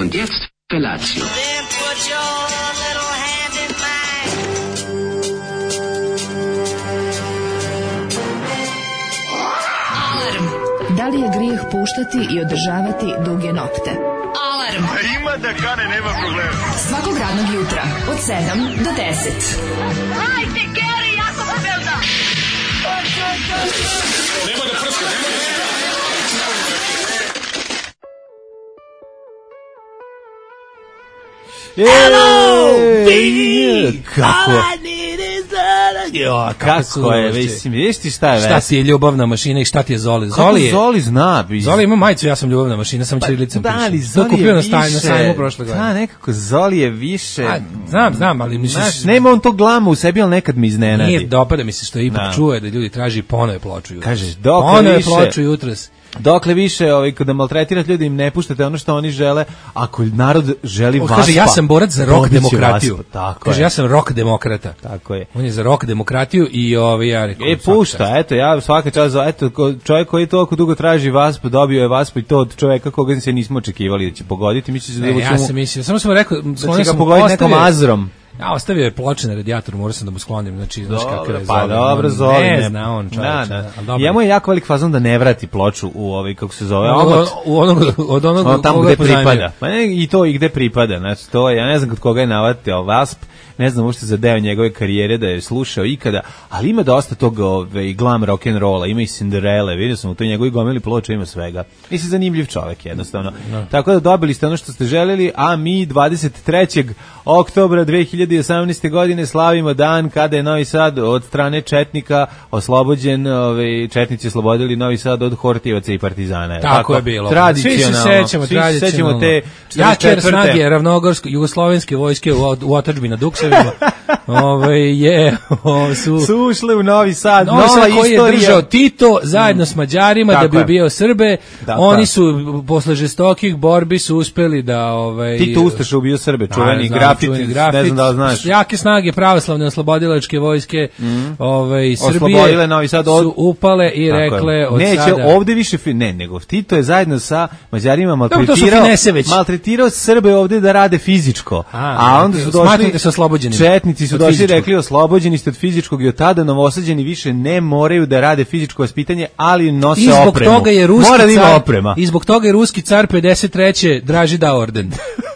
Und jetzt Felatio. Then put your little hand in mine. Alarm. Da li je grijeh puštati i održavati duge nokte? Alarm. Ima da kane, nema problema. Svakog radnog jutra od 7 do 10. Hajde, Geri, jako se velda. Nema da prska, nema da... Kako je, vidiš ti šta je Šta ti je ljubavna mašina i šta ti je Zoli? Zoli zna. Zoli ima majicu, ja sam ljubavna mašina, sam ćirilicom piše. Da, li To Zoli kupio je na više... sajmu prošle godine. Da, nekako Zoli je više... Znam, ali misliš... Znaš, nema on to glama u sebi, ali nekad mi iznenadi. Nije dopada mi se što ipak čuje da ljudi traži ponove ploču jutros. Kažeš, dokle ponove više... ploču jutros. Dokle više, kada maltretirate ljudi im ne puštate ono što oni žele, ako narod želi vaspa. Kaže, ja sam borac za rock demokratiju. Kaže, ja sam rock demokrata. Tako je. On je za rock demokratiju i ja rekao... pušta, eto, ja svaka čast, eto, čovjek koji toliko dugo traži vaspu, dobio je vaspu i to od čovjeka koga se nismo očekivali da će pogoditi. Ja sam mislio, samo sam rekao... Da će ga pogoditi nekom azrom. Ja ostavio je ploče na radijatoru, morao sam da mu sklonim, znači, znaš kakav je Zoli. Pa dobro, Zoli. Ne zna on, čovječe. Ja mu je jako velik fazon da ne vrati ploču u kako se zove, od onog tamo gde pripada. Pa ne, i to i gde pripada, znači, to ja ne znam kod koga je navatio Vasp, ne znam uopšte za deo njegove karijere da je slušao ikada, ali ima dosta tog glam rock'n'rolla, ima i Cinderelle, vidio sam u toj njegovoj gomili ploča, ima svega. Mislim, zanimljiv čovjek jednostavno. No. Tako da dobili ste ono što ste želeli, a mi 23. oktobra 2018. godine slavimo dan kada je Novi Sad od strane četnika oslobođen, četnici oslobodili Novi Sad od Hortijevaca i Partizana. Tako je bilo. Tradicionalno. Svi se sećamo te jače snage ravnogorske jugoslovenske vojske u otadžbini na Duksevima. Su ušli u Novi Sad. Novi Sad koji je držao Tito zajedno s Mađarima da bi ubijao Srbe. Oni su posle žestokih borbi su uspeli da Tito Ustaša ubio Srbe, čuveni grafit, ne znam da li znaš. Jake snage pravoslavne oslobodilačke vojske Srbije oslobodile Novi Sad su upale i rekle od neće sada ovde više nego Tito je zajedno sa Mađarima maltretirao Srbe ovde da rade fizičko. A onda su došli da se oslobođeni. Četnici su došli i rekli oslobođeni ste od fizičkog i od tada novosađeni više ne moraju da rade fizičko vaspitanje, ali nose opremu. I zbog toga je ruski car 53. Draži dao orden.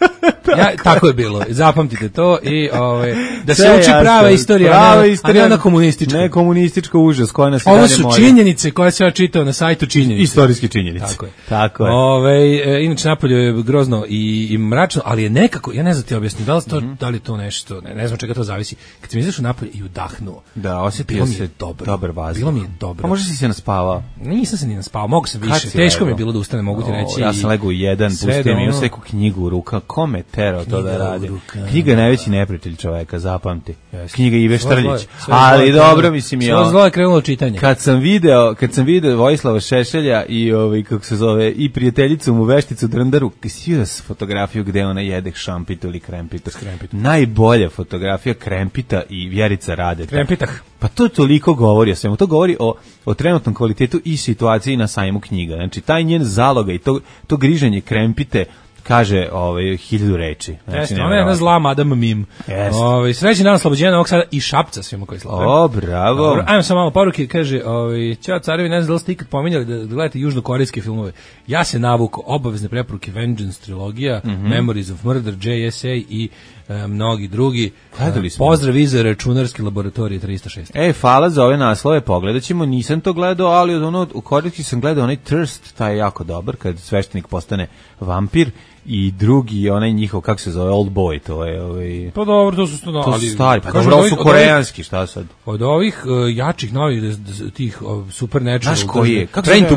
Tako je bilo. Zapamtite to i da se uči prava istorija, a ne ona komunistička. Ne komunistička užas koja nas ovo su činjenice koje sam ja čitao na sajtu činjenice. Istorijske činjenice. Tako je. Inače napolju je grozno i mračno, ali je nekako, ja ne znam ti objasniti, da li to nešto, ne znam čega to zavisi. Kad sam izašao napolje i udahnuo. Da, osjetio se dobar vazduh. Bilo mi je dobro. Pa možda si se naspavao. Nisam se ni naspavao, mogu sam više. Teško mi je bilo da ustanem, mogu ti reći. Ja sam legao u jedan, pustio mi još neku knjigu u ruka, kome terao to da radi. Knjiga je najveći neprijatelj čoveka, zapamti. Knjiga Ive Štrljić. Ali dobro, mislim je. Zlo je krenulo čitanje. Kad sam video Vojislava Šešelja i kako se zove i prijateljicu mu Vešticu Drndaru, sviđa se fotografiju gde ona jede šampitu ili krempitu. Najbolja fotografija Krempita i Vjerica Radeta. Krempitah. Pa to toliko govori o svemu. To govori o trenutnom kvalitetu i situaciji na sajmu knjiga. Znači, taj njen zaloga i to griženje Krempite kaže 1000 reči. Jeste, ona je jedna zla madam mim. Srećni dan oslobođenja Novog Sada i Šapca svima koji slave. Bravo. Dobro, ajmo samo malo poruke, kaže, ćao carevi, ne znam da li ste ikad pominjali da gledate južnokorejske filmove. Ja se navuko, obavezne preporuke Vengeance trilogija, Memories of Murder, JSA i mnogi drugi. Pozdrav iz računarske laboratorije 306. Hvala za ove naslove, pogledat ćemo, nisam to gledao, ali u korejski sam gledao onaj Thirst, taj je jako dobar, kad sveštenik postane vampir, i drugi, onaj njihov, kako se zove, Old Boy, to je... Pa dobro, to su stari, pa dobro, su koreanski, šta sad? Od ovih jačih, novih, tih Supernatural... Znaš koji je?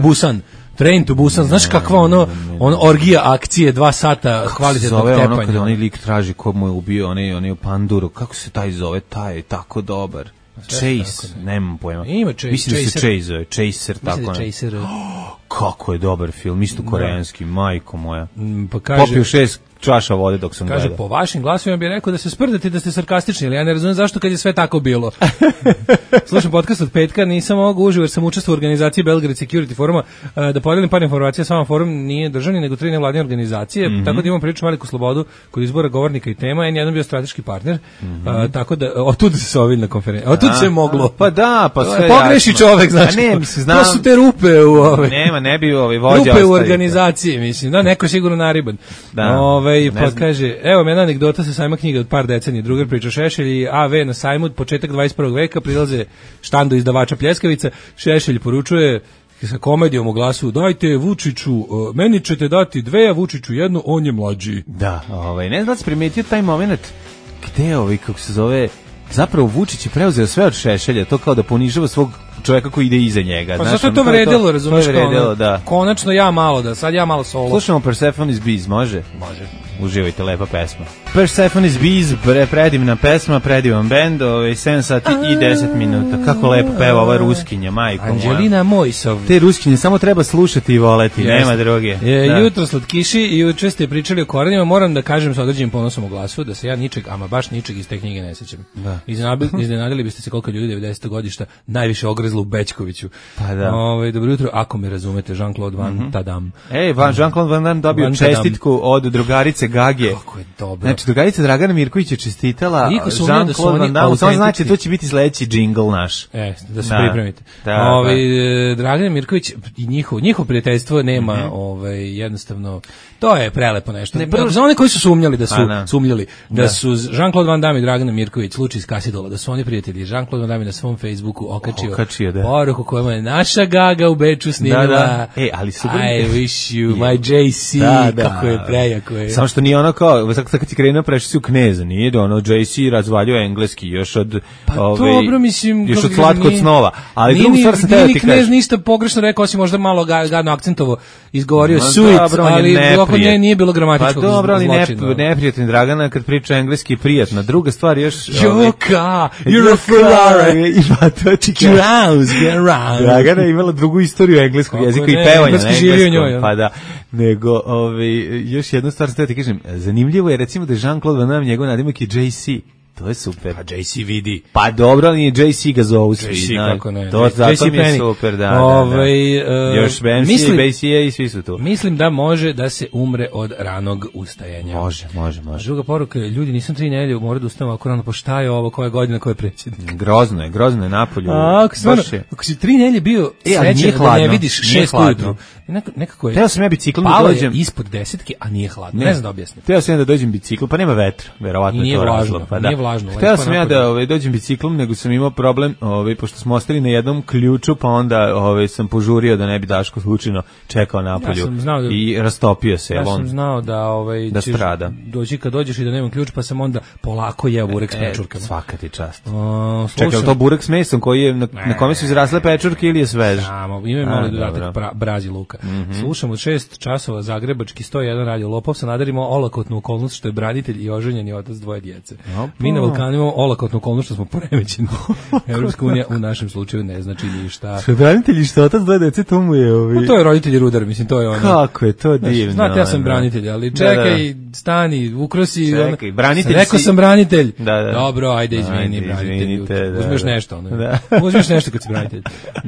Train to Busan, znaš kakva ono orgija akcije, 2 sata kvalitetnog tepanja. Zove ono kada onaj lik traži ko mu je ubio onaj u panduru, kako se taj zove, taj je tako dobar. Chase, nemam pojma. Mislim da se Chase zove, Chaser, tako ne. Kako je dobar film, isto koreanski, majko moja. Pa kaže, popio 6 čaša vode dok sam Kaže, gledao. po vašim glasovima bih rekao da se sprdate da ste sarkastični, ali ja ne razumijem zašto kad je sve tako bilo. Slušam podcast od petka, nisam mogao uživo jer sam učestvovao u organizaciji Belgrade Security Foruma, da podelim par informacija, sama forum nije državni, nego 3 nevladine organizacije, tako da imam prilično veliku slobodu kod izbora govornika i tema, N1 bio strateški partner, tako da, otud se ovim na konferenciji, otud se moglo. Pa da, pa sve pogreši jasno. čovek, znači, ne, mislim, znam, to su te rupe u ove. ne bi vođa Rupe u ostaviti. organizaciji, mislim, da, neko je sigurno nariban. Da, Pa kaže, evo mi jedna anegdota sa sajma knjiga od par decenija, drugar priča Šešelj i AV na sajmu, početak 21. veka, prilaze štandu izdavača Pljeskavica, Šešelj poručuje sa komedijom u glasu, dajte Vučiću, meni ćete dati 2, a Vučiću 1, on je mlađi. Da, ne znam da si primetio taj moment gde kako se zove, zapravo Vučić je preuzeo sve od Šešelja, to kao da ponižava svog čoveka koji ide iza njega. Pa zato je to vredelo, razumiješ, da. Konačno sad ja malo solo. Slušamo Persephone's Bees, može? Može. Uživajte, lepa pesma. Persephone's Bees, predivna pesma, predivan bend, 7 sati i 10 minuta. Kako lepo peva ova ruskinja, majko moja. Anđelina Mojsov. Te ruskinje samo treba slušati i voleti, nema druge. Jutro slatkiši i juče ste pričali o korenima, moram da kažem sa određenim ponosom u glasu da se ja ničeg, ama baš ničeg iz te knjige ne sećam. Iznenadili biste se koliko ljudi 90. godišta najviše ogrezlo u Bećkoviću. Pa da. Dobro jutro, ako me razumete, Jean-Claude Van Damme. Jean-Claude Van Damme dobio čestitku od drugarice Gage. Kako je dobro. Znači, drugarica Dragana Mirković je čestitala Jean-Claude Van Damme. Samo znači, to će biti sledeći džingl naš. Da se pripremite. Dragan Mirković i njihovo prijateljstvo nema jednostavno, to je prelepo nešto. Za one koji su sumnjali da su Jean-Claude Van Damme i Dragana Mirković, slučaj iz Kasidola, da su oni prijatelji. Jean-Claude Van Damme na svom Facebooku okačio poruku kojom je naša Gaga u Beču snimila. Ali super. I wish you my JC. Kako je prejako je. Samo što nije ono kao, sad kad si krenuo prešli si u Kneza, nije da ono JC razvaljuje engleski još od dobro, mislim, još od Slatko od snova. Ali drugu stvar sam teo ti kažem. Knez ništa pogrešno rekao, osim možda malo gadno akcentovo izgovorio suit, ali dok nije bilo gramatičkog zločina. Pa dobro, ali neprijatni Dragana kad priča engleski prijatno. Druga stvar još... Joka, you're a Ferrari. Ima to čika. Get around. Dragana je imala drugu istoriju engleskog jezika i pevanja na engleskom. Pa da, nego još jednu stvar sam teo ti kažem. Zanimljivo je recimo da je Jean-Claude Van Damme, njegov nadimak je JC. To je super. A JC vidi. Pa dobro, ali JC ga zovu svi. JC, kako ne. To zato mi je super, da. Još Bensi i Besije i svi su tu. Mislim da može da se umre od ranog ustajanja. Može. Druga poruka, ljudi, nisam 3 nedelje, moram da ustavam ako rano, pa šta je ovo, koja godina, koja je predsjednik? Grozno je napolju. Ako si 3 nedelje bio srećan da ne vidiš 6 ujutru. Nekako je. Teo sam ja biciklom da dođem. Palo je ispod 10, a nije hladno. Ne znam da objasnim. Teo sam ja da dođem bicikl, pa nema vetra, verovatno je to razlog. Nije vlažno. Hteo sam ja da dođem biciklom, nego sam imao problem, pošto smo ostali na jednom ključu, pa onda sam požurio da ne bi Daško slučajno čekao napolju i rastopio se. Ja sam znao da ćeš doći kad dođeš i da nemam ključ, pa sam onda polako jeo burek s pečurkama. Svaka ti čast. Čekaj, to burek s mesom koji je na kome su izrasle pečurke ili je svež? Ima malo dodatak brazi luka. Slušam od 6 časova Zagrebački 101 radio Lopov, sa nadarimo olakotnu okolnost što je branitelj i oženjeni otac 2 djece. Mi na Balkanu imamo olakotnu okolnost što smo poremećeni. Evropska unija u našem slučaju ne znači ništa. Što je branitelj što otac 2 djece, to mu je to je roditelj Rudar, mislim, to je ono. Kako je to divno. Znate, ja sam branitelj, ali čekaj, stani, ukrosi. Čekaj, branitelj rekao sam branitelj. Da. Dobro, ajde, izvini, branitelj. Uzmeš nešto. Uzmeš nešto kad si branitelj.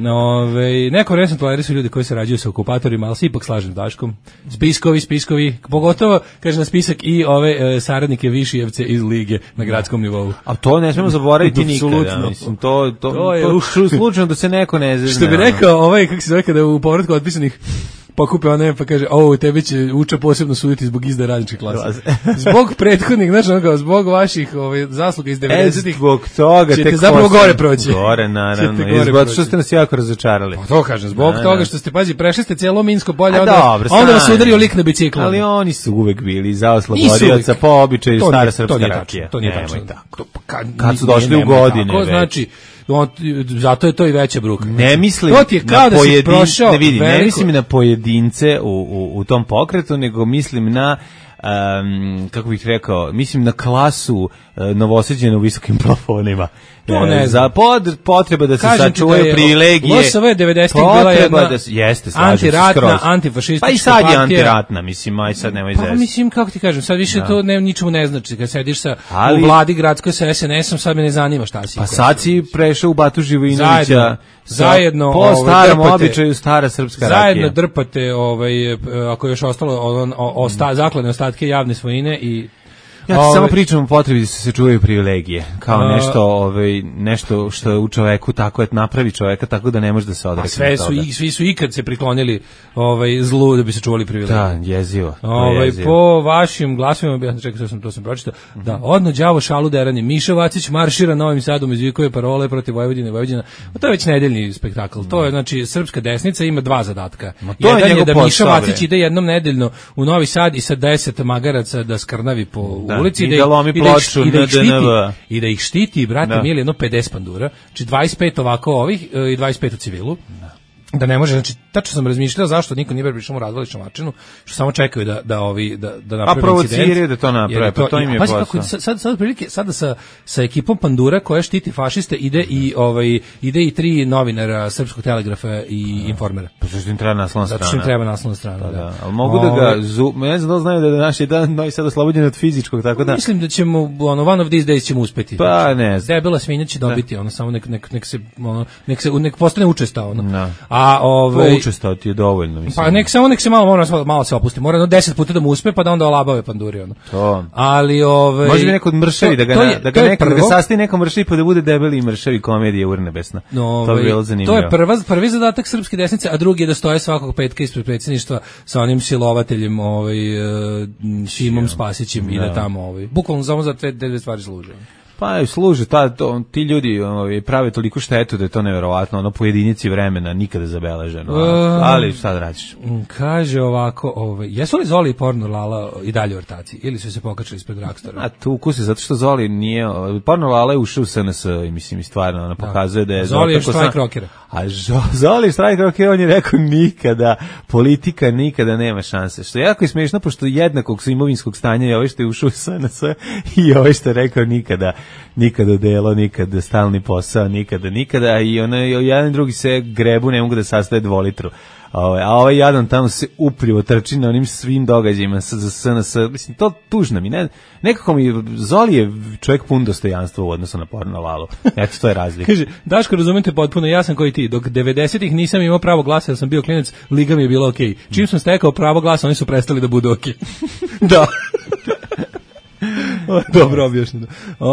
Neko resno tolerisaju ljudi koji se rađuju sa okupatorima, ali se ipak slažem s Daškom. Spiskovi, pogotovo, kaže na spisak i ove saradnike Višijevce iz lige na gradskom nivou. A to ne smemo zaboraviti nikada. Mislim, to je slučajno da se neko ne zna. Što bi rekao, kako se zove kada u povratku otpisanih pokupe one pa kaže, tebe će Uča posebno suditi zbog izdaje radničke klase. Zbog prethodnih, znači zbog vaših zasluga iz 90-ih. Zbog toga ćete zapravo gore proći. Gore, naravno. Zbog što ste nas jako razočarali. To kažem, zbog toga što ste, pazi, prešli ste cijelo Minsko polje, onda vas udario lik na biciklu. Ali oni su uvek bili za oslobodioca po običaju stara srpska rakija. To nije tačno. Kad su došli u godine. Ko znači, zato je to i veća bruka. Ne mislim ne mislim na pojedince u tom pokretu, nego mislim na kako bih rekao, mislim na klasu novosađena u visokim plafonima. To ne Za potreba da se sačuvaju privilegije. LSV 90-ih bila jedna jeste, antiratna, antifašistička pa i sad je partija. antiratna, mislim, aj sad nemoj zezati. Pa mislim, kako ti kažem, sad više to ničemu ne znači. Kad sediš u vladi gradskoj sa SNS-om, sad me ne zanima šta si. Pa sad si prešao u Batu Živojinovića. Zajedno po starom običaju stara srpska rakija. Zajedno drpate, ako je još ostalo zakladne ostatke javne svojine i ja ti samo pričam o potrebi da se čuvaju privilegije, kao nešto što je u čoveku tako je napravi čoveka tako da ne može da se odrekne toga. Svi su ikad se priklonili zlu da bi se čuvali privilegije. Da, jezivo. Po vašim glasovima, ja čekam to sam pročitao, da odno đavo šalu deranje, Miša Vacić maršira Novim Sadom, izvikuje parole protiv Vojvodina. To je već nedeljni spektakl. To je znači srpska desnica ima dva zadatka. Jedan je da Miša Vacić ide jednom nedeljno u Novi Sad i sa 10 magaraca da skrnavi po ulici i da ih štiti, brate, mili, jedno 50 pandura, znači 25 ovako ovih i 25 u civilu. Da ne može, znači tačno sam razmišljao zašto niko nije prišao u razvaličnu mačinu, što samo čekaju da naprave incident. A provociraju da to naprave, pa to im je posao. Sad prilike sada sa ekipom pandura koja štiti fašiste ide i 3 novinara Srpskog telegrafa i Informera. Pa zašto im treba naslovna strana? Zato što im treba naslovna strana, da. Ali mogu da ga ne znam da znaju da naš jedan Novi Sad oslobođen od fizičkog, tako da. Mislim da ćemo one of these days ćemo uspeti. Pa ne znam. Debela svinja će dobiti, samo nek postane učestao, učestao ti je dovoljno, mislim. Pa nek se malo se opusti. Mora 10 puta da mu uspe, pa da onda olabave panduri ono. To. Ali može bi neko od mršavi da ga sastavi neko mršavi pa da bude debeli i mršavi komedija urnebesna. To bi bilo zanimljivo. To je prvi zadatak srpske desnice, a drugi je da stoje svakog petka ispred predsjedništva sa onim silovateljem Šimom Spasićem i da tamo bukvalno samo za te dve stvari služe. Pa služe, ti ljudi prave toliko štetu da je to neverovatno, po jedinici vremena nikada zabeleženo, ali šta da radiš? Kaže ovako, jesu li Zoli i Porno Lala i dalje u ortaci, ili su se pokačali ispred Rakstora? A tu ukusi, zato što Zoli nije, Porno Lala je ušao u SNS, mislim, i stvarno, ona pokazuje da je Zoli je štrajk rokera. A Zoli štrajk rokera, on je rekao nikada, politika nikada nema šanse, što je jako i smiješno, pošto jednakog su imovinskog stanja i ovaj što je ušao u SNS i ovaj što je rekao nikada delo, nikada stalni posao, nikada i jedan i drugi se grebu, ne mogu da sastave 2 litru. A ovaj jadan tamo se uprivo trči na onim svim događajima za SNS, mislim, to tužno mi, nekako mi, Zoli je čovjek pun dostojanstva u odnosu na Porno Lalu, eto, to je razlika. Kaže, Daško, razumete potpuno, ja sam koji ti, dok 90-ih nisam imao pravo glasa, jer sam bio klinac, liga mi je bila okej. Čim sam stekao pravo glasa, oni su prestali da budu okej. Da. Dobro objašnjeno.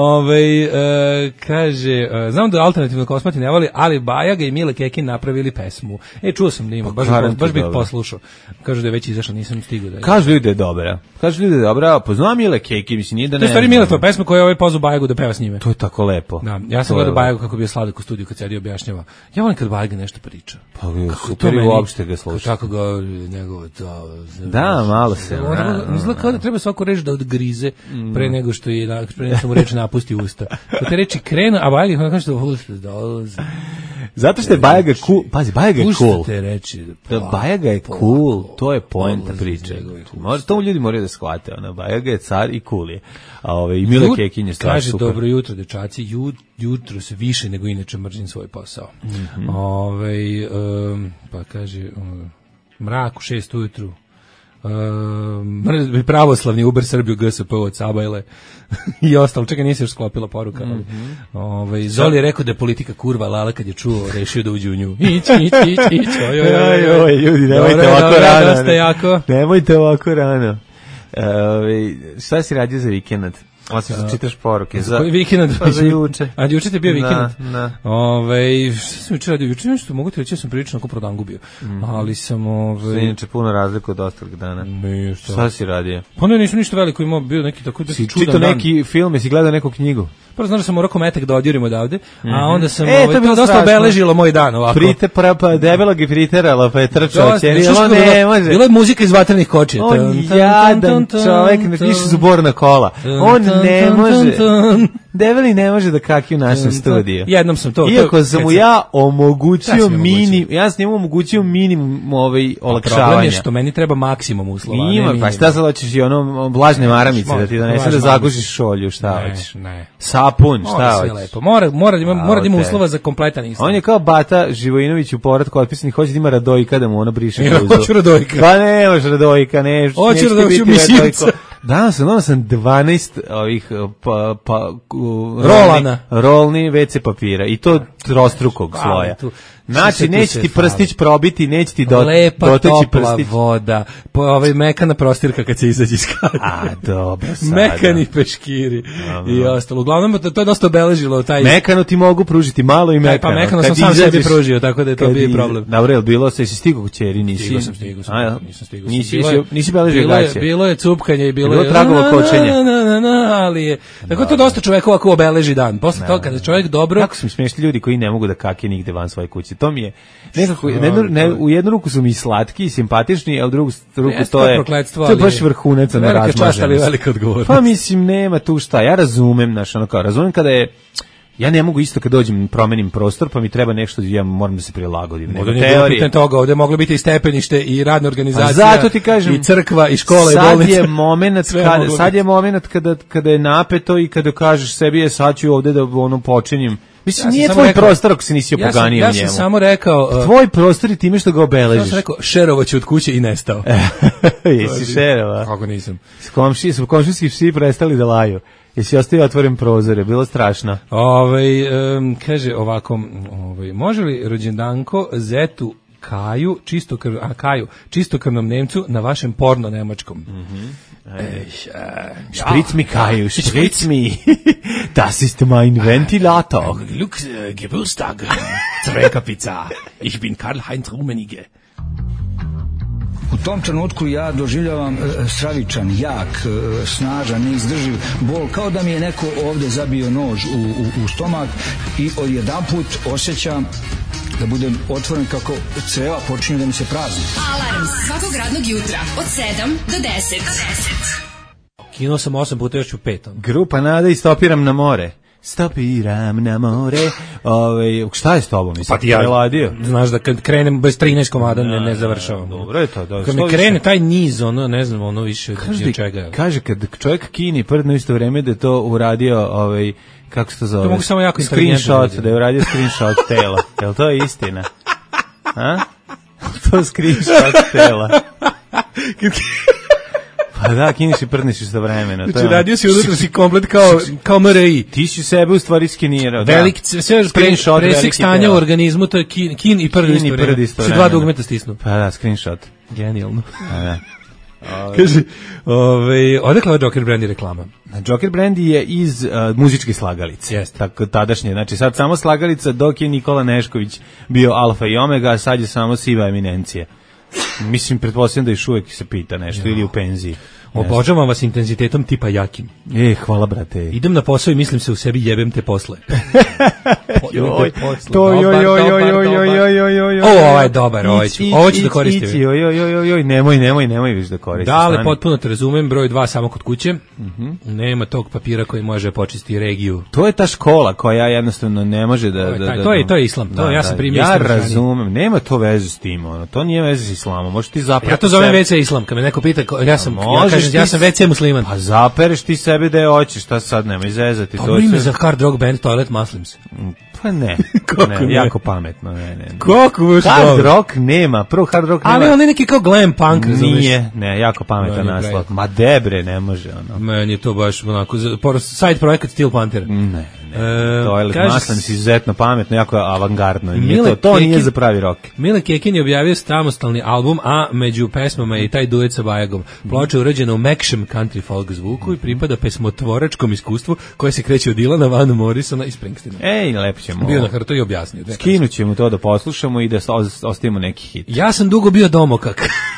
Kaže, znam da alternativno kosmati ne voli, ali Bajaga i Mile Kekin napravili pesmu. Čuo sam da ima, baš bih poslušao. Kažu da je već izašla, nisam stigao da je. Kažu ljudi da je dobra. Poznao Mile Kekin, mislim, nije da ne. To je stvari Miletova pesma koja je pozvao Bajagu da peva s njime. To je tako lepo. Da, ja sam gledao Bajagu kako bi je sladak u studiju kad sedi objašnjava. Ja volim kad Bajaga nešto priča. Pa super, uopšte ga sluša. Kako ga njegovo to. Da, malo se. Izgleda kao da treba svaku reč da odgrize pre nego što mu reč napusti usta. Kad te reči krenu, a Bajaga kaže da dolazi. Zato što je Bajaga cool. Pazi, Bajaga je cool. Puštate reči. Bajaga je cool, to je poenta priče. To ljudi moraju da shvate. Bajaga je car i cool je. I Mile Kekin je stvar super. Kaže, dobro jutro, dečaci. Jutro se više nego inače mrzim svoj posao. Pa kaže, mrak u 6 ujutru. Pravoslavni Uber Srbiju GSP od Sabajle i ostalo. Čekaj, nisi još sklopila poruka. Zoli je rekao da je politika kurva, Lala kad je čuo rešio da uđe u nju. Ić. Ljudi, nemojte ovako rano. Nemojte ovako rano. Šta si radio za vikend? Osim što čitaš poruke. Za vikend? Za juče. A juče ti je bio vikend? Da. Šta sam juče radio? Juče nešto mogu ti reći, ja sam prilično ako prodangu bio. Ali sam... Inače puno razliku od ostalog dana. Šta si radio? Pa ne, nisam ništa veliko imao, bio neki tako da si čudan dan. Si čitao neki film, jesi gledao neku knjigu? Prvo znaš da sam morao kometak da odjurim odavde, a onda sam to dosta obeležilo moj dan ovako. Debelog je priteralo, pa je trčao ćerilo, ne može. Bilo je muzika iz Vatrenih kočija. On jadan čovek, više su borna kola. On ne može. Debeli ne može da kaki u našem studiju. Jednom sam to. Iako sam mu ja omogućio minimum olakšavanja. Problem je što meni treba maksimum uslova. Ima, pa šta sad hoćeš i ono vlažne maramice da ti donese da zagušiš šolju, šta hoćeš? Ne. Sapun, šta hoćeš? Mora da ima uslova za kompletan islam. On je kao Bata Živojinović u povratku otpisnik, hoće da ima Radojka da mu ono briše guzu. Hoću Radojka. Pa ne može Radojka, ne. Hoću Radojka, mišica. Danas sam 12 ovih rolni WC papira i to trostrukog sloja. Znači, neće ti prstić probiti, neće ti doteći prstić. Lepa, topla voda, mekana prostirka kad se izađe iz kada. A, dobro sada. Mekani peškiri i ostalo. Uglavnom, to je dosta obeležilo taj... Mekano ti mogu pružiti malo i mekano. Pa mekano sam sam sebi pružio, tako da je to bio problem. Dobro, je li bilo se, jesi stigao kućeri, nisi? Stigao sam. Nisi beležio gaće? Bilo je cupkanje i bilo je... tragovo kočenje. Ali je... Tako to dosta čoveka ovako obeleži dan. Posle toga, kada čovjek dobro... Kako su mi smiješni ljudi koji ne mogu da kake nigde van svoje kuće. To mi je nekako, u jednu ruku su mi slatki i simpatični, a u drugu ruku to je baš vrhunac na razmaženost. Velika odgovornost. Pa mislim, nema tu šta. Ja razumem, razumem kada je, ja ne mogu isto kad dođem promenim prostor, pa mi treba nešto, ja moram da se prilagodim. Možda nije bilo pitanje toga, ovdje moglo biti i stepenište i radna organizacija, zato ti kažem, i crkva, i škola, i bolnica. Sad je moment kada je napeto i kada kažeš sebi, sad ću ovdje da počinjem. Mislim, nije tvoj prostor ako se nisi opoganio njemu. Ja sam samo rekao... Tvoj prostor je time što ga obeležiš. Ja sam rekao, šerovat ću od kuće i nestao. Jesi šerova? Kako nisam. Su komšijski psi prestali da laju. Jesi ostavio otvoren prozor, je bilo strašno. Kaže ovako, može li rođendanko zetu Kaju, čistokrvnom Nemcu na vašem porno nemačkom? Špric mi Kaju, špric mi. Das ist mein Ventilator. Geburtstag, Trägerpizza. Ich bin Karl-Heinz Rummenigge. U tom trenutku ja doživljavam stravičan, jak, snažan, neizdrživ bol, kao da mi je neko ovde zabio nož u stomak i odjedanput osjećam da budem otvoren kako creva počinju da mi se prazni. Alarm svakog radnog jutra od 7 do 10. Kinuo sam 8 puta, još ću 5. Grupa Nada i Stopiram na more. Stopiram na more. Šta je s tobom? Pa ti ja, znaš da kad krenem bez 13 komada ne završavam. Dobro je to. Kad mi krene taj niz, ne znam, više od čega. Kaže, kad čovjek kini prdno isto vreme da je to uradio, kako se to zove? To mogu samo jako screenshot, da je uradio screenshot tela. Je li to istina? A? To screenshot tela. Pa da, kiniš i prdniš isto vremeno. Znači, radio si unutra si komplet kao MRI. Ti si sebe u stvari skenirao. Sve presek stanja u organizmu, to je kin i prd isto vremeno. Si dva dugmeta stisnu. Pa da, screenshot. Genijalno. Pa da. Kaže, odakle je Joker Brandy reklama? Joker Brandy je iz muzičke slagalice. Jeste. Tako tadašnje. Znači sad samo slagalica, dok je Nikola Nešković bio alfa i omega, a sad je samo siva eminencija. Mislim, pretpostavljam da još uvijek se pita nešto ili u penziji. Obožavam vas intenzitetom tipa Jakim. Hvala, brate. Idem na posao i mislim se u sebi jebem te posle. Ovo je dobar, ovo ću da koristim. Nemoj više da koristim. Dale, potpuno te razumem, broj 2 samo kod kuće. Nema tog papira koji može počistiti regiju. To je ta škola koja jednostavno ne može da... To je islam, ja sam primio islam. Ja razumem, nema to veze s tim, to nije veze s islamom, možeš ti zapravo... Ja to zovem WC islam, kad me neko pita, ja sam WC musliman. Pa zapereš ti sebe da je hoćeš, šta sad, nemoj zezati. To ime za hard rock band Toilet Muslims. Pa ne, jako pametno. Ne. Hard rock nema, prvo hard rock nema. Ali on je neki kao glam punk, razumiješ? Nije, jako pametan naslov. Ma debre, ne može ono. Meni je to baš onako, side projekat Steel Panther. Ne. Toilet Muslims izuzetno pametno, jako avangardno. To nije za pravi rock. Mile Kekin je objavio samostalni album, a među pesmama je i taj duet sa Bajagom. Ploča je urađena u mekšem country folk zvuku i pripada pesmotvoračkom iskustvu koje se kreće od Dilana, Van Morrisona i Springsteena. Lepo ćemo. Bio na hrtu i objasnio. Skinut ćemo to da poslušamo i da ostavimo neki hit. Ja sam dugo bio domokak.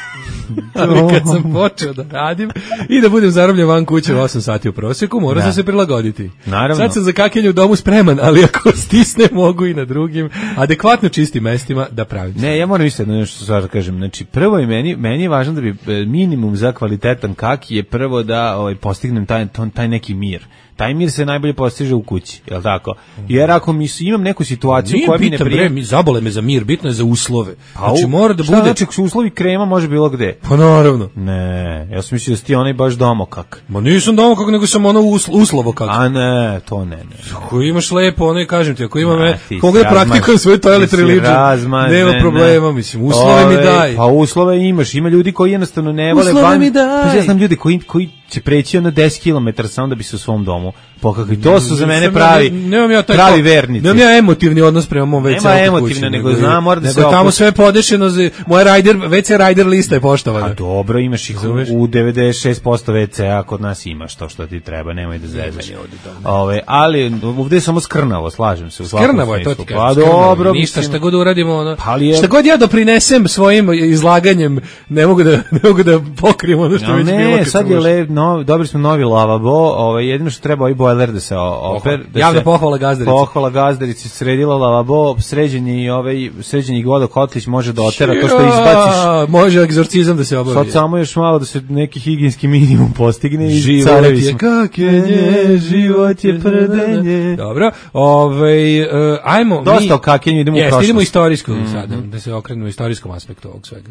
Ali kad sam počeo da radim i da budem zarobljen van kuće 8 sati u prosjeku, mora sam se prilagoditi. Naravno. Sad sam za kakanje u domu spreman, ali ako stisne mogu i na drugim adekvatno čistim mestima da pravim. Ne, ja moram isto nešto stvar da kažem. Znači, prvo i meni je važno da bi minimum za kvalitetan kaki je prvo da postignem taj neki mir. Taj mir se najbolje postiže u kući, je li tako? Jer ako imam neku situaciju koja mi ne prije... Nije zabole me za mir, bitno je za uslove. Znači mora da bude... Znači, uslovi krema može bilo gde? Pa naravno. Ne, ja sam mislio da si ti onaj baš domokak. Ma nisam domokak, nego sam ono uslovokak. A ne, to ne. Ako imaš lepo, ono kažem ti, ako ima koga da praktikujem svoj toilet religion, nema problema, mislim, uslove mi daj. Pa uslove imaš, ima ljudi koji jednostavno ne vole... Uslove mi daj. Pa ja znam ljudi koji će preći na 10 km samo da bi se u svom domu pokakali. To su za mene pravi vernici. Nemam ja emotivni odnos prema mom WC. Nema emotivno, nego znam, mora da se tamo sve podešeno, moja WC rider lista je poštovana. A dobro, imaš ih u 96% WC-a, kod nas imaš to što ti treba, nemoj da zezaš. Ali ovdje je samo skrnavo, slažem se. Skrnavo je, to ti kažem. Pa dobro. Ništa, šta god uradimo, šta god ja doprinesem svojim izlaganjem, ne mogu da pokrijem ono što već bilo. Ne, sad je dobili smo novi lavabo, jedino što treba bojler da se oper. Javna pohvala gazdarici. Pohvala gazdarici, sredila lavabo, sređeni vodokotlić može da otera to što izbaciš. Može egzorcizam da se obavi. Sad samo još malo da se neki higijenski minimum postigne i život je kakenje, život je prdenje. Dobro, ajmo. Dosta o kakenju, idemo u prošlost. Idemo istorijsko sada, da se okrenemo istorijskom aspektu ovog svega.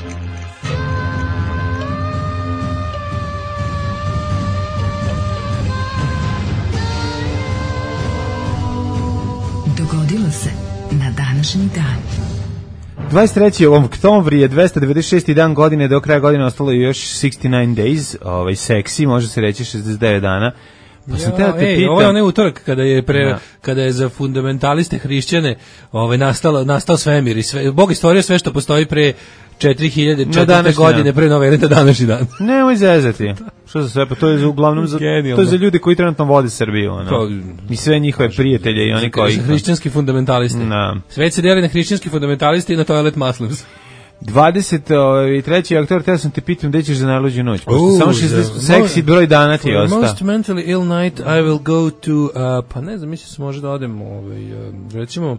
Dogodilo se na današnji dan. 23. oktobri je 296. dan godine, do kraja godine ostalo je još 69 days, seksi, može se reći 69 dana. Pa sam te pitam. Ovo je onaj utorak kada je za fundamentaliste hrišćane nastao svemir i sve, Bog je stvorio sve što postoji pre 4004. godine pre nove ere na današnji dan. Nemoj zezati. Što za sve, pa to je uglavnom to je za ljude koji trenutno vode Srbiju, i sve njihove prijatelje i oni koji... Hrišćanski fundamentalisti. Svet se deli na hrišćanski fundamentalisti i na toilet Muslims. 23. oktobar, teo sam te pitam gde ćeš za najluđu noć, pošto samo seksi broj dana ti je ostao. For most mentally ill night I will go to, pa ne znam, mislim se može da odem, recimo,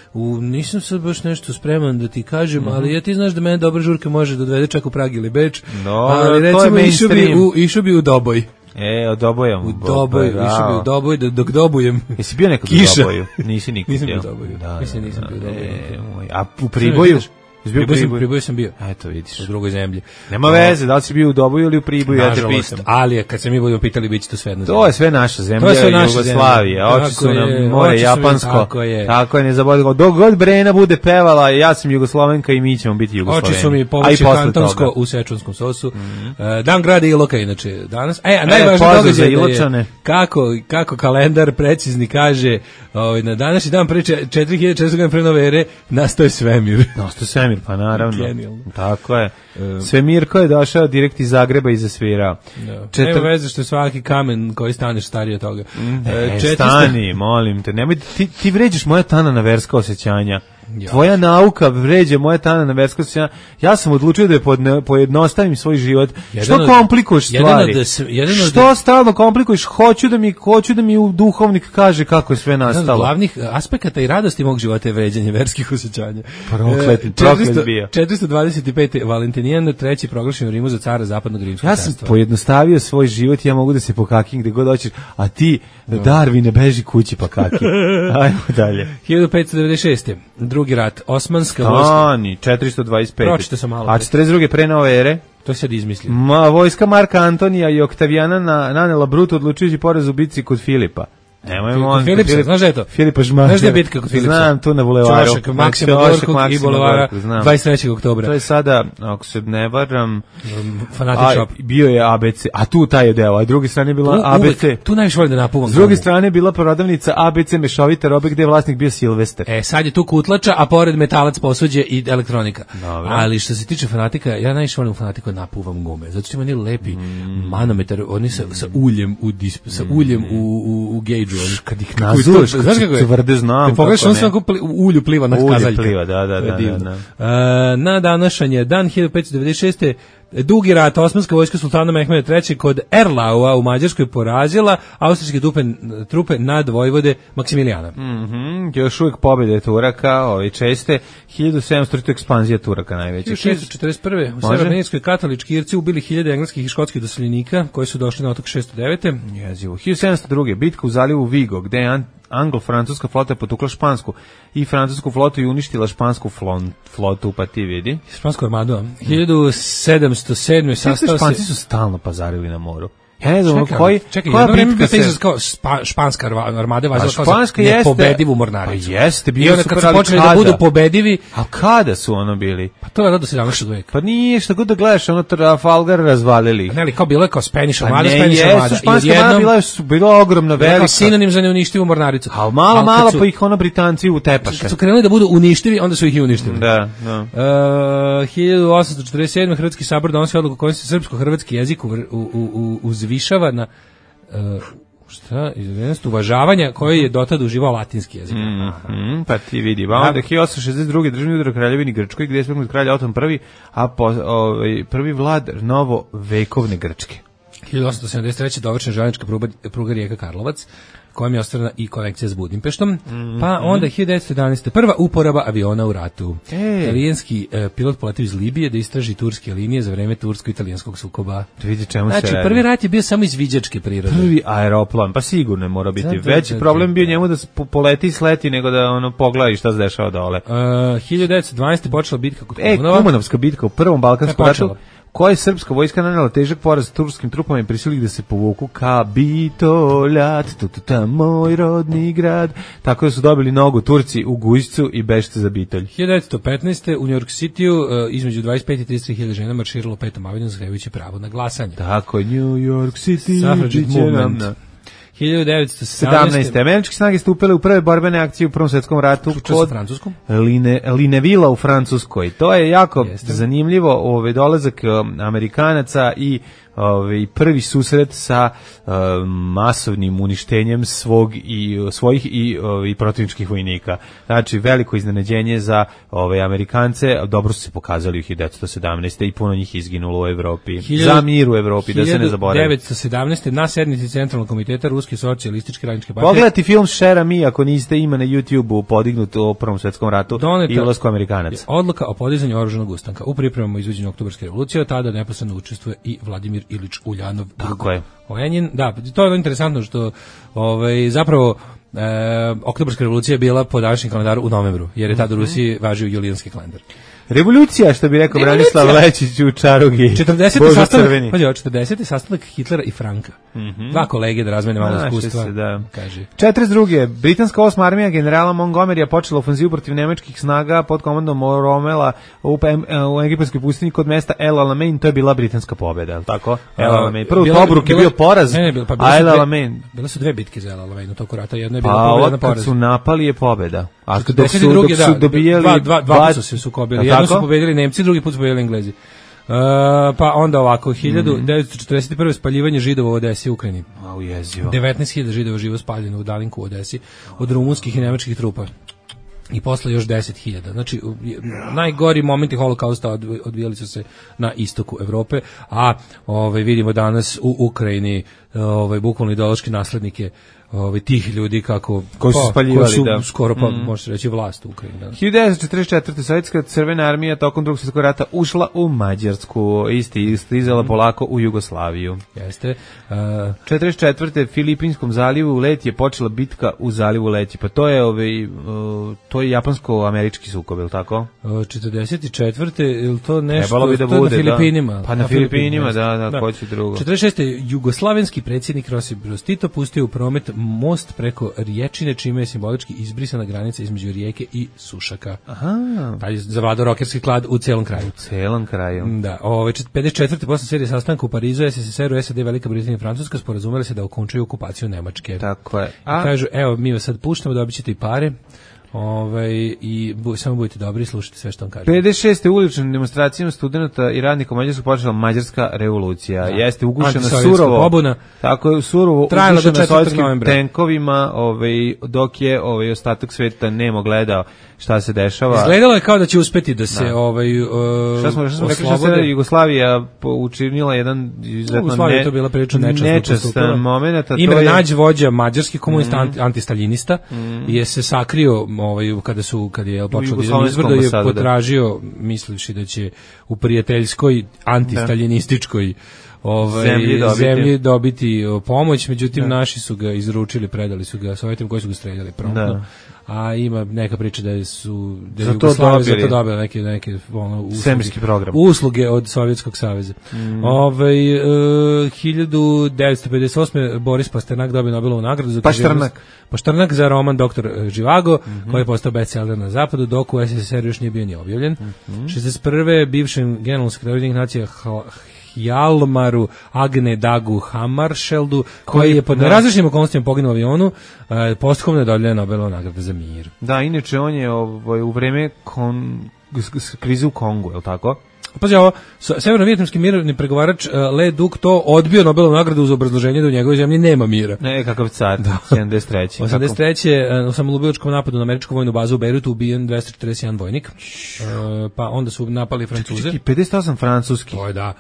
nisam sad baš nešto spreman da ti kažem, ali ja ti znaš da mene dobra žurka može da odvede čak u Prag ili Beč, ali recimo išao bi u Doboj. Odobojam. U Doboj, išao bi u Doboj, dok dobujem. Jesi bio nekad u Doboju? Nisi nikad. Nisam bio u Doboju. Mislim, nisam bio u Doboju. A u Priboju? Priboju sam bio. Eto, vidiš. U drugoj zemlji. Nema veze, da li si bio u Doboju ili u Priboju, ja te pitam. Ali kad se mi budemo pitali, bit će to sve jedna zemlja. To je sve naša zemlja, Jugoslavija. Oči su nam more japansko. Tako je, ne zaboravimo. Dok god Brena bude pevala, ja sam Jugoslovenka i mi ćemo biti Jugosloveni. Oči su mi povrće kantonsko u sečunskom sosu. Dan grada Iloka, inače, danas. A najvažniji događaj je kako kalendar precizni kaže, na današnji dan pre 4400 godina pre nove ere nastao je svemir. Pa naravno. Genijalno. Tako je. Svemirko je došao direkt iz Zagreba i zasvirao. Nema veze što je svaki kamen koji staneš stariji od toga. Stani, molim te. Nemoj, ti vređaš moja tana na verska osjećanja. Tvoja nauka vređa moja tana na verska osjećanja. Ja sam odlučio da pojednostavim svoj život. Što komplikuješ stvari? Što stalno komplikuješ? Hoću da mi duhovnik kaže kako je sve nastalo. Jedan od glavnih aspekata i radosti mog života je vređanje verskih osjećanja. Proklet bio. 425. Valentinijan, treći proglašen u Rimu za cara zapadnog rimskog carstva. Ja sam pojednostavio svoj život, ja mogu da se pokakim gde god hoćeš, a ti, Darvine, beži kući pa kaki. Ajmo dalje. 1596. Drugi rat, Osmanska vojska. 425. Pročite sam malo. A 42. pre nove ere? To se izmislio. Vojska Marka Antonija i Oktavijana nanela bruto odlučujući poraz u bitci kod Filipa. Filip, znaš da je to? Filipa Žmaža. Znaš da je bitka kod Filipsa? Znam, tu na bulevaru. Čošak, Maksima Gorkog i bulevara 23. oktobra. To je sada, ako se ne varam, Fanatic Shop. Bio je ABC, a tu taj je deo, a s druge strane je bila ABC. Tu najviše volim da napuvam. S druge strane je bila prodavnica ABC mešovite robe gde je vlasnik bio Silvester. Sad je tu kutlača, a pored metalac, posuđe i elektronika. Dobre. Ali što se tiče Fanatika, ja najviše volim u Fanatiku napuvam gume. Zato što ima oni lepi manometar, oni sa uljem u gejđu. Kad ih nazuješ, znaš kako je? Tvrde znam. Pogledaš, on sam u ulju pliva na kazaljka. Ulju pliva, da. Na današnji dan 1596. Dugi rat, osmanska vojska sultana Mehmeda III kod Erlaua u Mađarskoj porazila austrijske trupe nad vojvode Maksimilijana. Još uvijek pobjede Turaka, česte, 1700 ekspanzija Turaka najveća. 1641. u Severnoirskoj katolički Irci ubili 1000 engleskih i škotskih doseljenika koji su došli na otok 609. Jezivo. 1702. bitka u zalivu Vigo, gde je anglo-francuska flota potukla špansku i francusku flotu i uništila špansku flotu, pa ti vidi. Špansku armadu. 1707. sastao se... Španci su stalno pazarili na moru. Ja ne znam, čekaj, koja bitka se... kao španska armada vazila kao nepobedivu mornaricu. Pa jeste, bio super, kad su počeli da budu pobedivi... A kada su ono bili? Pa to je do 17. veka. Pa nije, što god da gledaš, ono Trafalgar razvalili. Ne, ali kao bilo je kao Spanish armada, španska armada bila ogromna, velika. Sinonim za neuništivu mornaricu. A malo pa ih ono Britanci utepaše. Kad su krenuli da budu uništivi, onda su ih i uništili. Da. 1847. Hrvatski sabor donosi odluku kojom se srpsko-hrvatski jezik uzvišava na uvažavanja koje je dotad uživao latinski jezik. Pa ti vidi. Onda 1862. državni udar Kraljevini Grčkoj, gdje je svrgnut kralj Oton I, a prvi vlad novo vekovne Grčke. 1873. dovršena železnička pruga Rijeka Karlovac, kojom je ostvarena i konekcija s Budimpeštom. Pa onda 1911. prva uporaba aviona u ratu. Italijanski pilot poletio iz Libije da istraži turske linije za vreme tursko-italijanskog sukoba. Vidi čemu se radi. Prvi rat je bio samo izviđačke prirode. Prvi aeroplan, pa sigurno mora biti. Veći problem bio njemu da poleti i sleti nego da ono pogleda šta se dešava dole. 1912. počela bitka kod Kumanova. Kumanovska bitka u prvom Balkanskom ratu, koja je srpska vojska nanela težak poraz turskim trupama i prisilili da se povuku ka Bitoljat, moj rodni grad. Tako da su dobili nogu Turci u Gujscu i bežte za Bitolj. 1915. u New York City između 25 i 33.000 žena marširalo 5. avenijom zahtevajući pravo na glasanje. Tako je, New York City. Suffragette movement. 1917. Američke snage stupile u prve borbene akcije u Prvom svjetskom ratu kod Linevilla u Francuskoj. To je jako zanimljivo, dolazak Amerikanaca i prvi susret sa masovnim uništenjem svojih i protivničkih vojnika. Znači, veliko iznenađenje za Amerikance, dobro su se pokazali u 1917. i puno njih izginulo u Evropi. Za mir u Evropi, da se ne zaboravi. 1917. na sednici Centralnog komiteta Ruske socijalističke radničke partije. Pogledajte film Share Me, ako niste, ima na YouTube-u podignut o Prvom svjetskom ratu i ulasku Amerikanaca. Odluka o podizanju oružanog ustanka. U pripremama izvođenja Oktobarske revolucije, tada neposredno učestvuje i Vladimir Ilić Uljanov. Tako je. Da, to je interesantno što zapravo Oktobarska revolucija je bila po današnjem kalendaru u novembru, jer je tada u Rusiji važio julijanski kalendar. Revolucija, što bi rekao Branislav Lečić u Čarugi. 40. sastanak Hitlera i Franka. Dva kolege da razmene malo iskustva. 42. Britanska 8. armija generala Montgomerya počela ofenzivu protiv nemačkih snaga pod komandom Romela u egipatskoj pustinji kod mesta El Alamein. To je bila britanska pobjeda, je li tako? El Alamein. Prvo Tobruk je bio poraz, a El Alamein. Bile su dve bitke za El Alamein u toku rata. Jedna je bila pobjeda, jedna poraz. Kad su napali je pobjeda. A dok su dobijali... Dva puta su se sukobili. Jedno su pobedili Nemci, drugi put su pobedili Englezi. Pa onda ovako, 1941. spaljivanje Židova u Odesi u Ukrajini. 19.000 Židova živo spaljeno u Dalinku u Odesi od rumunskih i nemačkih trupa. I posle još 10.000. Znači, najgori momenti holokausta odvijali su se na istoku Evrope, a vidimo danas u Ukrajini bukvalno ideološki naslednike tih ljudi koji su spaljivali, da. Skoro pa može se reći vlast u Ukrajini. 1944. Sovjetska crvena armija tokom Drugog svjetskog rata ušla u Mađarsku, stizala polako u Jugoslaviju. Jeste. 44. Filipinskom zalivu Leti je počela bitka u zalivu Leti, pa to je japansko-američki sukob, je li tako? 44. je li to nešto? Trebalo bi da bude, na Filipinima. Pa na Filipinima, da, ko će drugo. 46. Jugoslavenski predsjednik Josip Broz Tito pustio u promet most preko Riječine, čime je simbolički izbrisana granica između Rijeke i Sušaka. Aha. Taj zavladao rokerski klad u celom kraju. U celom kraju. Da. 54. posle serije sastanka u Parizu, SSSR, SAD, Velika Britanija i Francuska sporazumeli se da okončaju okupaciju Nemačke. Tako je. Kažu, evo, mi vas sad puštamo, dobit ćete i pare. I samo budite dobri i slušajte sve što on kaže. 56. uličnim demonstracijama studenta i radnika u Mađarskoj počela Mađarska revolucija. Jeste ugušena surovo. Pobuna. Tako je surovo ugušena sovjetskim tenkovima, dok je ostatak sveta nemo gledao šta se dešava. Izgledalo je kao da će uspeti da se Šta smo rekli, što se Jugoslavija učinila jedan izuzetno to bila prilično nečastan moment. Imre Nađ, vođa mađarski komunista, antistaljinista, je se sakrio kad je počeo da izvrdo, je potražio, mislivši da će u prijateljskoj antistaljinističkoj zemlji dobiti pomoć, međutim naši su ga izručili, predali su ga Sovjetima koji su ga streljali promptno. A ima neka priča da su Jugoslavija za to dobila neke svemirski program, usluge od Sovjetskog saveza. 1958. Boris Pasternak dobio Nobelovu nagradu za Pasternak za roman Doktor Živago, koji je postao bestseller na zapadu, dok u SSSR još nije bio ni objavljen. 61. bivšem generalnom sekretaru Ujedinjenih nacija Hjalmaru Agnedagu Hammarskjöldu, koji je pod različitim okolnostima poginuo u avionu, posthumno je dodijeljena Nobelova nagrada za mir. Da, inače on je u vreme krize u Kongu, je li tako? Pazi ovo, severno-vijetnamski mirovni pregovarač Le Duc to odbio Nobelovu nagradu uz obrazloženje da u njegovoj zemlji nema mira. Ne, kakav car, 73. 83. u samolubilačkom napadu na američku vojnu bazu u Bejrutu ubijen 241 vojnik. Pa onda su napali Francuze. 58 francuski. To je da.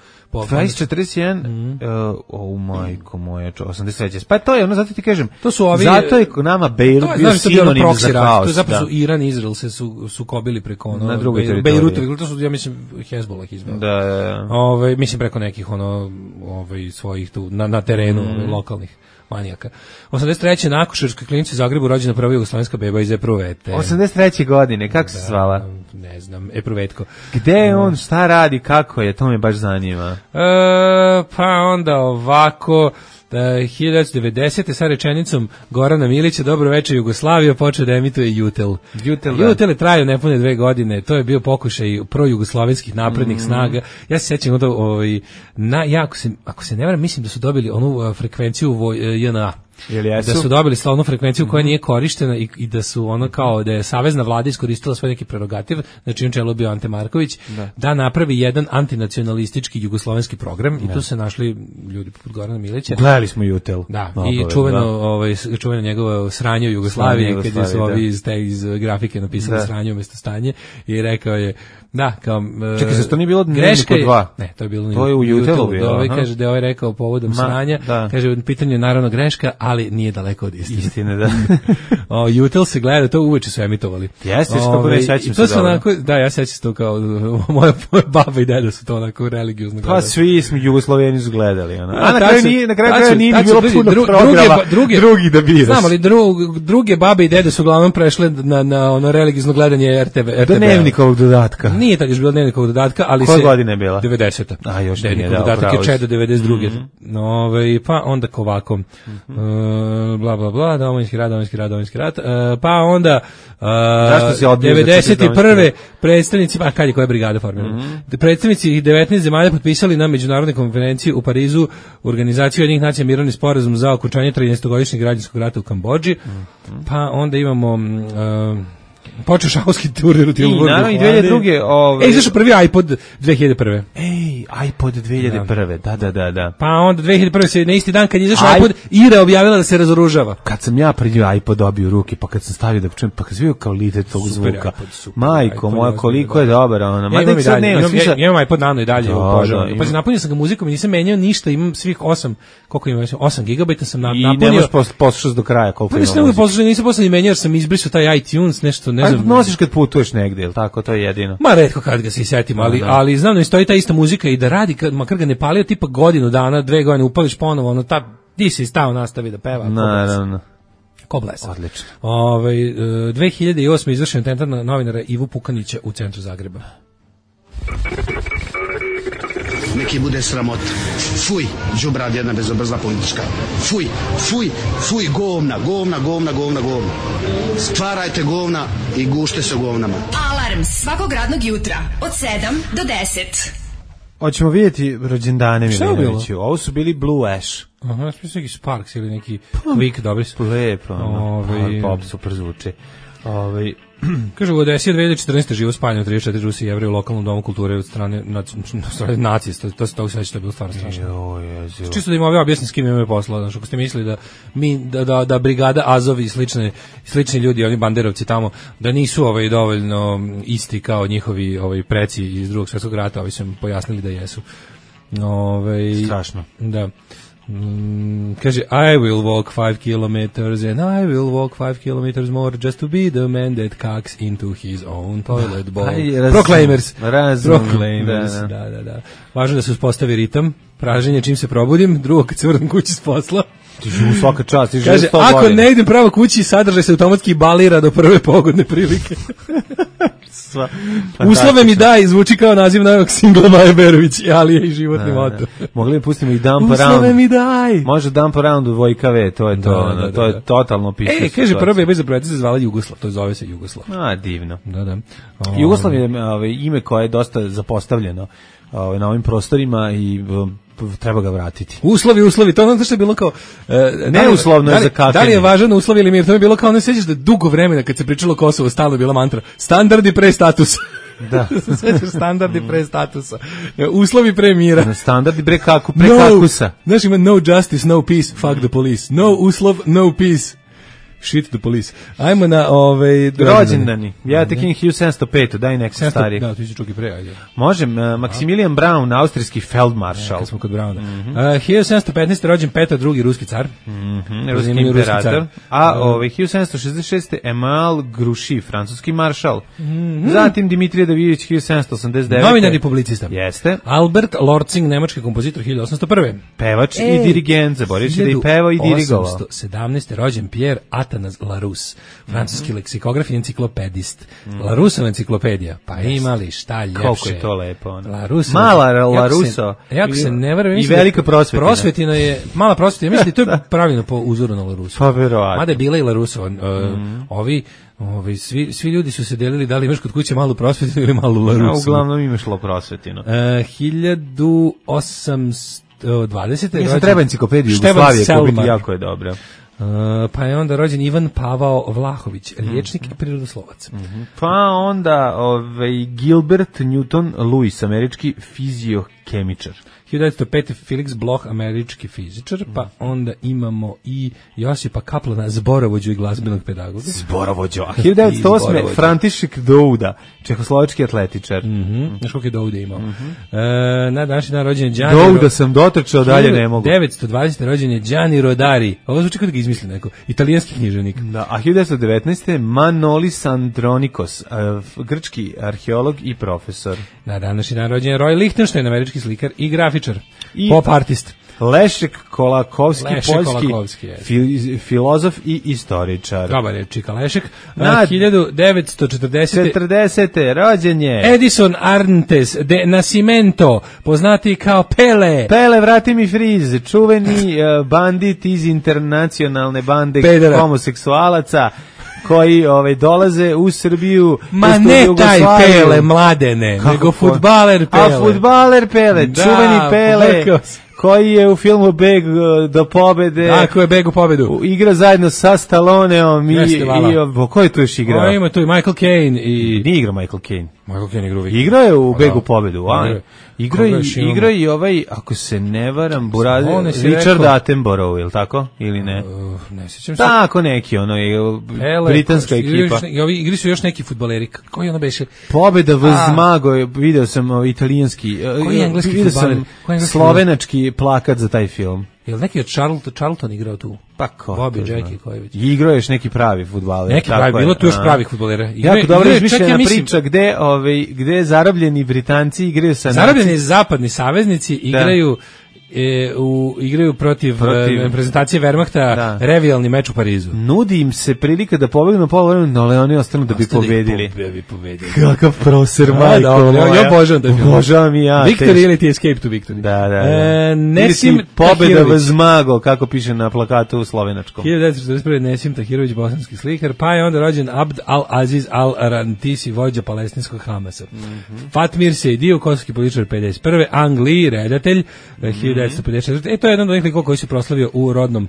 241, majko moja, 83. Pa to je ono, zato ti kažem, to su ovi, zato je nama Bejrut bio sinonim za kaos. To je zapravo su Iran i Izrael se sukobili preko na drugoj teritoriji. Bejrutovi, to su, ja mislim, Hezbollah izbao. Da. Mislim preko nekih svojih tu na terenu lokalnih manijaka. 83. na Akušerskoj klinici u Zagrebu rođena prva jugoslovenska beba iz epruvete. 83. godine, kako se zvala? Ne znam, epruvetko. Gde je on, šta radi, kako je, to me baš zanima. Pa onda ovako, 1990. sa rečenicom Gorana Milića, dobro večer Jugoslavija, počeo da emituje Jutel. Jutel je trajao nepune 2 godine, to je bio pokušaj projugoslovenskih naprednih snaga. Ja se sjećam ako se ne varam, mislim da su dobili onu frekvenciju JNA. Da su dobili slavnu frekvenciju koja nije korištena i da su ono kao da je savezna vlada iskoristila svoj neki prerogativ, znači on čelo bio Ante Marković, da napravi jedan antinacionalistički jugoslovenski program i tu se našli ljudi poput Gorana Milića. Gledali smo Jutel. Da, i čuveno njegovo sranje u Jugoslaviji, kad su ovi iz grafike napisali sranje umjesto stanje i rekao je da, kao čekaj, zašto nije bilo Dnevniku 2? Ne, to je bilo to je u Jutelu bilo. Kaže da je ovaj rekao povodom sranja, kaže pitanje je naravno greška, ali nije daleko od istine. Istine, da. Jutel se gleda, to uveče su emitovali. Jeste, kako ne sećam se dobro. Da, ja sećam se to kao moja baba i deda su to onako religiozno gledali. Pa svi smo Jugosloveni su gledali. A na kraju krajeva nije bilo puno programa drugih da biraš. Znam, ali druge babe i dede su uglavnom prešle na ono religiozno gledanje RTV. Dnevnikovog dodatka. Nije tad još bilo Dnevnikovog dodatka, ali koje godine je bila? 90. A još nije dao. Dodatak je Čeda 92. Pa onda ovako. Bla bla bla, Domovinski rat. Pa onda 91. predstavnici, pa kad je koja brigada formirana. Predstavnici 19 zemalja potpisali na međunarodnoj konferenciji u Parizu Organizaciju Ujedinjenih nacija mirovni sporazum za okončanje 13-godišnjeg građanskog rata u Kambodži. Pa onda imamo počeo šahovski turnir u Tilburgu. I naravno i 2002. Izašao prvi iPod 2001. iPod 2001. Da. Pa onda 2001. se na isti dan kad je izašao iPod, Ira objavila da se razoružava. Kad sam ja prvio iPod dobio u ruke, pa kad sam stavio da čujem, pa kad sam vidio kvalitet tog zvuka. Majko moja, koliko je dobar ona. Imam iPod Nano i dalje obožavam. Pa napunio sam ga muzikom i nisam menjao ništa, imam svih 8, koliko imam, 8 GB sam napunio. I ne možeš poslušati do kraja koliko ima. Nisam posle menjao jer sam izbrisao taj iTunes, nešto ne znam. Nosiš kad putuješ negdje, ili tako, to je jedino. Ma retko kad ga se setim, ali znam da mi stoji ta ista muzika i da radi, makar ga ne palio tipa godinu dana, 2 godine, upališ ponovo, ono ti si stao nastavi da peva. Naravno. Ko blesa. Odlično. 2008. izvršen atentat na novinara Ivu Pukanića u centru Zagreba. Neki bude sramot. Fuj, đubrad jedna bezobrazna politička. Fuj, govna. Stvarajte govna i gušte se govnama. Alarm svakog radnog jutra od 7 do 10. Hoćemo vidjeti rođendane Milinoviću. Ovo su bili Blue Ash. Aha, neki Sparks ili neki Quick, dobri su. Lepo, pop super zvuči. Kaže, u Odesi 2014. živo spaljeno 34 Rusi i Jevreji u lokalnom domu kulture od strane nacista. To se toga sveća, to je bilo stvarno strašno. Čisto da im ove objasnim s kim imaju posla. Znači, ako ste mislili da brigada Azov i slični ljudi, oni banderovci tamo, da nisu dovoljno isti kao njihovi preci iz Drugog svjetskog rata, ovi su im pojasnili da jesu. Strašno. Da. Kaže, I will walk 5 kilometers and I will walk 5 kilometers more just to be the man that cacks into his own toilet bowl. Proclaimers. Proclaimers. Da. Važno da se uspostavi ritam, praženje čim se probudim, drugo kad se vrtim kući s posla. Ti živu svaka čast, ti živu 100 godina. Kaže, ako ne idem pravo kući, sadržaj se automatski balira do prve pogodne prilike. Uslove mi daj, zvuči kao naziv novog singla Maje Berović, ali je i životni moto. Mogli bi pustimo i Dump Around. Uslove mi daj. Može Dump Around u Vojkave, to je to. To je totalno piše. Kaže, prva beba za projekta se zvala Jugoslav, to zove se Jugoslav. Divno. Da. Jugoslav je ime koje je dosta zapostavljeno na ovim prostorima i treba ga vratiti. Uslovi, to ono što je bilo kao neuslovno je za kakanje. Da li je važan uslov ili mir? To je bilo kao, ne sećaš da dugo vremena kad se pričalo o Kosovu stalno bila mantra standardi pre statusa. Da. Sećaš standardi pre statusa. Uslovi pre mira. Standardi pre kakusa. Znaš, ima no justice, no peace, fuck the police. No uslov, no peace. Shit the police. Ajmo na rođendani. Ja tek 1705, daj neko stari. Da, ti si čuki pre, ajde. Može, Maximilian Braun, austrijski feldmaršal. Kad smo kod Brauna. 1715. rođen Petar II, ruski car. Ruski imperator. A 1766. Emal Gruši, francuski maršal. Zatim Dimitrije Davidović, 1789. Novinar i publicista. Jeste. Albert Lortzing, nemački kompozitor, 1801. Pevač i dirigent, zaboravit će da i pevao i dirigovao. 1817. rođen Pierre Athanase Larousse, francuski leksikograf i enciklopedist. Laroussova enciklopedija, pa imali šta ljepše. Koliko je to lepo. Mala Larusso. Jako se ne varam. I velika prosvetina. Prosvetina je, mala prosvetina, mislim da to je pravilno po uzoru na Larousse. Pa verovatno. Mada je bila i Laroussova. Svi ljudi su se delili da li imaš kod kuće malu prosvetinu ili malu Larousse. Uglavnom imaš prosvetinu. 1820. Mislim treba enciklopediju Jugoslavije kupiti, jako je dobro. Pa je onda rođen Ivan Pavao Vlahović, liječnik i prirodoslovac. Pa onda Gilbert Newton Lewis, američki fiziokemičar. 1905. Felix Bloch, američki fizičar, pa onda imamo i Josipa Kaplana, zborovođu i glazbenog pedagoga. Zborovođu. A 1908. František Douda, čehoslovački atletičar. Znaš koliko je Douda imao? Na današnji dan rođen je Gianni Douda sam dotrčao, dalje ne mogu. 1920. rođen je Gianni Rodari. Ovo zvuči kao da ga izmisli neko. Italijanski književnik. Da, a 1919. Manolis Andronikos, grčki arheolog i profesor. Na današnji dan rođen je Roy Lichtenstein, američki slikar i grafičar. Pop artist. Lešek Kolakovski, poljski filozof i istoričar. Dobar je Čika Lešek. 1940. rođen je Edison Arantes de Nascimento, poznati kao Pele. Pele, vrati mi friz, čuveni bandit iz internacionalne bande homoseksualaca koji dolaze u Srbiju. Ma ne taj Pele, Mladene, nego fudbaler Pele. A fudbaler Pele, da, čuveni Pele, koji je u filmu Beg do pobede. Tako je, Beg u pobedu. Igra zajedno sa Stalloneom ko je tu još igrao? Ima tu i Michael Caine i... Nije igrao Michael Caine. Michael Caine igrao uvijek. Igrao je u Begu pobedu, igrao i ako se ne varam, Richard Attenborough, je li tako? Ili ne? Ne sjećam se. Tako neki, je britanska ekipa. Igri su još neki fudbaleri. Koji ono beše? Pobeda v Zmago, video sam italijanski. Koji je engleski fudbaler? Slovenački plakat za taj film. Je li neki od Charlton igrao tu? Pa ko? Bobby, Jackie, koji već. Igrao još neki pravi fudbaler. Neki pravi, bilo tu još pravih fudbalera. Jako dobro izmišljena priča gde zarobljeni Britanci igraju sa... Zarobljeni zapadni saveznici igraju... igraju protiv reprezentacije Wehrmachta revijalni meč u Parizu. Nudi im se prilika da pobegnu poluvremenu, ali oni ostanu da bi pobedili. Kakav proser, majko. Ja obožavam taj film. Obožavam i ja. Victory ili ti Escape to Victory. Da. Nesim pobeda v Zmago, kako piše na plakatu u slovenačkom. 1941. Nesim Tahirović, bosanski slikar, pa je onda rođen Abd al-Aziz al-Rantisi, vođa palestinskog Hamasa. Fatmir Sejdi, kosovski političar 51. Ang Lee, redatelj, 1954. To je jedan od onih likova koji se proslavio u rodnom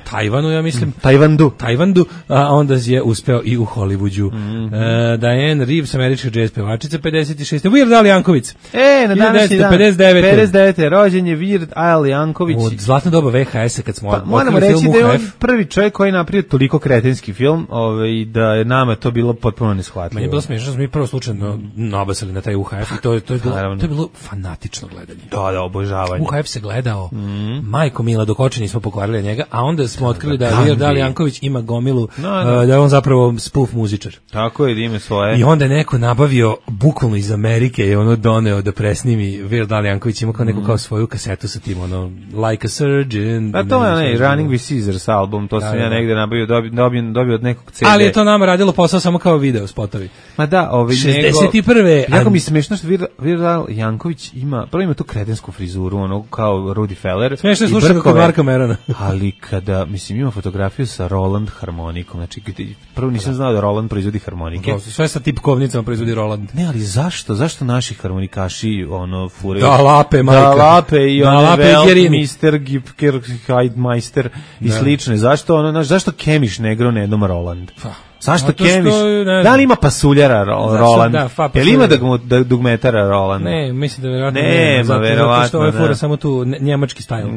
Tajvanu, ja mislim. Tajvandu, a onda je uspeo i u Hollywoodu. Diane Reeves, američka jazz pevačica, 56. Weird Al Yanković. Na današnji dan, 59. rođen je Weird Al Yanković. Od zlatno doba VHS-a kad smo moramo reći da je on prvi čovjek koji je napravio toliko kretenski film, da je nama to bilo potpuno neshvatljivo. Meni je bilo smiješno, smo mi prvo slučajno nabasali na taj UHF i to je bilo fanatično gledanje. Da, obožavanje. UHF se gledao, majko mila, dok oči nismo pokvarili njega, a onda smo otkrili da Weird Al Yanković ima gomilu, da je on zapravo spoof muzičar. Tako je, da ima svoje. I onda je neko nabavio, bukvalno iz Amerike je ono doneo da presnimi, Weird Al Yanković ima kao neku kao svoju kasetu sa tim, ono, Like a Surgeon. A to je Running with Scissors album, to sam ja negde nabavio, dobio od nekog CD. Ali je to nama radilo posao samo kao video spotovi. Ma da, 61. Jako mi smešno što Weird Al Yanković ima tu kretensku frizuru, ono kao Rudy Feller. Smešno je slušati kako Marka Merona. Ali kada, mislim, ima fotografiju sa Roland harmonikom, znači prvo nisam znao da Roland proizvodi harmonike. Sve sa tipkovnicama proizvodi Roland. Ne, ali zašto naši harmonikaši furaju? Da lape, majka. Da lape i Mr. Gipker, i slične. Zašto Kemiš ne igra na jednom Roland? Zašto Kemiš? Da li ima pasuljara Roland? Je li ima dugmetara Roland? Ne, mislim da verovatno nema, verovatno. Zato što ovo fura samo tu njemački stajl.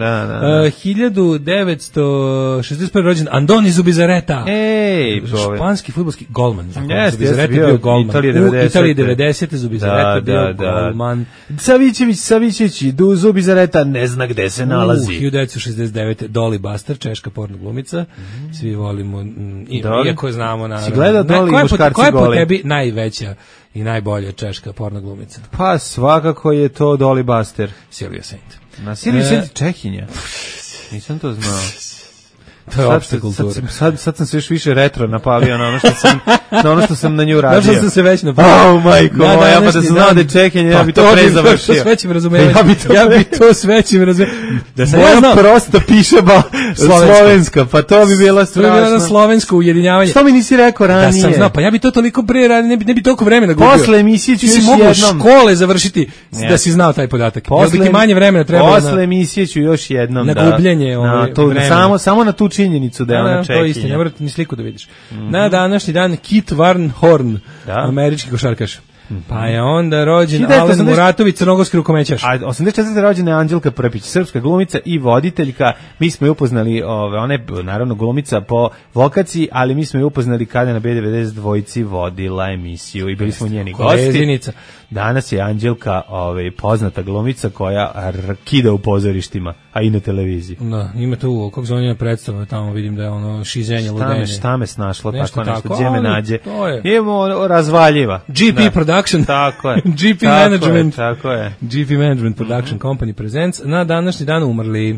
1961. rođen Andoni Zubizarreta. Španski fudbalski golman. Zubizarreta bio golman. Italiji 90. Zubizareta bio golman. Savićević, Zubizareta ne zna gde se nalazi. 1969. Dolly Buster, češka porno glumica. Svi volimo, iako znamo si gledao Doli i muškarci goli? Koja je po tebi najveća i najbolja češka porno glumica? Pa svakako je to Dolly Buster. Silvia Saint. Na Silvia Saint Čehinja. Nisam to znao. To je opšta kultura. Sad sam se još više retro napalio na ono što sam na nju radio. Znaš što sam se već napalio? Majko moja, pa da sam znao da je Čehinja, ja bi to pre završio. To svećim razumevanje. Ja bi to svećim razumevanje. Da sam ja prosto pišeba slovenska, pa to bi bila strašno. To bi bila slovensko ujedinjavanje. Što mi nisi rekao ranije? Da sam znao, pa ja bi to toliko pre radio, ne bi toliko vremena gubio. Posle emisije ću još jednom. Ti si mogu škole završiti da si znao taj podatak. Jel bi ti manje vremena trebalo? Posle emisije ću još jednom na gubljenje vremena. Samo na tu činjenicu da je ona Čehinja. To je isto, ne morate ni sliku da vidiš. Na današnji dan Kit Van Horn, američki košarkaš. Pa je onda rođen Alen Muratović, crnogorski rukomećaš. A 84. rođena je Anđelka Prpić, srpska glumica i voditeljka. Mi smo je upoznali, ona je naravno glumica po vokaciji, ali mi smo je upoznali kada je na B92 vodila emisiju i bili smo njeni gosti. Danas je Anđelka poznata glumica koja kida u pozorištima, a i na televiziji. Da, ima tu, kako zove njena predstava, tamo vidim da je ono šizenje, ludenje. Šta me snašlo, tako nešto, gdje me nađe. Imamo razvaljiva. GP Production. Tako je. GP Management. Tako je. GP Management Production Company Presents. Na današnji dan umrli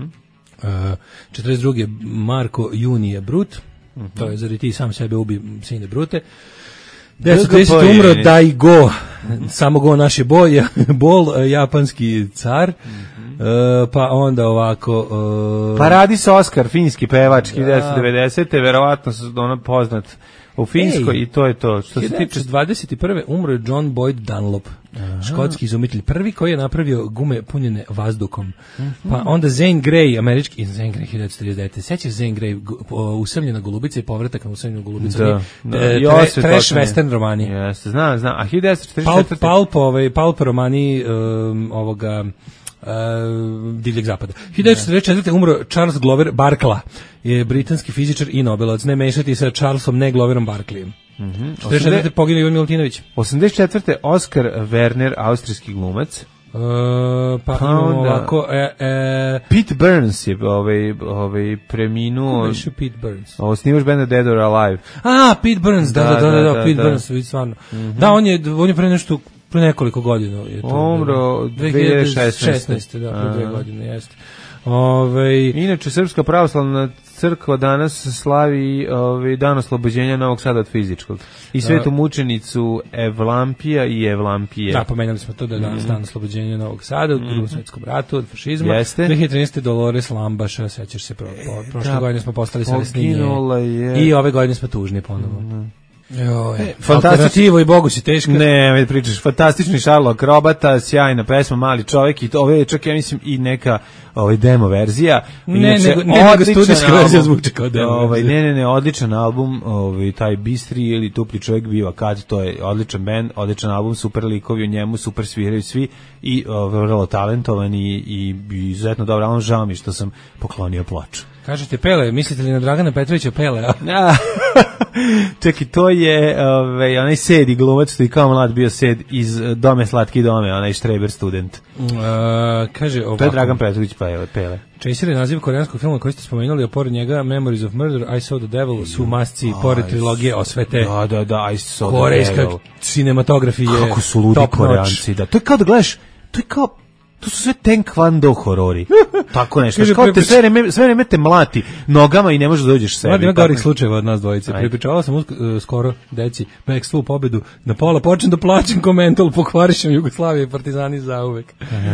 42. Marko Junije Brut. To je zari ti sam sebe ubi, sine Brute. 10. umro Daigo, samo go naše bol, japanski car. Pa onda ovako pa radi se Oskar, finski pevač 1990. verovatno ono poznat u Finskoj i to je to. Što se tiče 21. umro je John Boyd Dunlop, škotski izumitelj, prvi koji je napravio gume punjene vazduhom. Pa onda Zane Grey, američki Zane Grey 1939. Sećaš Zane Grey, Usamljena golubica i povratak na Usamljenu golubicu. Trash western romani. Jeste, znam. A 1944. Pulp romani ovoga Divljeg zapada. 1944. umro Charles Glover Barkla, je britanski fizičar i Nobelovac, ne mešati sa Charlesom ne Gloverom Barkleyem. 1944. poginuo Ivan Milutinović. 84. Oskar Werner, austrijski glumac. Pa imamo ovako Pete Burns je preminuo. Pete Burns? Snimaš benda Dead or Alive. Pete Burns, da, Pete Burns, vidi stvarno. Da, on je pre nešto, pre nekoliko godina. Umro 2016. Da, pre 2 godine, jeste. Inače, Srpska pravoslavna crkva danas slavi dan oslobođenja Novog Sada od fizičkog. I svetu mučenicu Evlampija i Evlampije. Da, pomenuli smo to da je danas dan oslobođenja Novog Sada od Drugom svetskom ratu, od fašizma. 2013. Dolores Lambaša, sećaš se, prošle godine smo postali srećni. I ove godine smo tužni ponovo. Alternativo i Bogu si teška. Ne, pričaš, fantastični Šarlo akrobata, sjajna pesma, mali čovjek i ovo je čak, ja mislim, i neka demo verzija. Ne, nego studijska verzija zvuči kao demo verzija. Ne, odličan album, taj Bistri ili Tupli čovjek biva kad, to je odličan band, odličan album, super likovi u njemu, super sviraju svi i vrlo talentovani i izuzetno dobro album, žao mi što sam poklonio ploču. Kažete Pele, mislite li na Dragana Petrovića Pele? Čekaj, to je onaj Sedi glumac što i kao mlad bio Sed iz Dome slatki dome, onaj Štreber student. Kaže ovako. To je Dragan Petrović Pele. Chaser je naziv koreanskog filma koji ste spomenuli, a pored njega Memories of Murder, I Saw the Devil su masci pored trilogije osvete. Da, I Saw the korejska Devil. Cinematografija je kako su ludi Koreanci, da. To je kao da gledaš, to su sve Taekwondo horori. Tako nešto. Kao te sve vreme te mlati nogama i ne možeš da dođeš sebi. Ima gorih slučajeva od nas dvojice. Pripričavao sam skoro deci mek svu pobedu. Na pola počnem da plaćem komental, pokvarišem Jugoslavije i Partizani zauvek.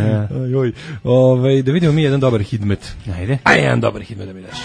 Da vidimo mi jedan dobar hidmet. Ajde. Jedan dobar hidmet da mi daš.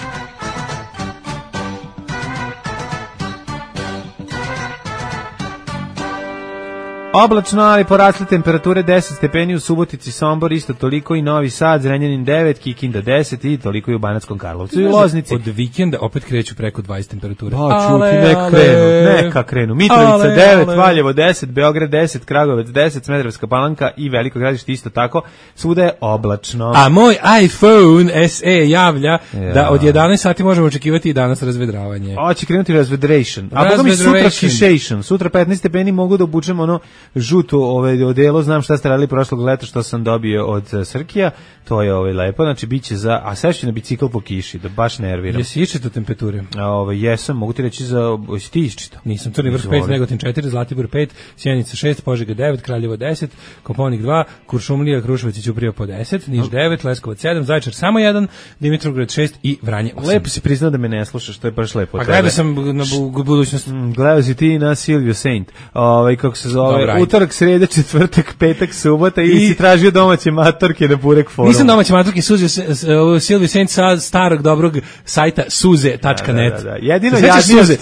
Oblačno, ali porasle temperature 10 stepeni u Subotici, Sombor, isto toliko i Novi Sad, Zrenjanin 9, Kikinda 10 i toliko i u Banatskom Karlovcu i Loznici. Od vikenda opet kreću preko 20 temperature. Neka krenu. Mitrovica 9, Valjevo 10, Beograd 10, Kragujevac 10, Smederevska Palanka i Veliko Gradište isto tako. Svuda je oblačno. A moj iPhone SE javlja da od 11 sati možemo očekivati i danas razvedravanje. Hoće krenuti razvedration. A potom i sutra kishation. Sutra 15 stepeni mogu da obučemo ono žuto odelo, znam šta ste radili prošlog leta što sam dobio od Srkija, to je lepo, znači biće a sve ću na bicikl po kiši, da baš nerviram. Jesi iščitao temperature? Jesam, mogu ti reći jesi ti iščitao? Nisam, Crni Vrh 5, Negotin 4, Zlatibor 5, Sjenica 6, Požega 9, Kraljevo 10, Koponik 2, Kuršumlija, Kruševac i Ćuprija po 10, Niš 9, Leskovac 7, Zaječar samo 1, Dimitrovgrad 6 i Vranje 8. Lepo si priznao da me ne slušaš, to je baš lepo. A gledao sam na budućnost. Gledao si ti na Silvio Saint, kako se zove, utorak, sreda, četvrtak, petak, subota i si tražio domaće matorke na Burek forumu. Nisam domaće matorke, Silvio Saint sa starog dobrog sajta suze.net. Jedino jadnije od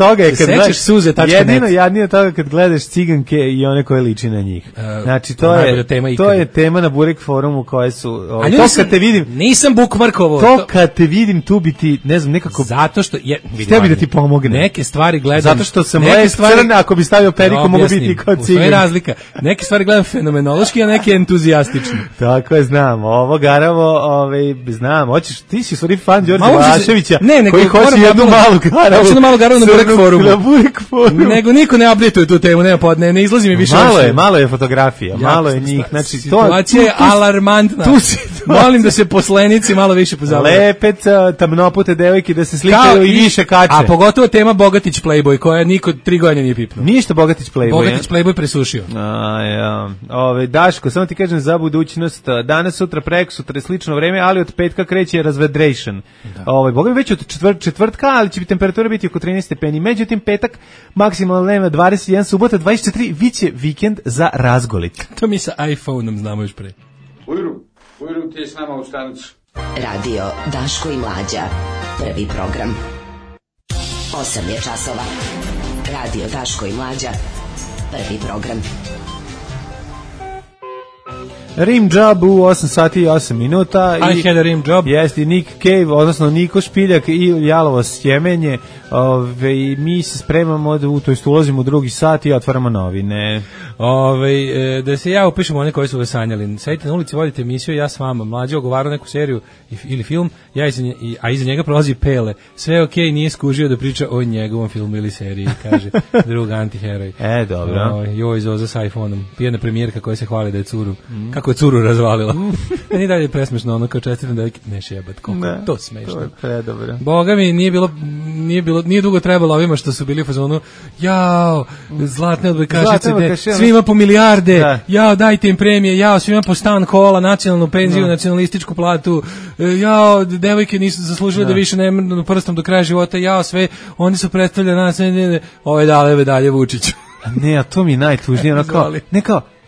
toga kad gledaš ciganke i one koje liči na njih. Znači, to je tema na Burek forumu koje su... To kad te vidim... Nisam bukmarkovo. To kad te vidim, tu bi ti, ne znam, nekako... Zato što... Tebi da ti pomogne. Neke stvari gledam... Zato što sam crn, ako bi stavio periku, mogu biti kod ciganke. To je razlika. Neke stvari gledam fenomenološki, a neke entuzijastični. Tako je, znam. Ovo Garavo, znam. Ti si stvari fan Đorđe Vlaševića, koji hoće jednu malu Garavu. Hoće jednu malu Garavu na Burek forumu. Nego niko ne updateuje tu temu, ne izlazi mi više. Malo je fotografija, malo je njih. Znači, situacija je alarmantna. Molim da se poslenici malo više pozabavaju. Lepec, tamnopute devojke da se slikaju i više kače. A pogotovo tema Bogatić Playboy, koja niko 3 godine nije pipnuo. Ništa Bogatić Playboy. Bogatić Playboy presušio. Daško, samo ti kažem za budućnost, danas, sutra, prekosutra je slično vreme, ali od petka kreće razvedration. Boga mi već od četvrtka, ali će temperatura biti oko 13 stepeni. Međutim, petak maksimalno nema 21, subota 24, viće vikend za razgolit. To mi sa iPhone-om znamo još pre. Ujru ti je s nama u stanicu. Radio Daško i Mlađa, prvi program. 8 je časova. Radio Daško i Mlađa, prvi program. Rim job u 8 sati i 8 minuta. I had a rim job. Jeste, Nick Cave, odnosno Niko Špiljak i Jalovo Sjemenje. Mi se spremamo, to jest ulazimo u drugi sat i otvaramo novine. Da se ja upišem one koji su vas sanjali. Sedite na ulici, vodite emisiju, ja s vama, Mlađe ogovarao neku seriju ili film, a iza njega prolazi Pele. Sve okej, nije skužio da priča o njegovom filmu ili seriji, kaže drug antiheroj. Dobro. Joj, Zoza s iPhone-om. Pijena premijerka koja se hvali da je curu. Kako je curu razvalila. Meni dalje je presmešno, ono kao čestitam da ne šebat, koliko je to smešno. To je predobro. Boga mi, nije dugo trebalo ovima što su bili u fazonu, jao, zlatne odbojkašice, svima po milijarde, jao, dajte im premije, svima po stan, kola, nacionalnu penziju, nacionalističku platu, jao, devojke nisu zaslužile da više ne mrnu prstom do kraja života, sve, oni su predstavljali nas, ove dalje Vučiću. Ne, a to mi je najtužnije, ono kao,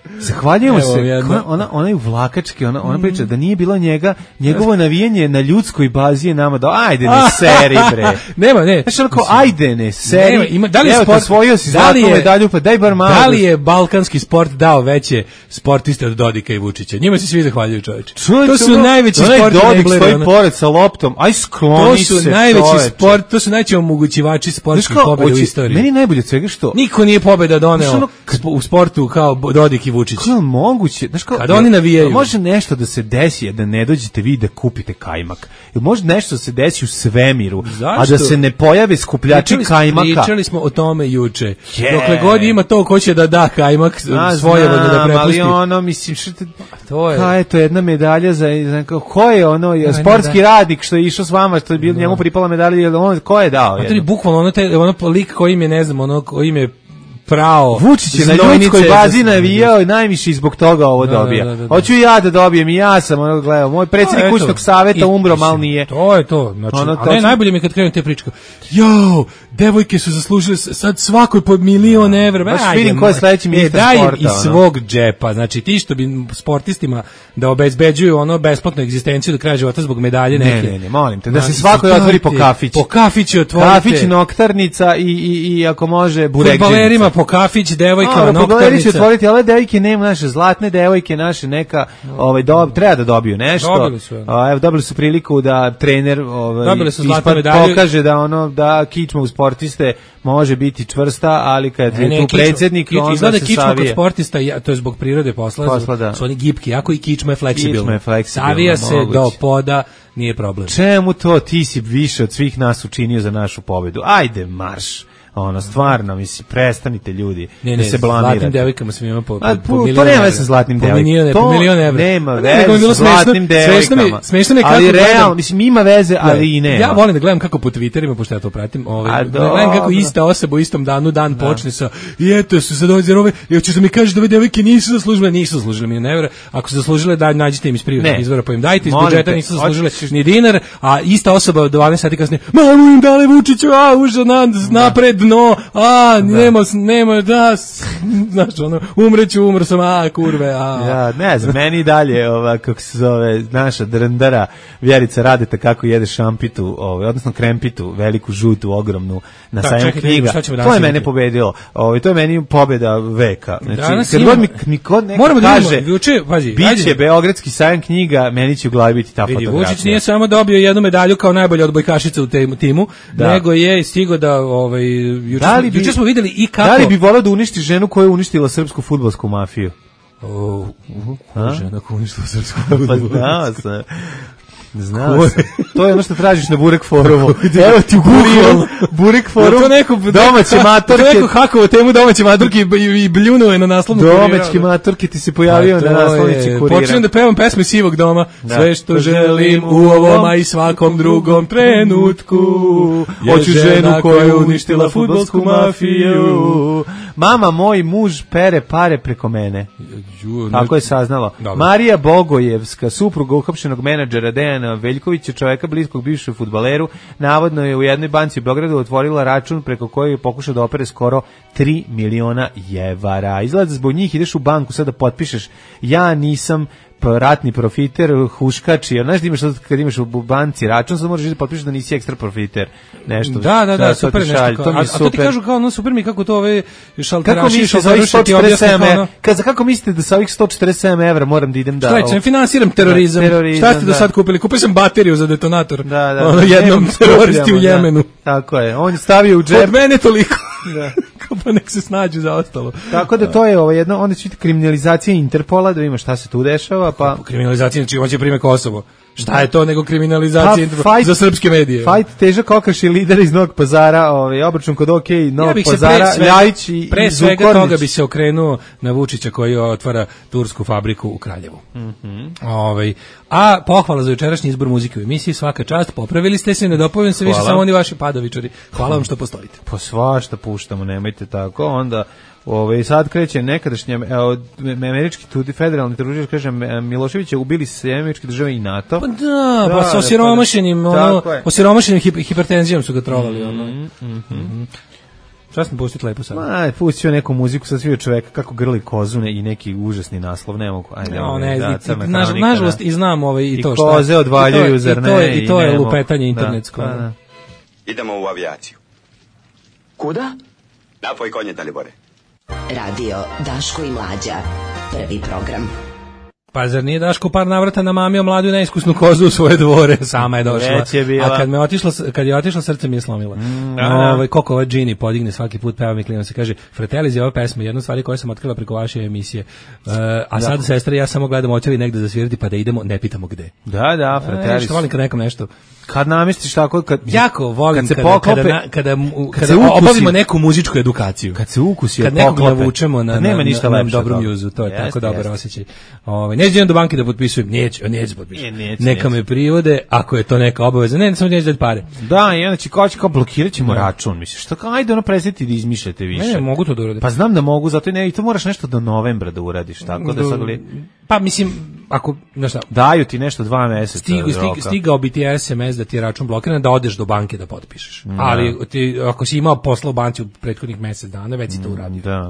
Zahvaljujemo se, ona je u Vlakački, ona priča da nije bilo njega, njegovo navijanje na ljudskoj bazi je nama da, ajde ne seri bre. Nema, ne. Znaš onako, ajde ne seri, da li je sport, osvojio si zlatnu medalju, pa daj bar malo. Da li je balkanski sport dao veće sportiste od Dodika i Vučića? Njima se svi zahvaljuju, čoveče. To su najveći sporti. Dodik stoji pored sa loptom, aj skloni se. To su najveći sport, to su najveći omogućivači sportskih pobjeda u istoriji. Meni najbolje od svega što niko nije pobjeda doneo u sportu kao Dodik i Vučić. Kako je moguće? Znaš kao, kad oni navijaju. Može nešto da se desi, da ne dođete vi da kupite kajmak. Ili može nešto da se desi u svemiru, a da se ne pojave skupljači kajmaka. Pričali smo o tome juče. Dokle god ima to ko će da da kajmak svojevoljno da prepusti. Ali ono, mislim, to je. Kaj je to jedna medalja za ko je ono, sportski radnik što je išao s vama, što je bilo njemu pripala medalja, on ko je dao? To je bukvalno ono lik koji im je, ne znam, ono koji im je pravo. Vučić je na ljudskoj bazi navijao i najviše zbog toga ovo dobija. Hoću i ja da dobijem, i ja sam ono gledao. Moj predsjednik kućnog saveta umro, mal nije. To je to. Znači, a najbolje mi je kad krenu te priče. Jo, devojke su zaslužile sad svakoj po €1.000.000. Baš vidim ko je sledeći ministar sporta. Daj iz svog džepa. Znači ti što bi sportistima da obezbeđuju ono besplatnu egzistenciju do kraja života zbog medalje neke. Ne, molim te, da se svakoj otvori po kafić. Po kafiću otvorite. Kafić, noktarnica i ako može burekđenica. Po kafić, devojkama, noktarnica. Otvoriti, ale devojke nema naše zlatne devojke, naše neka, treba da dobiju nešto. Dobili su. Evo, dobili su priliku da trener pokaže da ono da kičma u sportiste može biti čvrsta, ali kad je tu predsjednik, onda izgleda se kičma savije. kod sportista, to je zbog prirode posla, su oni gipki, jako i kičma je fleksibilna. Savija se do poda, nije problem. Čemu to ti si više od svih nas učinio za našu pobedu? Ajde, marš. Ono, stvarno, mislim, prestanite ljudi da se blamirate. Zlatnim devojkama sam imao po to nema veze sa zlatnim devojkama. Po €1.000.000. Nema veze sa zlatnim devojkama. Smešno mi je kako ali realno, mislim, ima veze, ali i nema. Ja volim da gledam kako po Twitterima, pošto ja to pratim, gledam kako ista osoba u istom danu, počne sa, i eto su sad ovdje ove, i hoćeš da mi kažeš da ove devojke nisu zaslužile mi ne vere, ako su zaslužile, nađite im iz privatnog izvora, pa im dajte, iz budžeta nisu zaslužile ni dinar, a ista osoba 12 sati kasnije, mamu im dali Vučiću, uža napred, nema, da, znaš, ono, umro sam, kurve, Ja, ne znam, meni dalje, kako se zove, naša drndara, Vjerica Radeta, kako jede šampitu, odnosno krempitu, veliku, žutu, ogromnu, na sajam knjiga, to je mene pobedilo, to je meni pobjeda veka, znači, kad god mi kod neka kaže, biće Beogradski sajam knjiga, meni će u glavi biti ta fotografija. Vidi, Vučić nije samo dobio jednu medalju kao najbolja odbojkašica u timu, nego je stigao da, juče smo videli i kako... Da li bi volao da uništi ženu koja je uništila srpsku fudbalsku mafiju? Žena koja uništila srpsku fudbalsku mafiju. Znao sam. To je ono što tražiš na Burek forumu. Evo ti Burek forum, domaće matorke. To neko hakovo temu domaće matorke i bljunuo je na naslovnu kuriru. Domaće matorke ti se pojavio na naslovnici kurira. Počnem da pevam pesme Sivog doma. Sve što želim u ovom, a i svakom drugom trenutku. Hoću ženu koja je uništila fudbalsku mafiju. Mama, moj muž pere pare preko mene. Tako je saznalo. Marija Bogojevska, supruga uhapšenog menadžera Dejana Veljkovića, čoveka bliskog bivšem fudbaleru, navodno je u jednoj banci u Beogradu otvorila račun preko kojeg je pokušao da opere skoro 3 miliona evra. Izgleda zbog njih ideš u banku sad da potpišeš, ja nisam ratni profiter, huškač, jer znaš da imaš kad imaš u banci račun, sad možeš da potpišeš da nisi ekstra profiter. Nešto. Da, super nešto. To mi je super. A to ti kažu kao ono super mi kako to ove šalteraši šalterušati objasne. Za kako mislite da sa ovih 147 evra moram da idem da... Šta ćem, finansiram terorizam. Šta ste do sad kupili? Kupio sam bateriju za detonator. Da. Jednom teroristi u Jemenu. Tako je. On je stavio u džep. Od mene toliko. Da. Pa nek se snađu za ostalo. Tako da to je jedno, onda će biti kriminalizacija Interpola, da vidimo šta se tu dešava, pa... Kriminalizacija, znači on će prime Kosovo. Šta je to nego kriminalizacija za srpske medije? Fight Težak Okaš i lider iz Novog Pazara, obračun kod OK Novog Pazara, Ljajić i pre svega toga bi se okrenuo na Vučića koji otvara tursku fabriku u Kraljevu. A pohvala za jučerašnji izbor muzike u emisiji, svaka čast, popravili ste se, ne dopovijem se više samo oni vaši padovičari. Hvala vam što postojite. Po svašta puštamo, nemojte tako, onda... sad kreće nekadašnja američki federalni tužilac, kaže Miloševića ubili se američke države i NATO. Pa da, sa osiromašenim hipertenzijom su ga trovali. Časno pustiti lepo sad. Ma, pustio neku muziku, sad svio čoveka kako grli kozune i neki užasni naslov, ne mogu. Ajde, no, nažalost i znam i to šta. I koze odvaljuju, zar ne? I to je lupetanje internetsko. Da. Idemo u avijaciju. Kuda? Napoj konje, Dalibore. Radio Daško i Mlađa. Prvi program. Pa zar nije Daško par navrata namamio mladu neiskusnu kozu u svoje dvore, sama je došla. A kad je otišla srce mi je slomila. Koliko ova Gini podigne svaki put, peva mi klima se kaže, Fratellis je ova pesma, jedna stvari koju sam otkrila preko vaše emisije. A sad sestra ja samo gledam hoće li negde zasvirati pa da idemo, ne pitamo gde. Da, Fratellis. Što volim kad nekom nešto. Kad namestiš tako, jako volim kada obavimo neku muzičku edukaciju. Kad se ukusi kad nekog navučemo na dobru mjuzu, to je tako dobar osjećaj. Neću do banke da potpisujem, neću potpisujem. Neka me privode, ako je to neka obaveza, ne samo neću dati pare. Da, i onda će kao blokirat ćemo račun, misliš, što kao, ajde presjeti da izmišljate više. Ne, mogu to da uradim. Pa znam da mogu, zato i to moraš nešto do novembra da uradiš, tako da sad pa mislim, ako, znaš šta, daju ti nešto 2 meseca. Stigao bi ti SMS da ti je račun blokiran, da odeš do banke da potpišeš. Ali ako si imao posla u banci u prethodnih mesec dana, već si to uradio. Da.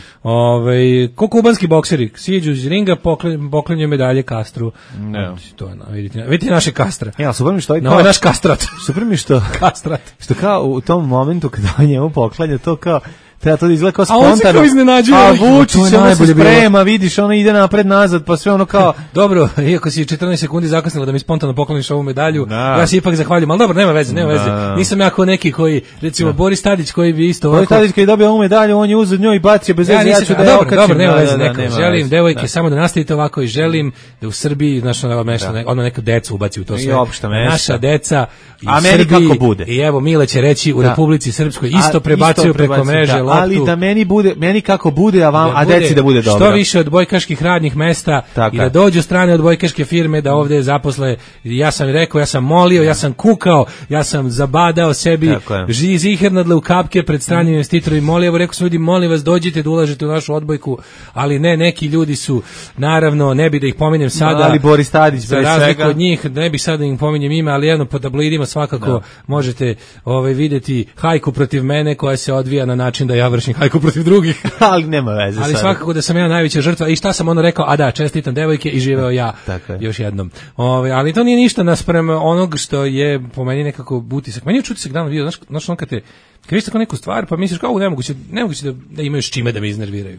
Ko kubanski bokseri, siđu iz ringa, poklanjaju medalje Kastru. To je, vidite naše Kastra. Ja, super mi što je naš Kastrat. Super mi što Kastrat. Što kao u tom momentu kada on njemu poklanja, to kao treba to izgleda kao spontano. A on se kao iznenađuje. A Vučić ono se sprema, vidiš, ono ide napred nazad, pa sve ono kao... Dobro, iako si 14 sekundi zakasnila da mi spontano pokloniš ovu medalju, ja se ipak zahvaljujem, ali dobro, nema veze. Nisam ja kao neki koji, recimo Boris Tadić koji bi isto... Boris Tadić koji je dobio ovu medalju, on je uzeo njoj i bacio bez veze, ja ću da je okačim. Dobro, nema veze, želim, devojke, samo da nastavite ovako i želim da u Srbiji, znaš, ono neka deca ubaci u to sve. Naša deca i u Srbiji, i evo Mile će reći u Republici Srpskoj isto prebacuju preko mreže loptu. Ali da meni kako bude, a deci da bude dobro. Što više odbojkaških radnih mesta i da dođu strane odbojkaške firme da ovde zaposle. Ja sam rekao, ja sam molio, ja sam kukao, ja sam zabadao sebi zihernadle u kapke pred stranim investitorima i molio, rekao sam ljudi, molim vas dođite da ulažete u našu odbojku, ali ne, neki ljudi su, naravno, ne bi da ih pominjem sada, ali Boris Tadić za razliku od njih, ne bih sada da im pominjem ime, ali jedno po tabloidima svakako možete vidjeti hajku protiv mene koja se odvija na način da ja vršim hajku protiv drugih. Ali nema veze. Ali svakako da sam ja najveća žrtva i šta sam onda rekao, a da, čestitam devojke i živeo ja još jednom. Ali to nije ništa naspram onog što je po meni nekako utisak. Meni je utisak dan video, znaš on kad vidiš tako neku stvar, pa misliš kao nemoguće da imaju s čime da me iznerviraju.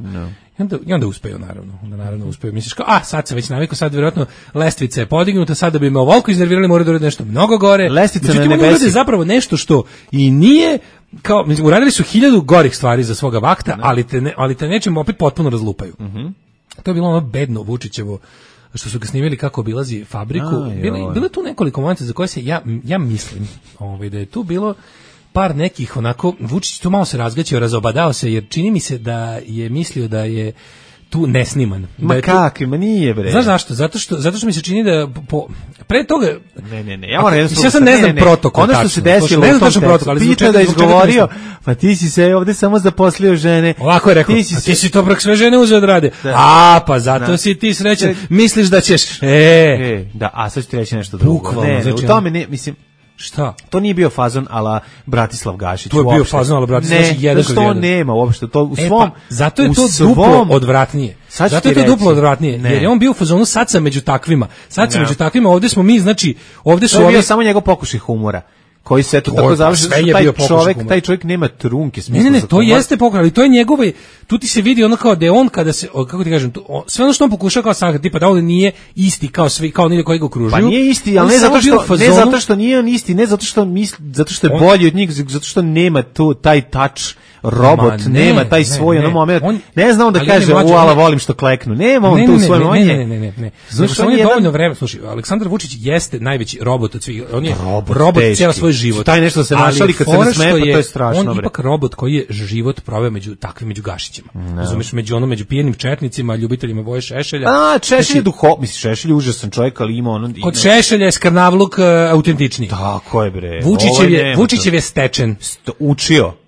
I onda uspeju, naravno uspeju. Misliš kao, sad se već navikao, sad vjerojatno lestvica je podignuta, sad da bi me ovoliko iznervirali moraju da urade nešto mnogo gore. Lestvica na nebesi. Zapravo nešto što i nije, kao, uradili su 1000 gorih stvari za svoga vakta, ali te nečim opet potpuno razlupaju. To je bilo ono bedno Vučićevo, što su ga snimili kako obilazi fabriku. Bilo tu nekoliko momenta za koje se ja mislim da je tu bilo par nekih onako, Vučić tu malo se razgaćio, razobadao se, jer čini mi se da je mislio da je tu nesniman. Ma kakvi, ma nije bre. Znaš zašto? Zato što mi se čini da pre toga... Ne, ja moram ja sam ne znam protokol. Ono što se desilo u tom tekstu, pita da je izgovorio, pa ti si se ovde samo zaposlio žene. Ovako je rekao, ti si to prek sve žene uzeo da rade. Pa zato si ti srećan, misliš da ćeš... Da, a sad ću ti reći nešto drugo. Bukvalno. U tome ne, mislim... Šta? To nije bio fazon ala Bratislav Gašić. To je bio fazon ala Bratislav Gašić. Ne, što nema uopšte. To u svom... zato je to duplo odvratnije. Jer je on bio u fazonu sad sam među takvima. Ovdje smo mi, znači... Ovdje su to je bio samo njegov pokušaj humora. Koji se tako završi, taj čovjek nema trunke smisla. Ne, to jeste pokušaj, ali to je njegove, tu ti se vidi ono kao da je on kada se, kako ti kažem, sve ono što on pokušava kao sad, tipa da ovdje nije isti kao svi, kao oni koji ga okružuju. Pa nije isti, ali ne zato što nije on isti, ne zato što je bolji od njih, zato što nema taj touch. Robot nema taj svoj moment. Ne zna on da kaže ala volim što kleknu. Nema on tu svoj moment. Ne. Znači on je dovoljno vremena. Slušaj, Aleksandar Vučić jeste najveći robot od svih. On je robot ceo svoj život. Taj nešto se našali kad se nasmeje, pa to je strašno. On ipak robot koji je život proveo među Gašićima. Razumeš, među pijenim četnicima, ljubiteljima Voje Šešelja. Šešelj je misliš Šešelj je užasan čovjek, ali ima on. Kod Šešelja je skrnavluk autentičniji. Tako je bre. Vučićev je stečen. Učio.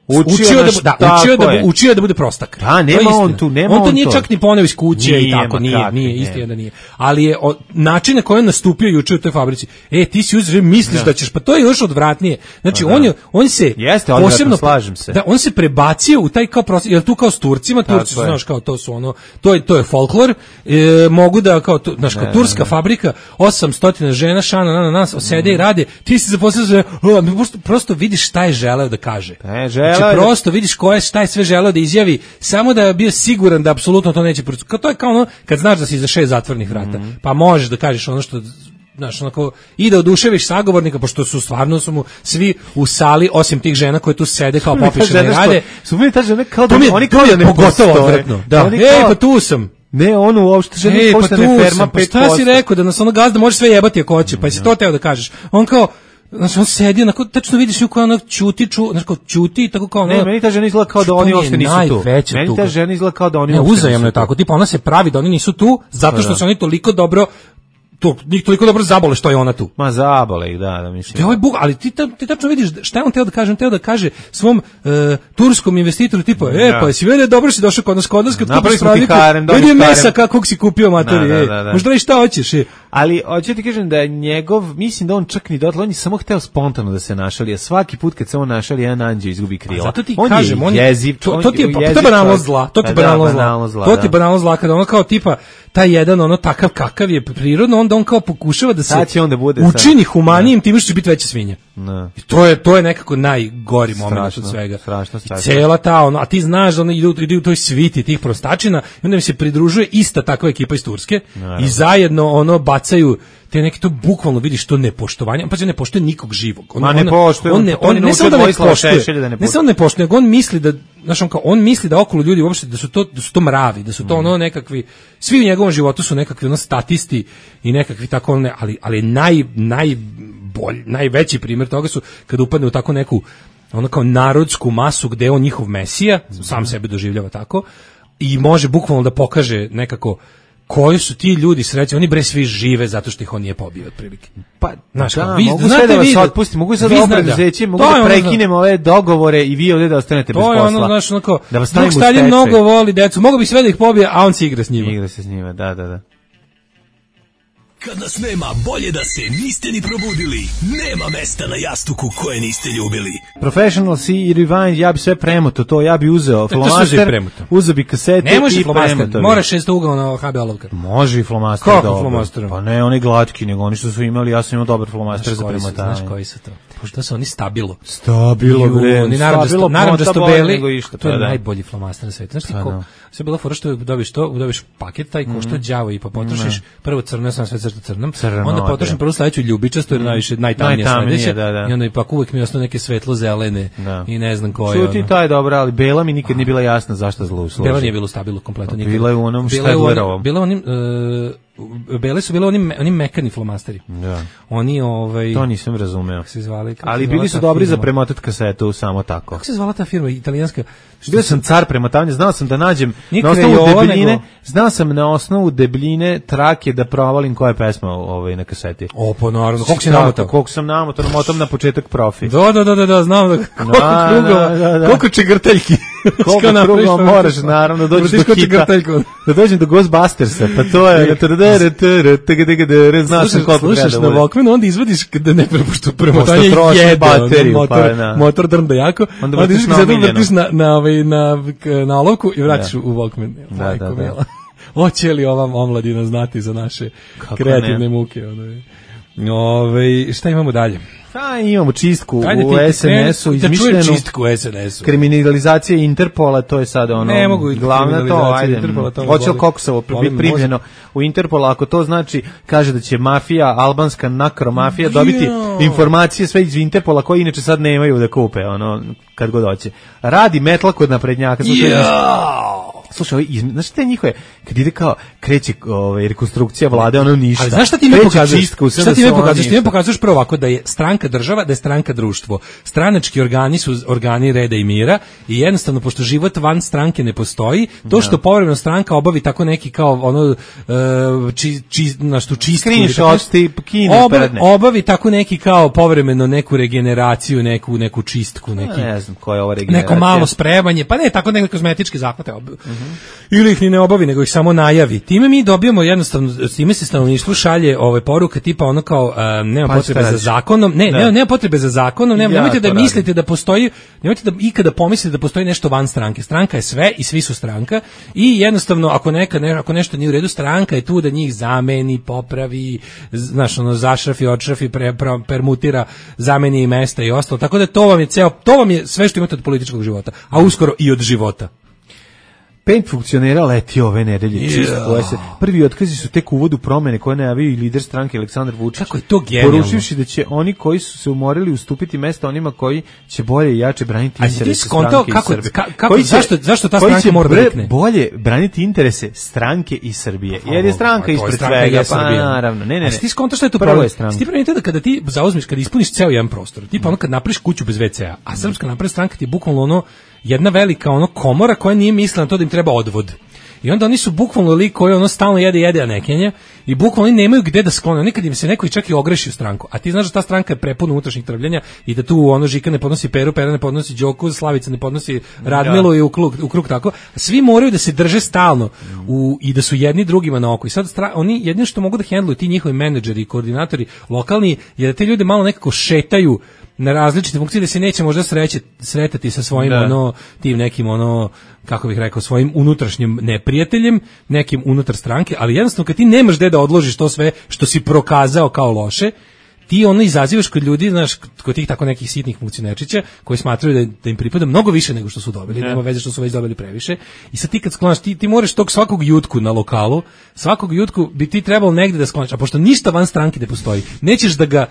Učio da bude prostak. Da, nema on tu, nema on to nije čak ni poneo iz kuće i tako, nije, isti da nije. Ali je način na koji on nastupio juče u toj fabrici. Ti si uzeo, misliš da ćeš, pa to je još odvratnije. Znači on se posebno, slažem se. Da, on se prebacio u taj kao prostak, jel tu kao s Turcima, Turci su, znaš, kao to su ono, to je folklor, mogu da kao, znaš, kao turska fabrika, 800 žena šana na nas sede i rade, ti si zaposlio, prosto vidiš šta je želeo da kaže. Znači, prosto vidiš šta je sve želeo da izjavi, samo da je bio siguran da apsolutno to neće proći. To je kao ono, kad znaš da si iza 6 zatvornih vrata, pa možeš da kažeš ono što, znaš, onako, i da oduševiš sagovornika, pošto su stvarno mu svi u sali, osim tih žena koje tu sede kao popišene rade. Su mi ta žene kao da oni kao da ne postoje. Da, pa tu sam. Ne, on uopšte žena poštene ferma 5%. Pa šta si rekao, da nas ono gazda može sve jebati ako hoće, pa si to teo da kažeš. On kao, znači on sedi, onako, tačno vidiš nju koja ono ćuti, tako kao ono... Ne, meni ta žena izgleda kao da oni uopšte nisu tu. Meni ta žena izgleda kao da oni uopšte nisu tu. Uzajamno je tako, tipa ona se pravi da oni nisu tu, zato što su oni toliko dobro zabole što je ona tu. Ma zabole ih, da mislim. Ali ti tačno vidiš šta je on teo da kaže. On teo da kaže svom turskom investitoru tipa, pa si vele dobro si došao kod nas kad kupiš prodike. Vidi mesa kakvog si kupio matori, možda i šta hoćeš. Ali hoću ti kažem da je mislim da on čak ni dotle, on je samo hteo spontano da se našali, a svaki put kad se on našali, jedan anđeo izgubi krila. Zato ti kažem, on je jeziv, to ti je banalno zla, to ti banalno zla, kada ono kao tipa taj jedan ono takav kakav je prirodno, onda on kao pokušava da se učini humanijim time što će biti veća svinja. I to je nekako najgori moment od svega. I cela ta ono, a ti znaš da oni idu u toj sviti tih prostačina i onda mi se pridružuje ista takva ekipa iz Turske i zajedno ono bacaju te neki, to bukvalno vidiš to nepoštovanje, pa ne poštuje nikog živog. Ne poštuje, on ne samo da ne poštuje, nego on misli da, znaš, on misli da okolo ljudi uopšte da su to mravi, da su to ono nekakvi, svi u njegovom životu su nekakvi ono statisti i nekakvi tako ono, ali najveći primjer toga su kad upadne u tako neku ono kao narodsku masu gde je on njihov mesija, sam sebe doživljava tako i može bukvalno da pokaže nekako koji su ti ljudi srećni, oni bre svi žive zato što ih on nije pobio otprilike. Pa, znaš, mogu sve da vas otpustim, mogu sad ovo preduzeće, mogu da prekinem ove dogovore i vi ovdje da ostanete bez posla. To je ono, znaš, onako, da vas stavim u stečaj. Mnogo voli decu, mogu bi sve da ih pobije, a on se igra s njima. Igra se s njima, da. Kad nas nema, bolje da se niste ni probudili. Nema mesta na jastuku koje niste ljubili. Professional C i Rewind, ja bi sve premoto to, ja bi uzeo flomaster, uzeo bi kasete ne može i flomaster, premoto. Mora 6 ugao na HB olovka. Može i flomaster. Kako flomaster? Pa ne, oni glatki, nego oni što su imali, ja sam imao dobar flomaster za premotanje. Znaš koji su to? Pošto su oni stabilo. Bre. Oni naravno da su beli, to je najbolji flomaster na svijetu. Znaš ti ko? Sve bila fora što dobiš paket, taj košta đavo i pa potrošiš prvo crno, sam sve crto crnom, onda potrošim prvu sledeću ljubičasto, jer najtamnije sledeće, i onda ipak uvek mi ostane neke svetlo-zelene i ne znam koje. Čuti, ta je dobra, ali bela mi nikad nije bila jasna zašto služi. Bela nije bilo stabilno kompletno nikad. Bila je u onom Štedlerovom. Bele su bile oni mekani flomasteri. Da. Oni to nisam razumeo. Kako se zvali? Ali bili su dobri za premotat kasetu samo tako. Kako se zvala ta firma italijanska? Bio sam car premotavanja, znao sam da nađem na osnovu debljine, znao sam na osnovu debljine trake da provalim koja je pesma na kaseti. Pa naravno. Koliko sam namotao, namotam na početak Profi. Da, znam da koliko čegrteljki. Koliko krugova moraš, naravno, dođeš do hita, da dođem do Ghostbustersa, pa to je, znaš koliko treba da bude. Slušaš na Walkmanu, onda izvadiš da ne prepuštu premotanje motor drnda jako, onda vrtiš na olovku i vratiš u Walkman. Da. Hoće li ova omladina znati za naše kreativne muke? Šta imamo dalje? Imamo čistku u SNS-u, izmišljenu čistku u SNS-u. Kriminalizacija Interpola, to je sada glavna to, ajde. Hoće li Kokosovo biti primljeno u Interpola, ako to znači, kaže da će mafija, albanska nakromafija dobiti informacije sve iz Interpola koje inače sad nemaju da kupe, kad god hoće. Radi metla kod naprednjaka. Slušaj, znaš te njihove, kad ide kao, kreće rekonstrukcija vlade, ono ništa. Ali znaš šta ti me pokazuješ? Šta ti me pokazuješ? Ti me pokazuješ prvo ovako da je stranka država, da je stranka društvo. Stranački organi su organi reda i mira i jednostavno, pošto život van stranke ne postoji, to što povremeno stranka obavi tako neki kao ono čistku, obavi tako neki kao povremeno neku regeneraciju, neku čistku, neki, ne znam koja je ova regeneracija. Neko malo spremanje, pa ne, tako neke kozmetičke zahvate ili ih ni ne obavi, nego ih samo najavi. Time mi dobijamo jednostavno, time se stanovništvu šalje poruka tipa ono kao nema potrebe za zakonom, nema potrebe za zakonom, nemojte da mislite da postoji, nemojte da ikada pomislite da postoji nešto van stranke. Stranka je sve i svi su stranka i jednostavno ako nešto nije u redu, stranka je tu da njih zameni, popravi, znaš, ono, zašrafi, odšrafi, permutira, zameni i mesta i ostalo. Tako da to vam je sve što imate od političkog života, a uskoro i od života. 5 funkcionera leti ove nedelje. Prvi otkazi su tek u uvodu promene koje najavio i lider stranke Aleksandar Vučić. Kako je to genijalno? Poručivši da će oni koji su se umorili ustupiti mesta onima koji će bolje i jače braniti interese stranke i Srbije. Zašto ta stranka mora da rikne? Bolje braniti interese stranke i Srbije. Jer je stranka ispred svega, pa naravno. Ne. Ti skonto što je to problem? Ti primite da kada ti zauzmeš, kada ispuniš ceo jedan prostor, tipa ono kad napraviš kuću bez WC-a, a Srpska napredna stranka ti je bukvalno ono jedna velika komora koja nije mislila na to da im treba odvod. I onda oni su bukvalno lik koji ono stalno jede, a ne kenja i bukvalno oni nemaju gde da sklone. Nekad im se neko i čak i ogreši u stranku. A ti znaš da ta stranka je prepuna unutrašnjih trvljenja i da tu ono Žika ne podnosi Peru, Pera ne podnosi Đoku, Slavica ne podnosi Radmilu i u krug tako. Svi moraju da se drže stalno i da su jedni drugima na oko. I sad oni jedino što mogu da hendluju ti njihovi menadžeri i koordinatori lokalni je da te ljude malo nekako šetaju na različite funkcije, da se neće možda sretati sa svojim tim nekim kako bih rekao, svojim unutrašnjim neprijateljem, nekim unutar stranke, ali jednostavno kad ti nemaš gde da odložiš to sve što si prokazao kao loše, ti izazivaš kod ljudi, znaš, kod tih tako nekih sitnih funkcionerčića koji smatraju da im pripada mnogo više nego što su dobili, nema veze što su već dobili previše. I sad ti kad sklonaš, ti moraš tog svakog jutku na lokalu, svakog jutku bi ti trebalo negde da sklonaš, a pošto ništa van stranke ne postoji, nećeš da ga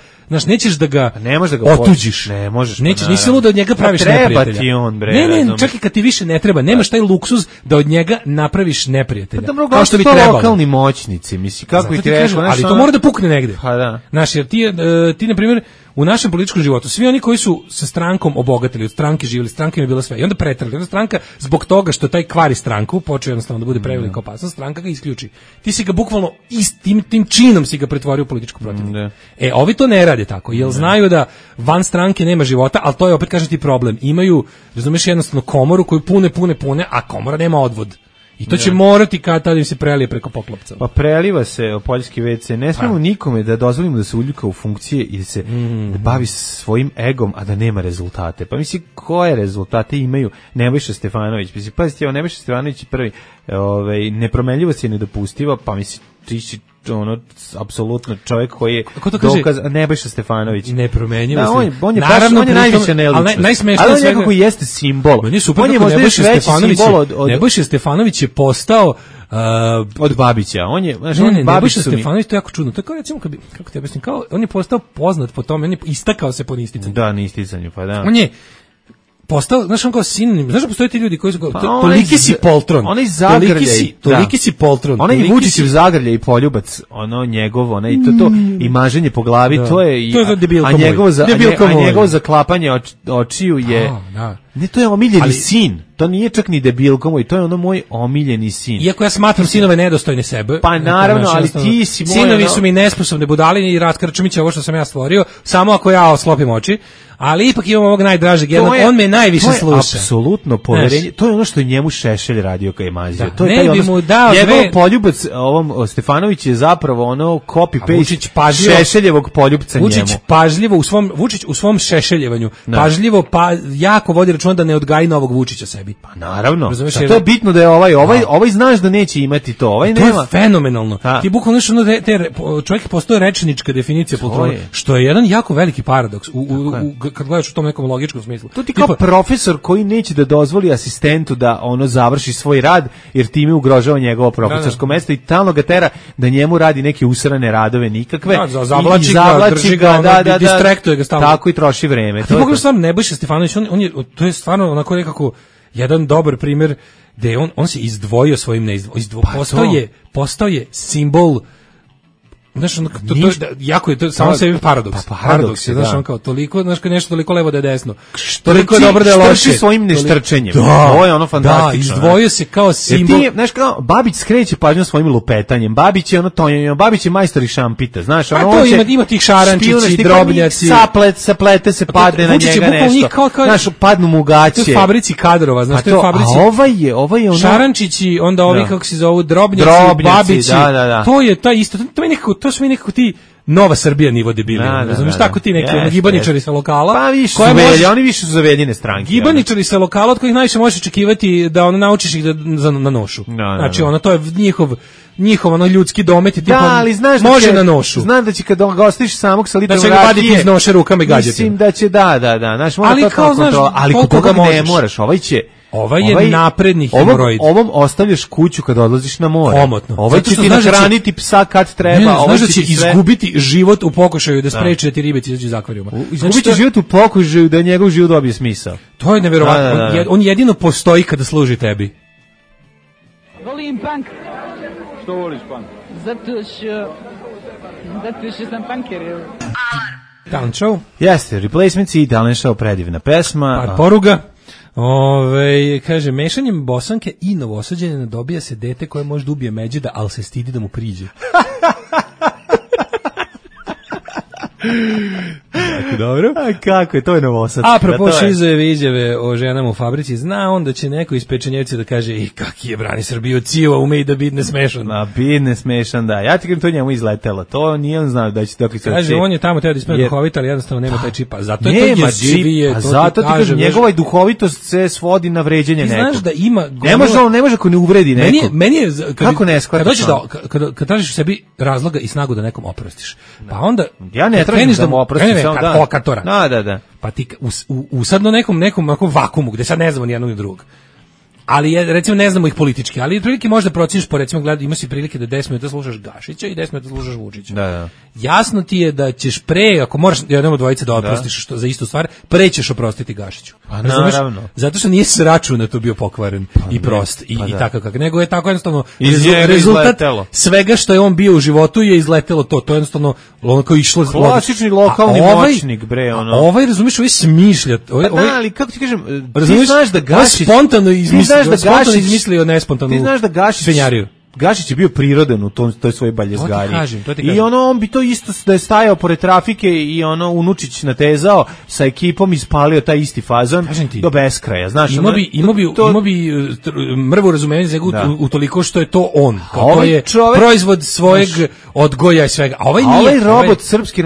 otuđiš. Ne možeš. Nisi lud da od njega praviš neprijatelja. Treba ti on, bre. Ne, čak i kad ti više ne treba, nemaš taj luksuz da od njega napraviš neprijatelja. Pa dobro, kao što bi trebalo. Lokalni moćnici, misli, kako ih ti rekao, ali to mora da pukne negde. Pa da. Znaš, jer ti na primjer u našem političkom životu svi oni koji su sa strankom obogatili, od stranke živjeli, stranka im je bila sve i onda pretrali. Onda stranka zbog toga što taj kvari stranku počeo jednostavno da bude prevelika opasnost, stranka ga isključi. Ti si ga bukvalno tim činom si ga pretvorio u političku protivnika. Ovi to ne rade tako, jer znaju da van stranke nema života, ali to je opet kažem ti problem. Imaju, razumeš, jednostavno komoru koju pune, a komora nema odvod. I to će morati kad im se prelije preko poklopca. Pa preliva se o poljski WC. Ne smemo nikome da dozvolimo da se uljuka u funkcije i da se da bavi svojim egom, a da nema rezultate. Pa misli, koje rezultate imaju Nebojša Stefanović? Misli, pazite, Nebojša Stefanović je prvi, nepromenljivost je nedopustiva, pa misli, ti si apsolutno čovjek koji je dokaz, Nebojša Stefanović. Nepromenjivost. On je najviše neličnost. Ali on nekako jeste simbol. On je možda još veći simbol od... Nebojša Stefanović je postao od Babića. On je, Nebojša Stefanović, to je jako čudno. To je kao, recimo, kako te objasnim, kao on je postao poznat po tome, on je istakao se po isticanju. Da, na isticanju, pa da. On je postao, znaš, on kao sinonim, znaš da postoje ti ljudi koji su toliki si poltron, toliki si poltron, onaj Vučićev zagrljaj i poljubac, njegovo, to i maženje po glavi, to je a njegovo zaklapanje očiju je, ne, to je omiljeni sin, to nije čak ni debilko moj, to je moj omiljeni sin. Iako ja smatram sinove nedostojne sebe. Pa naravno, ali ti si moj... Sinovi su mi nesposobne budalini i Ratko Krčmić je ovo što sam ja stvorio, samo ako ja oslopim oči. Ali ipak imamo ovog najdražeg jednog, on me najviše sluša. To je apsolutno poverenje, to je ono što je njemu Šešelj radio kad je mazio. To je ne bi mu dao njegov poljubac, Stefanović je zapravo copy-paste Šešeljevog poljubca njemu. Vučić pažljivo, Vučić u svom šešeljevanju, pažljivo, jako vodi računa da ne odgaji novog Vučića sebi. Pa naravno, to je bitno da je ovaj znaš da neće imati to, ovaj nema. To je fenomenalno. Ti bukvalno čovjek postoje rečnička definicija poltrona, što je jedan jako veliki paradoks kad gledaš u tom nekom logičkom smislu. To ti kao profesor koji neće da dozvoli asistentu da završi svoj rad, jer time ugrožava njegovo profesorsko mesto i talno ga tera da njemu radi neke usrane radove nikakve. Zavlači ga, drži ga, distraktuje ga stalno. Tako i troši vreme. A ti pogledaš stvarno Nebojša Stefanović, to je stvarno onako nekako jedan dobar primjer gde on se izdvojio svojim postao je simbol. Znaš, jako je to samo sebi paradoks. Paradoks je, znaš, on kao toliko, znaš, nešto toliko levo da je desno. Toliko je dobro da je loše. Štrči svojim neštrčenjem. To je ono fantastično. Da, izdvojio se kao simbol. Ti, znaš, kao, Babić skreće pažnju svojim lupetanjem. Babić je ono tonjenjem. Babić je majstor i šampita, znaš. A to ima tih šarančići, drobnjaci. Saplete se padne na njega nešto. Znaš, padnu mu gaće. To je fabrici kadrova, znaš, to je fabrici. A ovaj je ono... Šarančići, onda ovi, kako se zovu, drobnjaci, Babići. To je ta isto, to su mi nekako ti Nova Srbija nivo debilina. Razumiješ, tako ti neki gibaničari sa lokala. Pa više oni više su zavedine stranke. Gibaničari sa lokala od kojih najviše možeš očekivati da ono naučiš ih na nošu. Znači, ono, to je njihov ono ljudski domet i tipa može na nošu. Znam da će kad gostiš samog sa litrom rakije, da će ga vaditi iz noše rukama i gađati. Mislim da će, da. Znaš, ali kao, znaš, ali kod toga ne moraš, Ovaj je napredni hemoroid. Ovom ostavljaš kuću kad odlaziš na more. Komotno. Ovaj će ti nahraniti psa kad treba. Znaš da će izgubiti život u pokušaju da spreči da ti ribe izađu iz akvarijuma. Izgubiti život u pokušaju da njegov život dobije smisao. To je neverovatno. On jedino postoji kada služi tebi. Volim punk. Što voliš punk? Zato što sam punker. Talent show. Jeste, Replacements i Talent show, predivna pesma. Par poruga. Kaže, mešanjem Bosanke i Novosađenja dobija se dete koje može da ubije Međeda, ali se stidi da mu priđe. Dobro. A kako je, to je Novosadska. Apropo izjave o ženama u fabrici, zna on da će neko iz Pečenjevca da kaže i kaki je brani Srbiju civa, ume i da bidne smešan. Bidne smešan, da. Ja ti kažem, to njemu izletelo. To nije on znao da će dok se... Kaže, on je tamo teo da ispreda duhovita, ali jednostavno nema taj čip. Zato je to jezivije. Zato ti kažem, njegova duhovitost se svodi na vređenje nekog. Ti znaš da ima... Ne može ako ne uvredi nekog. Meni je... Kako ne shvataš? Kad tražiš u sebi razloga i snagu da nekom oprostiš. Pa onda... Ja ne tražim da mu oprostim, samo da. Da. Pa ti usadno nekom vakumu gde sad ne znamo ni jednog ni drugog. Ali recimo ne znamo ih politički, ali prilike možda proceniš po recimo gledaj, imaš i prilike da 10 minuta slušaš Gašića i 10 minuta slušaš Vučića. Da. Jasno ti je da ćeš pre, ako moraš jednom od dvojice da oprostiš za istu stvar, pre ćeš oprostiti Gašiću. Pa naravno. Zato što nije s računa to bio pokvaren i prost i takav kakav, nego je tako jednostavno rezultat svega što je on bio u životu je izletelo to je jednostavno onako išlo klasični lokalni moćnik bre ono. Ovaj razumeš, ovaj smišlja, ali kako ti kažem, ti znaš da Gašić spontano izmislio nespontano. Ti znaš da Gašić je bio prirodan u toj svojoj baljezgari. I on bi to isto da je stajao pored trafike i Unučić natezao sa ekipom ispalio taj isti fazon do beskraja. Znaš, ima bi mrvu razumenje za u toliko što je to on. To je proizvod svojeg odgoja i svega. A ovaj robot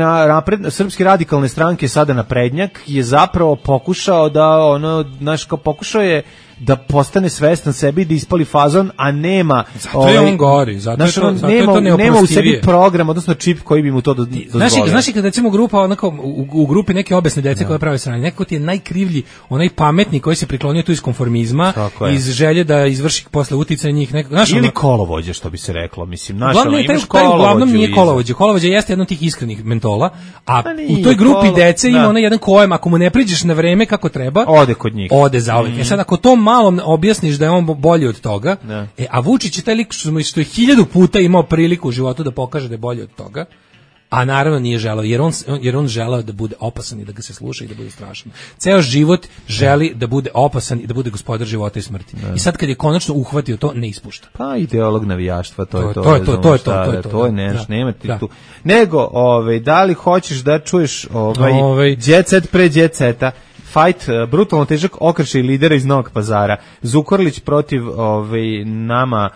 srpske radikalne stranke sada naprednjak je zapravo pokušao da pokušao je da postane svestan sebi, da ispali fazon, a nema... Zato je on gori, zato je to neoprostivije. Nema u sebi program, odnosno čip koji bi mu to dozvolio. Znaš i kad recimo grupa, onako, u grupi neke obesne dece koje prave sranje, nekako ti je najkrivlji, onaj pametni koji se priklonio tu iz konformizma, iz želje da izvrši posle uticaj njih. Ili kolovođa, što bi se reklo, mislim. Uglavnom nije kolovođa. Kolovođa jeste jedan od tih iskrenih mentola, a u toj grupi dece ima onaj jedan kojem, ako mu ne priđeš na vreme kako treba, ode kod njih. Ode zauvek. Sad ako to malo objasniš da je on bolji od toga, a Vučić je taj lik što je 1000 puta imao priliku u životu da pokaže da je bolji od toga, a naravno nije želeo, jer on želeo da bude opasan i da ga se sluša i da bude strašan. Ceo život želi da bude opasan i da bude gospodar života i smrti. I sad kad je konačno uhvatio to, ne ispušta. Pa ideolog navijaštva, to je to. To je nema ti tu. Nego, da li hoćeš da čuješ Jet Set pre Jet Seta? Fight, brutalno težak okršaj lidera iz Novog Pazara. Zukorlić protiv nama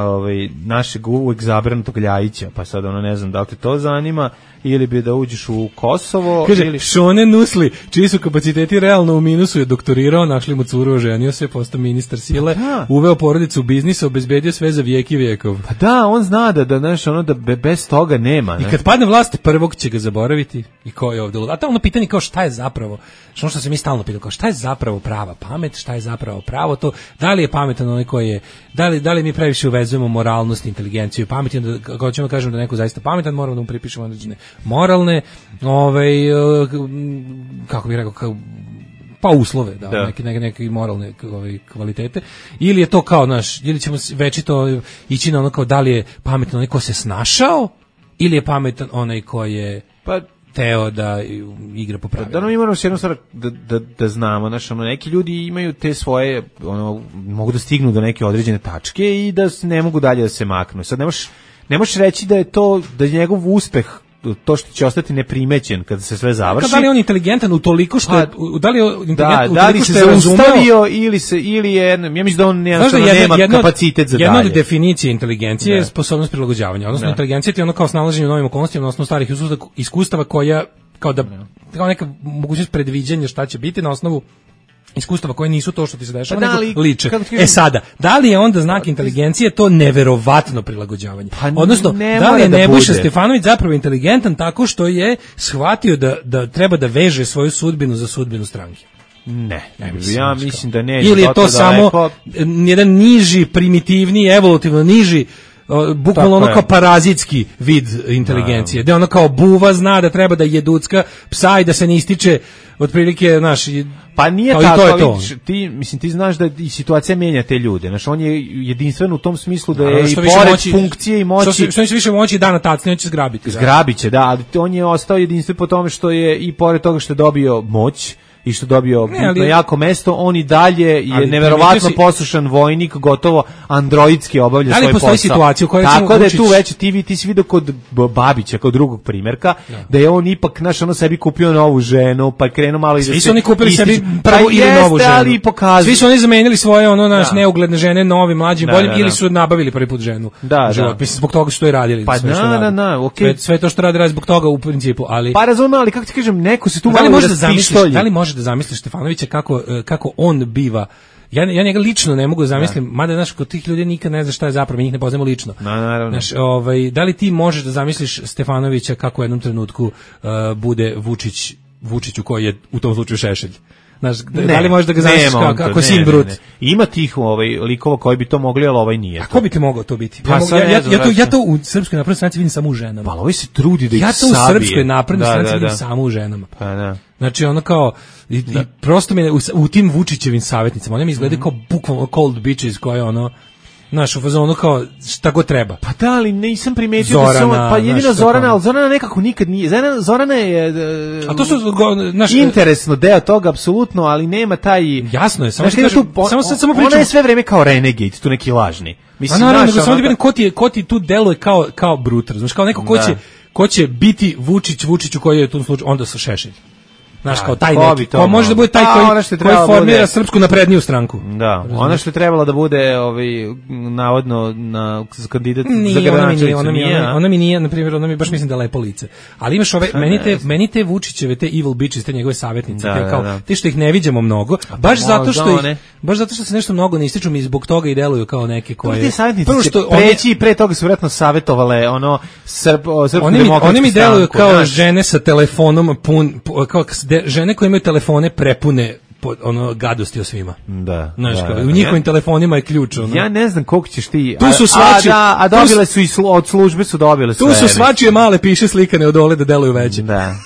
našeg uvijek zabranutog Ljajića, pa sad ne znam da li te to zanima ili bi da uđeš u Kosovo. Kaže, Šone Nusli, čiji su kapaciteti realno u minusu, je doktorirao, našli mu curu, oženio se, postao ministar sile, uveo porodicu u biznis, obezbedio sve za vijek i vijekov. Pa da, on zna da bez toga nema. I kad padne vlast, prvog će ga zaboraviti i ko je ovdje. A to ono pitanje kao šta je zapravo, što se mi stalno pitamo, kao šta je zapravo prava pamet, šta je zapravo pravo to, da li je pametan onaj koji je, da li mi previše uvezujemo moralnost, inteligenciju i pamet, kako ćemo kažemo da neko zaista pametan, moramo da mu pripišemo određene moralne, kako bih rekao, pa uslove, da. Neke moralne kvalitete, ili je to kao ili ćemo večito ići na ono kao da li je pametan onaj ko se snašao ili je pametan onaj ko je teo da igra po pravilima. Da, mi moramo jednu stvar da znamo, neki ljudi imaju te svoje, mogu da stignu do neke određene tačke i da ne mogu dalje da se maknu. Sad ne možeš reći da je to, da je njegov uspeh to što će ostati neprimećen kada se sve završi. Da li je on inteligentan u toliko što je, da li je inteligentan da li se zaustavio ili je, ja mislim da on nema kapacitet za dalje. Jedna od definicije inteligencije je sposobnost prilagođavanja, odnosno inteligencija ti je ono kao snalaženje u novim okolnostima na osnovu starih iskustava koja kao neka mogućnost predviđanja šta će biti na osnovu iskustava koje nisu to što ti se dešava, nego liče. Sada, da li je onda znak inteligencije to neverovatno prilagođavanje? Odnosno, da li je Nebojša Stefanović zapravo inteligentan tako što je shvatio da treba da veže svoju sudbinu za sudbinu stranke? Ne, ja mislim da ne. Ili je to samo jedan niži, primitivni, evolutivno niži, bukvalno ono kao parazitski vid inteligencije, gde ono kao buva zna da treba da jeducka psa i da se ne ističe otprilike, pa nije tako, ti znaš da i situacija menja te ljude, on je jedinstven u tom smislu da je i pored funkcije i moći, što više moći da na tacni, on će zgrabiti. Zgrabit će, da, ali on je ostao jedinstven po tome što je i pored toga što je dobio moć i što dobio jako mesto, on i dalje je neverovatno poslušan vojnik, gotovo androidski obavlja svoj posao. Situaciju koja tako da je tu već ti si vidio kod Babića, kao drugog primjerka, da je on ipak sebi kupio novu ženu, pa je krenuo malo i da se... Svi su oni kupili sebi prvu ili novu ženu. Svi su oni zamenili svoje neugledne žene novim, mlađim, boljim, ili su nabavili prvi put ženu. Mislim, zbog toga što je radili. Pa sve to što radi zbog toga u principu, ali... Pa razumem, ali kako ti kažem, neko se tu malo raspištolji. Da li možeš da zamisliš Stefanovića kako on biva? Ja njega lično ne mogu da zamislim, mada kod tih ljudi nikad ne znaš šta je zapravo, mi njih ne poznamo lično. Naravno. Da li ti možeš da zamisliš Stefanovića kako u jednom trenutku bude Vučiću koji je u tom slučaju Šešelj? Da li možeš da ga zamisliš kako sin Brut? Ima tih likova koji bi to mogli, ali ovaj nije. A ko bi ti mogao to biti? Ja to u Srpskoj naprednoj stranci vidim samo u ženama. Pa ovaj se trudi da ih sabije. Ja to u Srpskoj naprednoj stranci vidim samo u ženama. Pa da. Znači ono kao i prosto mi u tim Vučićevim savjetnicama, one mi izgledaju kao bukvalno cold bitches koje u fazonu kao šta god treba. Pa da, ali nisam primetio Zorana, pa jedina Zorana, ali Zorana nekako nikad nije. Zorana je a to su interesno deo toga, apsolutno, ali nema taj... Jasno je, samo pričam. Ona je sve vreme kao renegade, tu neki lažni. Mislim, naravno, samo da vidim ko ti tu deluje kao brutal, znaš, kao neko ko će biti Vučiću koji je u tom slučaju, onda sa Šešelj. Znaš, kao taj neki, ko može da bude taj koji formira Srpsku napredniju stranku. Da, ona što je trebala da bude navodno kandidat za gradonačelnicu. Ona mi nije, na primjer, ona mi baš mislim da je lepo lice. Ali imaš meni te Vučićeve, te evil bitches, te njegove savjetnice, te što ih ne viđamo mnogo, baš zato što se nešto mnogo ne ističu mi zbog toga i deluju kao neke koje... Te savjetnice će preći i pre toga su vjerojatno savjetovale Srpsku demokratsku stranku. Oni mi deluju kao žene sa telefonom kao žene koje imaju telefone prepune gadosti o svima. Da. U njihovim telefonima je ključ. Ja ne znam koliko ćeš ti... Tu su svačije... A dobile su od službe su dobile sve. Tu su svačije male piše slikane od ole da deluju veće. Da.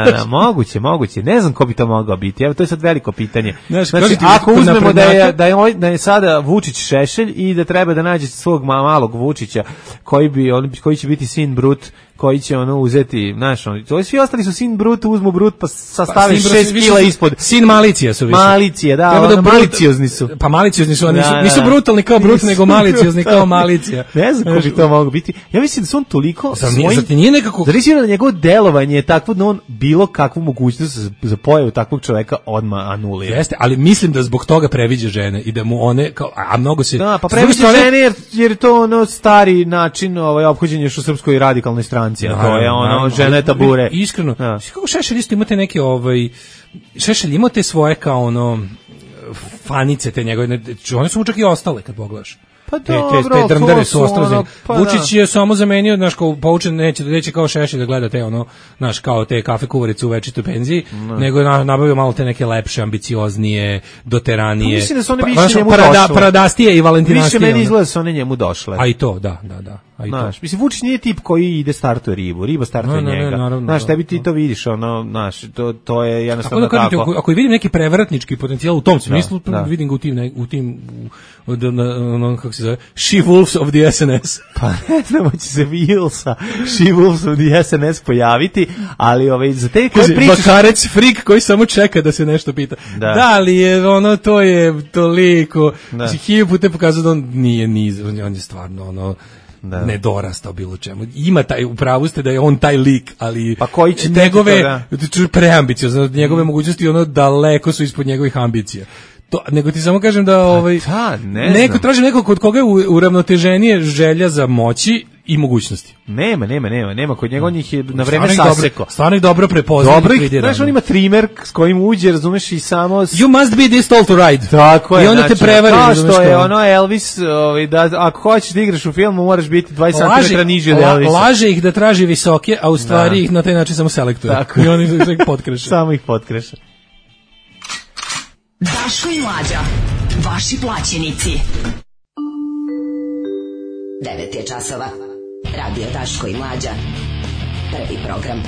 Moguće. Ne znam ko bi to mogao biti. Evo, to je sad veliko pitanje. Znači, ako uzmemo da je sada Vučić Šešelj i da treba da nađe svog malog Vučića koji će biti sin Brut, koji će uzeti, svi ostali su sin Brut, uzmu Brut pa sastave 6 kila ispod. Sin Malicija su više. Malicije, da, maliciozni su. Pa maliciozni su, nisu brutalni kao Brut, nego maliciozni kao Malicija. Ne znam ko bi to mogao biti. Ja mislim da su on toliko Zati nije nekako... Zavisi da njegovo delovanje je takvo da on bilo kakvu mogućnost za pojavu takvog čoveka odmah anulira. Jeste, ali mislim da zbog toga previđa žene i da mu one, a mnogo se... Da, pa previđa žene jer je to stari način ophođenja u Srpskoj radikalnoj stranci. To je žene tabure. Iskreno. Kako Šešelj isto imate neke Šešelj imao te svoje kao fanice te njegove, one su mu čak i ostale kad pogledaš. Pa dobro, te drndere su ostale. Vučić je samo zamenio, kao poučen, neće kao Šešelj da gleda te kao te kafe kuvarice u večitoj penziji, nego je nabavio malo te neke lepše, ambicioznije, doteranije. Mislim da su one više njemu došle. Paradastije i valentinaštije. Više meni izgleda da su one njemu došle. A i to, da. Znaš, mislim, Vučić nije tip koji ide startuje ribu, riba startuje njega. Znaš, tebi ti to vidiš, ono, znaš, to je jednostavno tako. Ako vidim neki prevratnički potencijal u tom smislu, vidim ga u tim, kako se zove, She-Wolves of the SNS. Pa ne znamo će se Wilsa She-Wolves of the SNS pojaviti, ali za te koje pričaš... Bakarec frik koji samo čeka da se nešto pita. Da li je, to je toliko... Znači, 1000 puta pokazao da on nije niz, on je stvarno, nedorastao bilo čemu. Ima u pravu ste da je on taj lik, ali pa koji će njegove preambiciozne, njegove mogućnosti daleko su ispod njegovih ambicija. Nego ti samo kažem da neko traži nekog kod koga je uravnoteženije želja za moći i mogućnosti. Nema kod njega, on ih je na vreme saseko. Stvarno ih dobro prepoznao. Znaš, on ima trimer s kojim uđe, razumeš, i samo... You must be this tall to ride. Tako je. I onda te prevari. Kao što je Elvis, da ako hoćeš da igraš u filmu, moraš biti 20 cm niži od Elvisa. Laže ih da traži visoke, a u stvari ih na taj način samo selektuje. Tako. I oni ih potkreše. Samo ih potkreše. Daško i Mlađa, vaši plaćenici. 9 je časova. Radio Daško i Mlađa. Prvi program.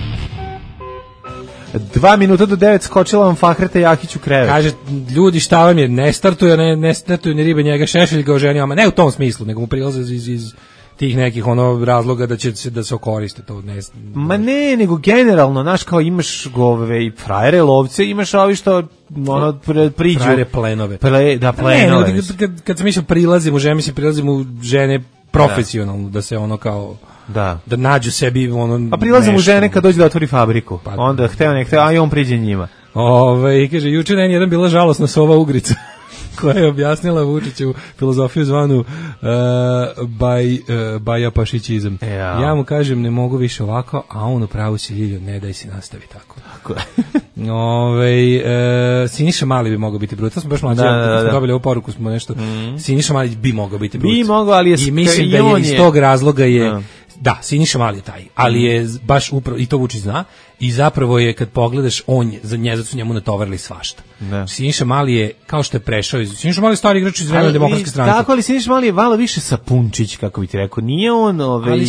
2 minuta do 9 skočila vam Fahreta Jahić u krevet. Kaže, ljudi, šta vam je, ne startuju ni ribe njega, Šešelj ga oženio, ama ne u tom smislu, nego mu prilaze iz tih nekih razloga da se okoriste to. Ma ne, nego generalno, znaš, kao imaš i frajere, lovce, imaš ovi što priđu. Frajere plenove. Plenove. Ne, kad sam mišljam prilazim u žene profesionalno, da se kao... Da nađu sebi a prilazim u žene kad dođe da otvori fabriku. Onda hteo ne hteo, a i on priđe njima. Kaže, juče N1 bila žalosna sova Ugrica koja je objasnila Vučićevu filozofiju zvanu bajapašićizam. Ja mu kažem, ne mogu više ovako, a on u pravu si, Ljiljo, ne daj si nastavi tako. Siniša Mali bi mogao biti brutal. Smo baš mlađi, smo dobili ovu poruku, smo nešto. Siniša Mali bi mogao biti brutal. Bi mogao, ali je... I mislim da je iz tog razloga je... Da, Siniša Mali je taj, ali je baš upravo, i to Vučić zna, i zapravo je, kad pogledaš, za su njemu natovarili svašta. Siniša Mali je, kao što je prešao Siniša Mali je stari igrač iz vremena Demokratske stranke. Tako, ali Siniša Mali je malo više sapunčić, kako bi ti rekao, nije on...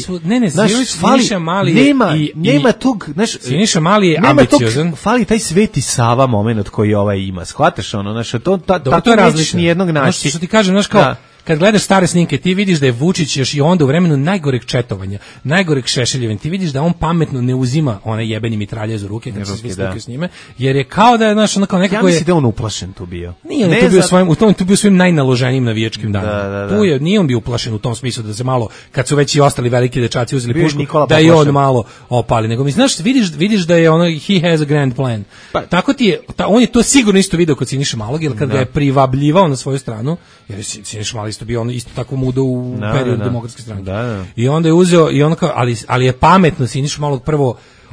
Siniša Mali nema tog, znaš... Siniša Mali je ambiciozan. Fali taj Sveti Sava moment koji ima, shvataš znaš, tako nećeš nijednog naći. Što ti kažem, znaš, kao... Kad gledaš stare snimke, ti vidiš da je Vučić još i onda u vremenu najgoreg četovanja, najgoreg Šešeljevanja, ti vidiš da on pametno ne uzima one jebeni mitraljez u ruke kad se svi slikaju s njime, jer je kao da je, znaš, kao nekako je... Ja mislim da on uplašen tu bio. Nije, on tu bio svojim najnaloženijim navijačkim danima. Nije on bio uplašen u tom smislu da se malo, kad su već i ostali veliki dečaci uzeli pušku, da je on malo opali. Nego mi, znaš, vidiš da je he has a grand plan. Tako ti je, on je to sigurno isto video kod Siniše Malog, jer kad ga je privabljivao na svoju stranu, jer Siniša Mali isto bio isto tako mudo u periodu Demokratske stranke. I onda je uzeo, i kao, ali je pametno Siniša Malog prvo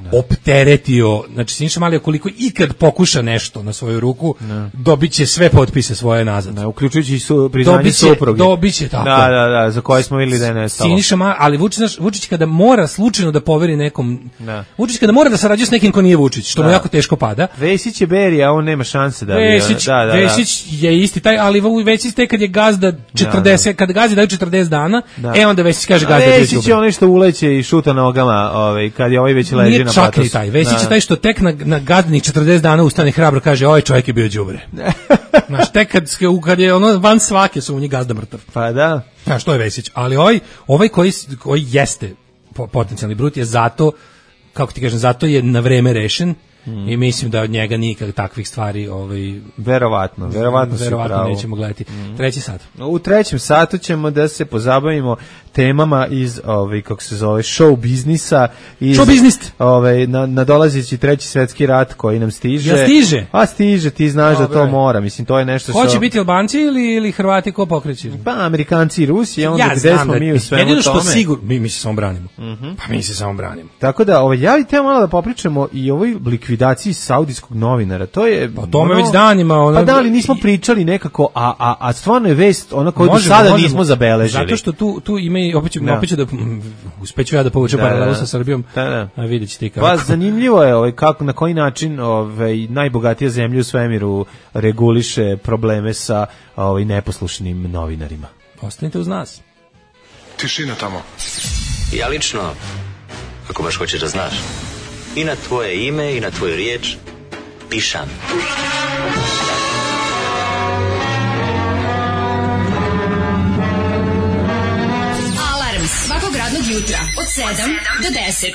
opteretio, znači Siniša Mali koliko ikad pokuša nešto na svoju ruku, dobiće sve potpise svoje nazad. Uključujući priznanje supruge. Dobiće, tako. Da, za koje smo vidjeli da je nestalo. Siniša Mali, ali Vučić kada mora slučajno da poveri nekom, Vučić kada mora da sarađuje s nekim ko nije Vučić, što mu jako teško pada. Vesić je Beri, a on nema šanse da... Vesić je isti taj, ali Vesić tek kad je gazda 40, kad gazi daju 40 dana, onda Vesić kaže gazda. Vesić je onaj što uleće i šuta nogama, kad je ovaj već leži na čak i taj. Vesić je taj što tek na gadnih 40 dana ustane hrabro, kaže, ovaj čovjek je bio đubre. Znaš, tek kad je van svake su u njih gazda mrtav. Pa da. Znaš, to je Vesić. Ali ovaj koji jeste potencijalni brut je zato, kako ti kažem, zato je na vreme rešen. I mislim da od njega nikak takvih stvari verovatno nećemo gledati. Treći sat. U trećem satu ćemo da se pozabavimo temama iz kako se zove show biznisa, show biznis, nadolazeći treći svetski rat koji nam stiže. Ja stiže. A stiže, ti znaš da to mora. Mislim, to je nešto što... Hoće biti Albanci ili Hrvati, ko pokreće? Pa Amerikanci i Rusi, onda gde smo mi u svemu tome. Jedino što sigurno, mi se samo branimo. Pa mi se samo branimo. Tako da, ja bih teo malo da popričamo i ovoj likvidaciji saudijskog novinara. To je... Pa tome već danima... Pa da, ali nismo pričali nekako, a stvarno je vest ona koju do sada nismo zabeležili. Zato što tu ima i, opet ću da uspeću ja da povučem paralelu sa Srbijom, a vidjet ćete kako. Pa zanimljivo je kako, na koji način najbogatija zemlja u svemiru reguliše probleme sa neposlušnim novinarima. Ostanite uz nas. Tišina tamo. Ja lično, ako baš hoćeš da znaš, i na tvoje ime i na tvoju riječ pišam. Alarm svakog radnog jutra od 7 do 10.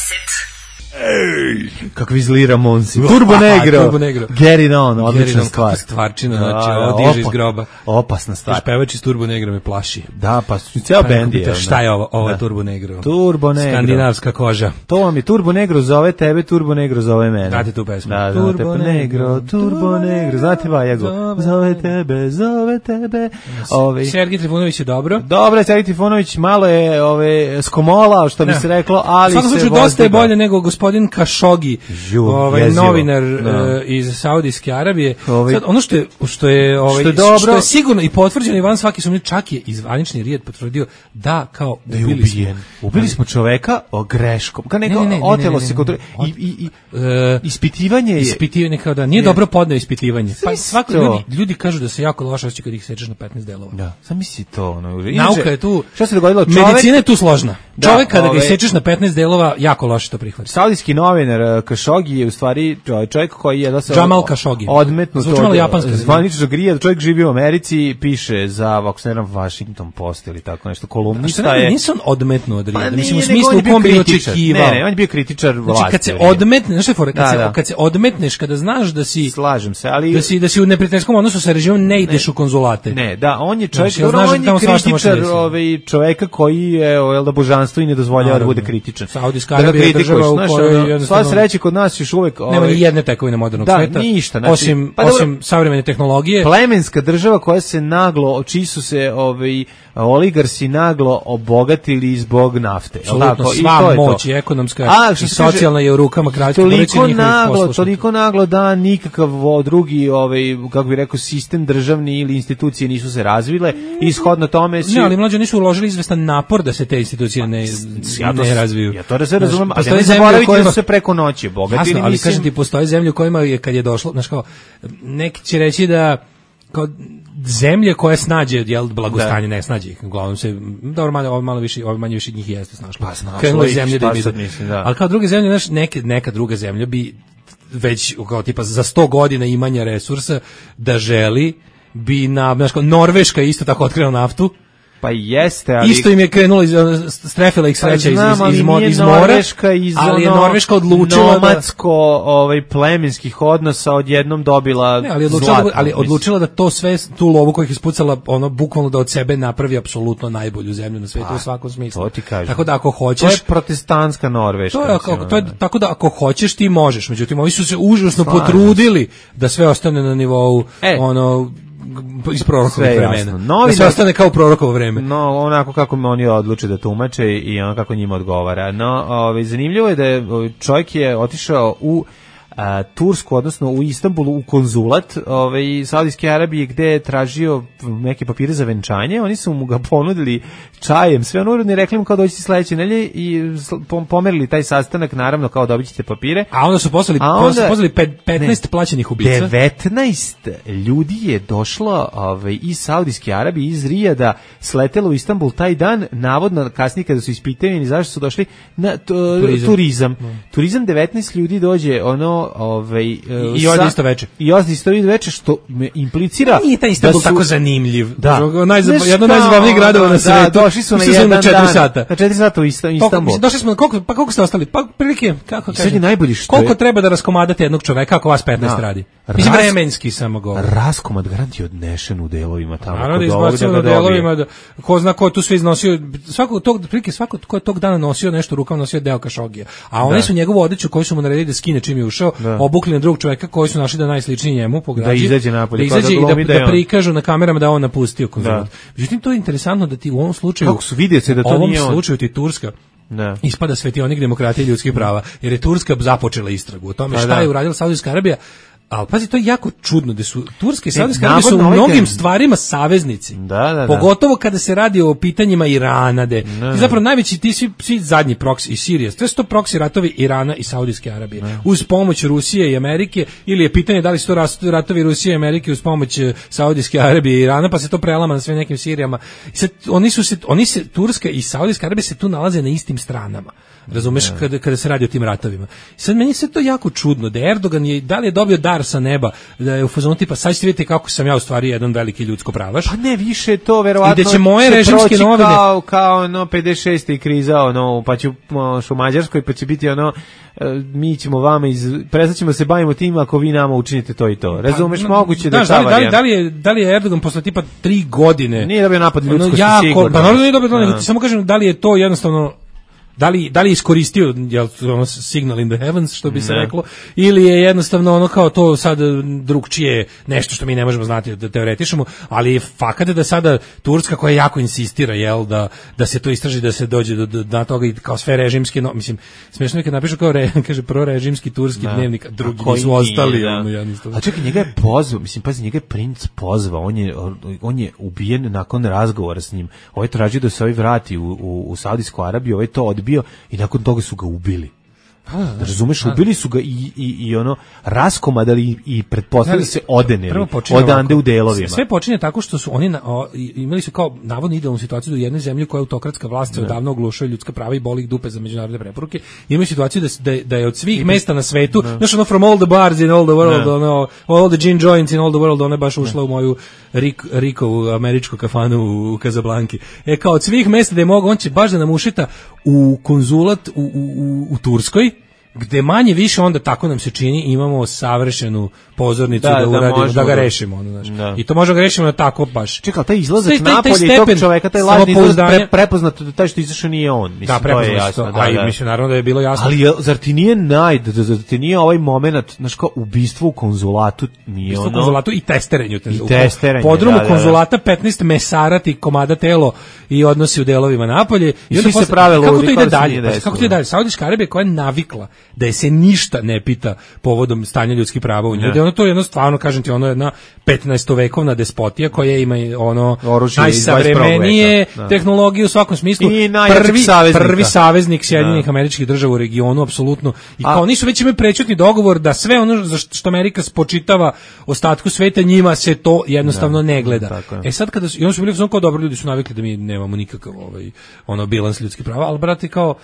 Ej, kako izli Ramonsi. Turbo Negro. Gary On, odlična stvar. Stvarčina, znači, odiže iz groba. Opasna stvar. Pevač iz Turbo Negro me plaši. Da, pa ceo bend je. Šta je ovo? Ovo je Turbo Negro. Turbo Negro. Skandinavska koža. To vam je Turbo Negro zove tebe, Turbo Negro zove mene. Znate tu pesmu? Da, Turbo Negro, Turbo Negro. Znate Vajago? Zove tebe, zove tebe. Sergij Trifunović je dobro. Dobro je, Sergij Trifunović malo je skomolao, što bi se reklo, ali se vozi. Dosta je bolje nego gospodin Kašogi, novinar iz Saudijske Arabije. Sad, ono što je sigurno i potvrđeno i van svaki sumnje, čak je zvanični Rijed potvrdio da kao ubili smo čoveka greškom. Kao neko otelo se kod ispitivanje kao da nije dobro podneo ispitivanje. Pa svako ljudi kažu da se jako loše osjeća kad ih sečeš na 15 delova. Da, sam misli to. Nauka je tu. Šta se dogodilo? Medicina je tu složna. Čovek kada ga sečeš na 15 delova jako loše to prihvati. Saudijski novinar Kašogi je u stvari čovjek koji je Jamal Kašogi. Odmetno to zvanično grije, čovjek živi u Americi, piše za ako se ne znam Washington Post ili tako nešto, kolumnista je. Nisam odmetno od Rijeda. Mislim u smislu u kom bi očekivao. Ne, on je bio kritičar vlasti. Znači kad se odmetneš, kad se odmetneš, kada znaš da si slažem se, ali da si u neprijateljskom odnosu sa režimom, ne ideš u konzulate. Ne, da, on je čovjek, on je kritičar čoveka koji je da božanstvo i ne dozvoljava da bude kritičan. Saudijska Arabija je država u kojoj sva sreća kod nas još uvek nema ni jedne tekovine modernog sveta. Ništa, znači, osim savremene tehnologije. Plemenska država koja se naglo, čiji su se oligarsi naglo obogatili zbog nafte. Apsolutno, sva moć i ekonomska i socijalna je u rukama kraljevstva. Toliko naglo da nikakav drugi, kako bih rekao, sistem državni ili institucije nisu se razvile i ishodno tome Ne, ali mlađe nisu uložili izvestan napor da se te institucije ne razviju. Ja to razumem, ali ne zaboraviti da su se preko noći bogatili. Ali kažem ti, postoje zemlje u kojima je, kad je došlo, znaš kao, neki će reći da kao zemlje koje snađe blagostanje, ne snađe ih, uglavnom se dobro manje više njih jeste snašlo. Krenulo zemlje da ali kao druge zemlje, znaš, neka druga zemlja bi već kao tipa za 100 godina imanja resursa da želi bi Norveška isto tako otkrenula naftu. Pa jeste, ali isto im je krenulo strefila ih sreća iz mora, ali je Norveška odlučila nomadsko plemenskih odnosa odjednom dobila ali odlučila da to sve tu lovu koju ih ispucala bukvalno da od sebe napravi apsolutno najbolju zemlju na svijetu u svakom smislu. Tako da ako hoćeš, to je protestantska Norveška. To je tako da ako hoćeš ti možeš. Međutim, ovi su se užasno potrudili da sve ostane na nivou iz prorokovog vremena. Da se ostane kao prorokovo vreme. No, onako kako oni odluče da tumače i ono kako njima odgovara. No, zanimljivo je da je čovjek je otišao u Tursku, odnosno u Istanbulu u konzulat Saudijske Arabije gde je tražio neke papire za venčanje. Oni su mu ga ponudili čajem, sve uredno, rekli mu kao dođite sledeće nedelje i pomerili taj sastanak, naravno kao dobit ćete papire. A onda su poslali 15 plaćenih ubica. 19 ljudi je došlo iz Saudijske Arabije, iz Rijada, sletelo u Istanbul taj dan, navodno kasnije kada su ispitivani zašto su došli na turizam. Turizam 19 ljudi dođe i ovdje isto veče. I ovdje isto veče, što me implicira nije taj Istanbul tako zanimljiv. Jedno najzabavnijih gradova na svijetu. Došli su na jedan dan. 4 sata. Na 4 sata u Istanbul. Došli smo, koliko ste ostali? Pa prilike, kako kažem. Najbolji što koliko treba da raskomadate jednog čoveka ako vas 15 radi? Mislim, vremenski samo govor. Raskomad garanti odnešen u delovima tamo. Naravno da izbacimo u delovima. Ko zna ko tu sve iznosio. Svako ko je tog dana nosio nešto rukama, nosio deo Kašogija. A oni su njegovu odeću koju su mu naredili da skine čim je ušao, obukli na drugog čoveka koji su našli da najsličniji njemu po građi. Da izađe napolje. Da prikažu na kamerama da on napustio konzulat. Međutim, to je interesantno da ti u ovom slučaju, kako su vidjeti da to nije on. U ovom slučaju ti Turska ispada svetionik demokratije i ljudskih prava, jer je Turska započela istragu o tome šta je uradila Saudijska Arabija Ali pazi, to je jako čudno da su Turska i Saudijska Arabija su u mnogim stvarima saveznici. Pogotovo kada se radi o pitanjima Irana, i zapravo najveći ti svi zadnji proksi i Sirija, sve su to proksi ratovi Irana i Saudijske Arabije. Uz pomoć Rusije i Amerike, ili je pitanje da li su to ratovi Rusije i Amerike uz pomoć Saudijske Arabije i Irana, pa se to prelama na sve nekim Sirijama. Sad, oni se Turska i Saudijska Arabija se tu nalaze na istim stranama. Razumeš, kada se radi o tim ratovima. Sad meni se to jako čudno, da Erdogan da li je dobio dar sa neba, da je u fazonu tipa, sad ćete vidjeti kako sam ja u stvari jedan veliki ljudsko pravaš. Pa ne, više to verovatno i da će moje režimske novine kao 56. i kriza, pa će u Mađarskoj, pa će biti mi ćemo vama prestaćemo se bavimo tim ako vi nama učinite to i to. Razumeš, moguće da da li je Erdogan posle tipa 3 godine nije dobio napad ljudskosti sigurno. Pa naravno nije dobio, samo kažem da li je to jednostavno da li je iskoristio signal in the heavens, što bi se reklo, ili je jednostavno kao to sad drugčije nešto što mi ne možemo znati da teoretišemo, ali je fakat da sada Turska koja jako insistira da se to istraži, da se dođe do toga i kao sve režimski, mislim, smiješno je kad napišu kao kaže prorežimski turski dnevnik, drugi su ostali. A čekaj, njega je pozvao, mislim, pazi, njega je princ pozvao, on je ubijen nakon razgovora s njim. Ovaj tražio da se ovaj vrati u Saudijsku Arabiju, ovaj to odbio i nakon toga su ga ubili. Razumeš, ubili su ga i raskomadali i pretpostavili se odeneli odande u delovima. Sve počinje tako što su oni imali su kao navodno idealnu situaciju da u jednoj zemlji koja je autokratska vlast odavno oglušuje ljudska prava i boli ih dupe za međunarodne preporuke. Imaju situaciju da je od svih mesta na svetu, znači from all the bars in all the world, all the gin joints in all the world, ona je baš ušla u moju Rikovu američku kafanu u Kazablanki. Kao od svih mesta da je mogao, on će baš da nam ušeta u konzulat u Turskoj, gde manje više onda tako nam se čini imamo savršenu pozornicu da uradimo, da ga rešimo. I to možemo ga rešimo tako baš. Čekaj, taj izlazak napolje tog čoveka, taj lažni izlazak prepoznat da taj što izašao nije on. Da, prepoznat to. Mislim, naravno da je bilo jasno. Ali zar ti nije ovaj moment, znaš kao ubistvo u konzulatu, nije ono... u konzulatu i testerenju. Podrumu konzulata 15 mesarati komada telo i odnosi u delovima napolje. I svi se prave ludi. Kako to ide dalje? Kako to ide dalje? Saudijska Arabija koja je navikla da je se ništa ne pita povodom stanja ljudskih prava u njoj. To je jedno stvarno, kažem ti, ono jedna 15-vekovna despotija koja ima najsavremenije tehnologije u svakom smislu. I prvi saveznik Sjedinjenih Američkih Država u regionu, apsolutno. I kao nisu već imaju prečutni dogovor da sve ono što Amerika spočitava ostatku sveta, njima se to jednostavno ne gleda. Sad kada su, i oni su bili kao dobro, ljudi su navikli da mi nemamo nikakav bilans ljudskih prava, ali brate kao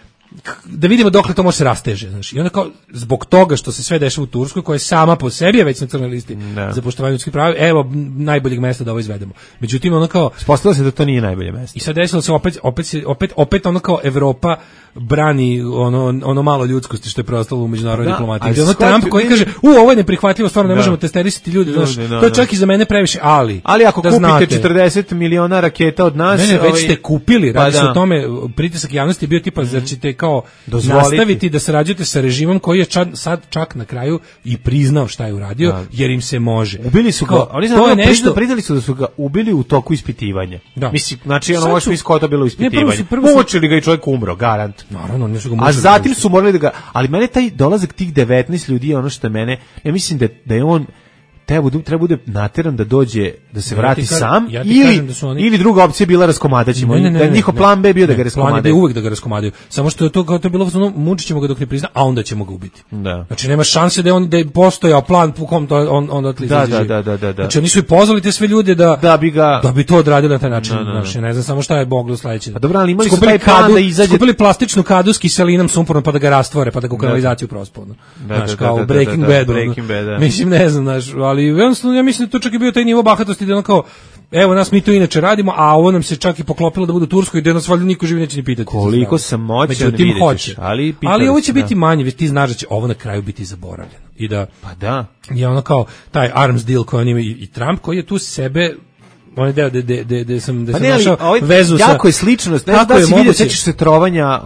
da vidimo dokle to može se rasteže, znači. I onda kao zbog toga što se sve dešava u Turskoj, koja je sama po sebi je već na crnoj listi za poštovanje ljudskih prava, evo najboljeg mesta da ovo izvedemo. Međutim, ono kao ispostavilo se da to nije najbolje mesto. I sad desilo se opet ono kao Evropa brani ono malo ljudskosti što je preostalo u međunarodnoj diplomatiji. Ono Trump koji kaže: ovo je neprihvatljivo, stvarno ne možemo testerisati ljude, to je čak i za mene previše, ali ako kupite 40 miliona raketa od nas, već ste kupili, radi se o tome, pritisak javnosti je bio tipa zar ćete kao nastaviti da sarađujete sa režimom koji je sad čak na kraju i priznao šta je uradio, jer im se može. Ubili su ga, oni priznali su da su ga ubili u toku ispitivanja. Mislim, znači ono možeš misliti kao to bilo ispitivanje. Mučili ga i čovjek umro, garant. Naravno, oni su ga mučili. A zatim su morali da ga, ali mene taj dolazak tih 19 ljudi je ono što mene, ja mislim da je on treba bude nateran da dođe, da se vrati sam, ili druga opcija bila raskomadać. Njihov plan B bio da ga raskomadaju. Plan je uvek da ga raskomadaju. Samo što je to bilo mučit ćemo ga dok ne prizna, a onda ćemo ga ubiti. Znači nema šanse da je postojao plan po kom on odatle izađe. Znači oni su i pozvali te sve ljude da bi to odradili na taj način. Znači ne znam samo šta je moglo sledeće. A dobro, ali imali su taj plan da izađe. Skupili plastičnu kadu s kiselinom sumpornom pa da ga rastvore, pa da ga u kanalizaciju prospu. Znači kao Breaking Bad. Mislim ne znam, ali jednostavno ja mislim da to čak i bio taj nivo bahatosti da ono kao evo nas mi to inače radimo, a ovo nam se čak i poklopilo da bude u Turskoj i da nas valjda niko živi neće ni pitati. Koliko sam moćan, vidjet ali ovo će biti manje, već ti znaš da će ovo na kraju biti zaboravljeno. I da, pa da. Je ono kao taj arms deal koji on ima i Trump koji je tu sebe onaj deo gde sam Pa ne, našao ali, vezu sa... jako je sličnost, ne znam da si vidio, sećaš se trovanja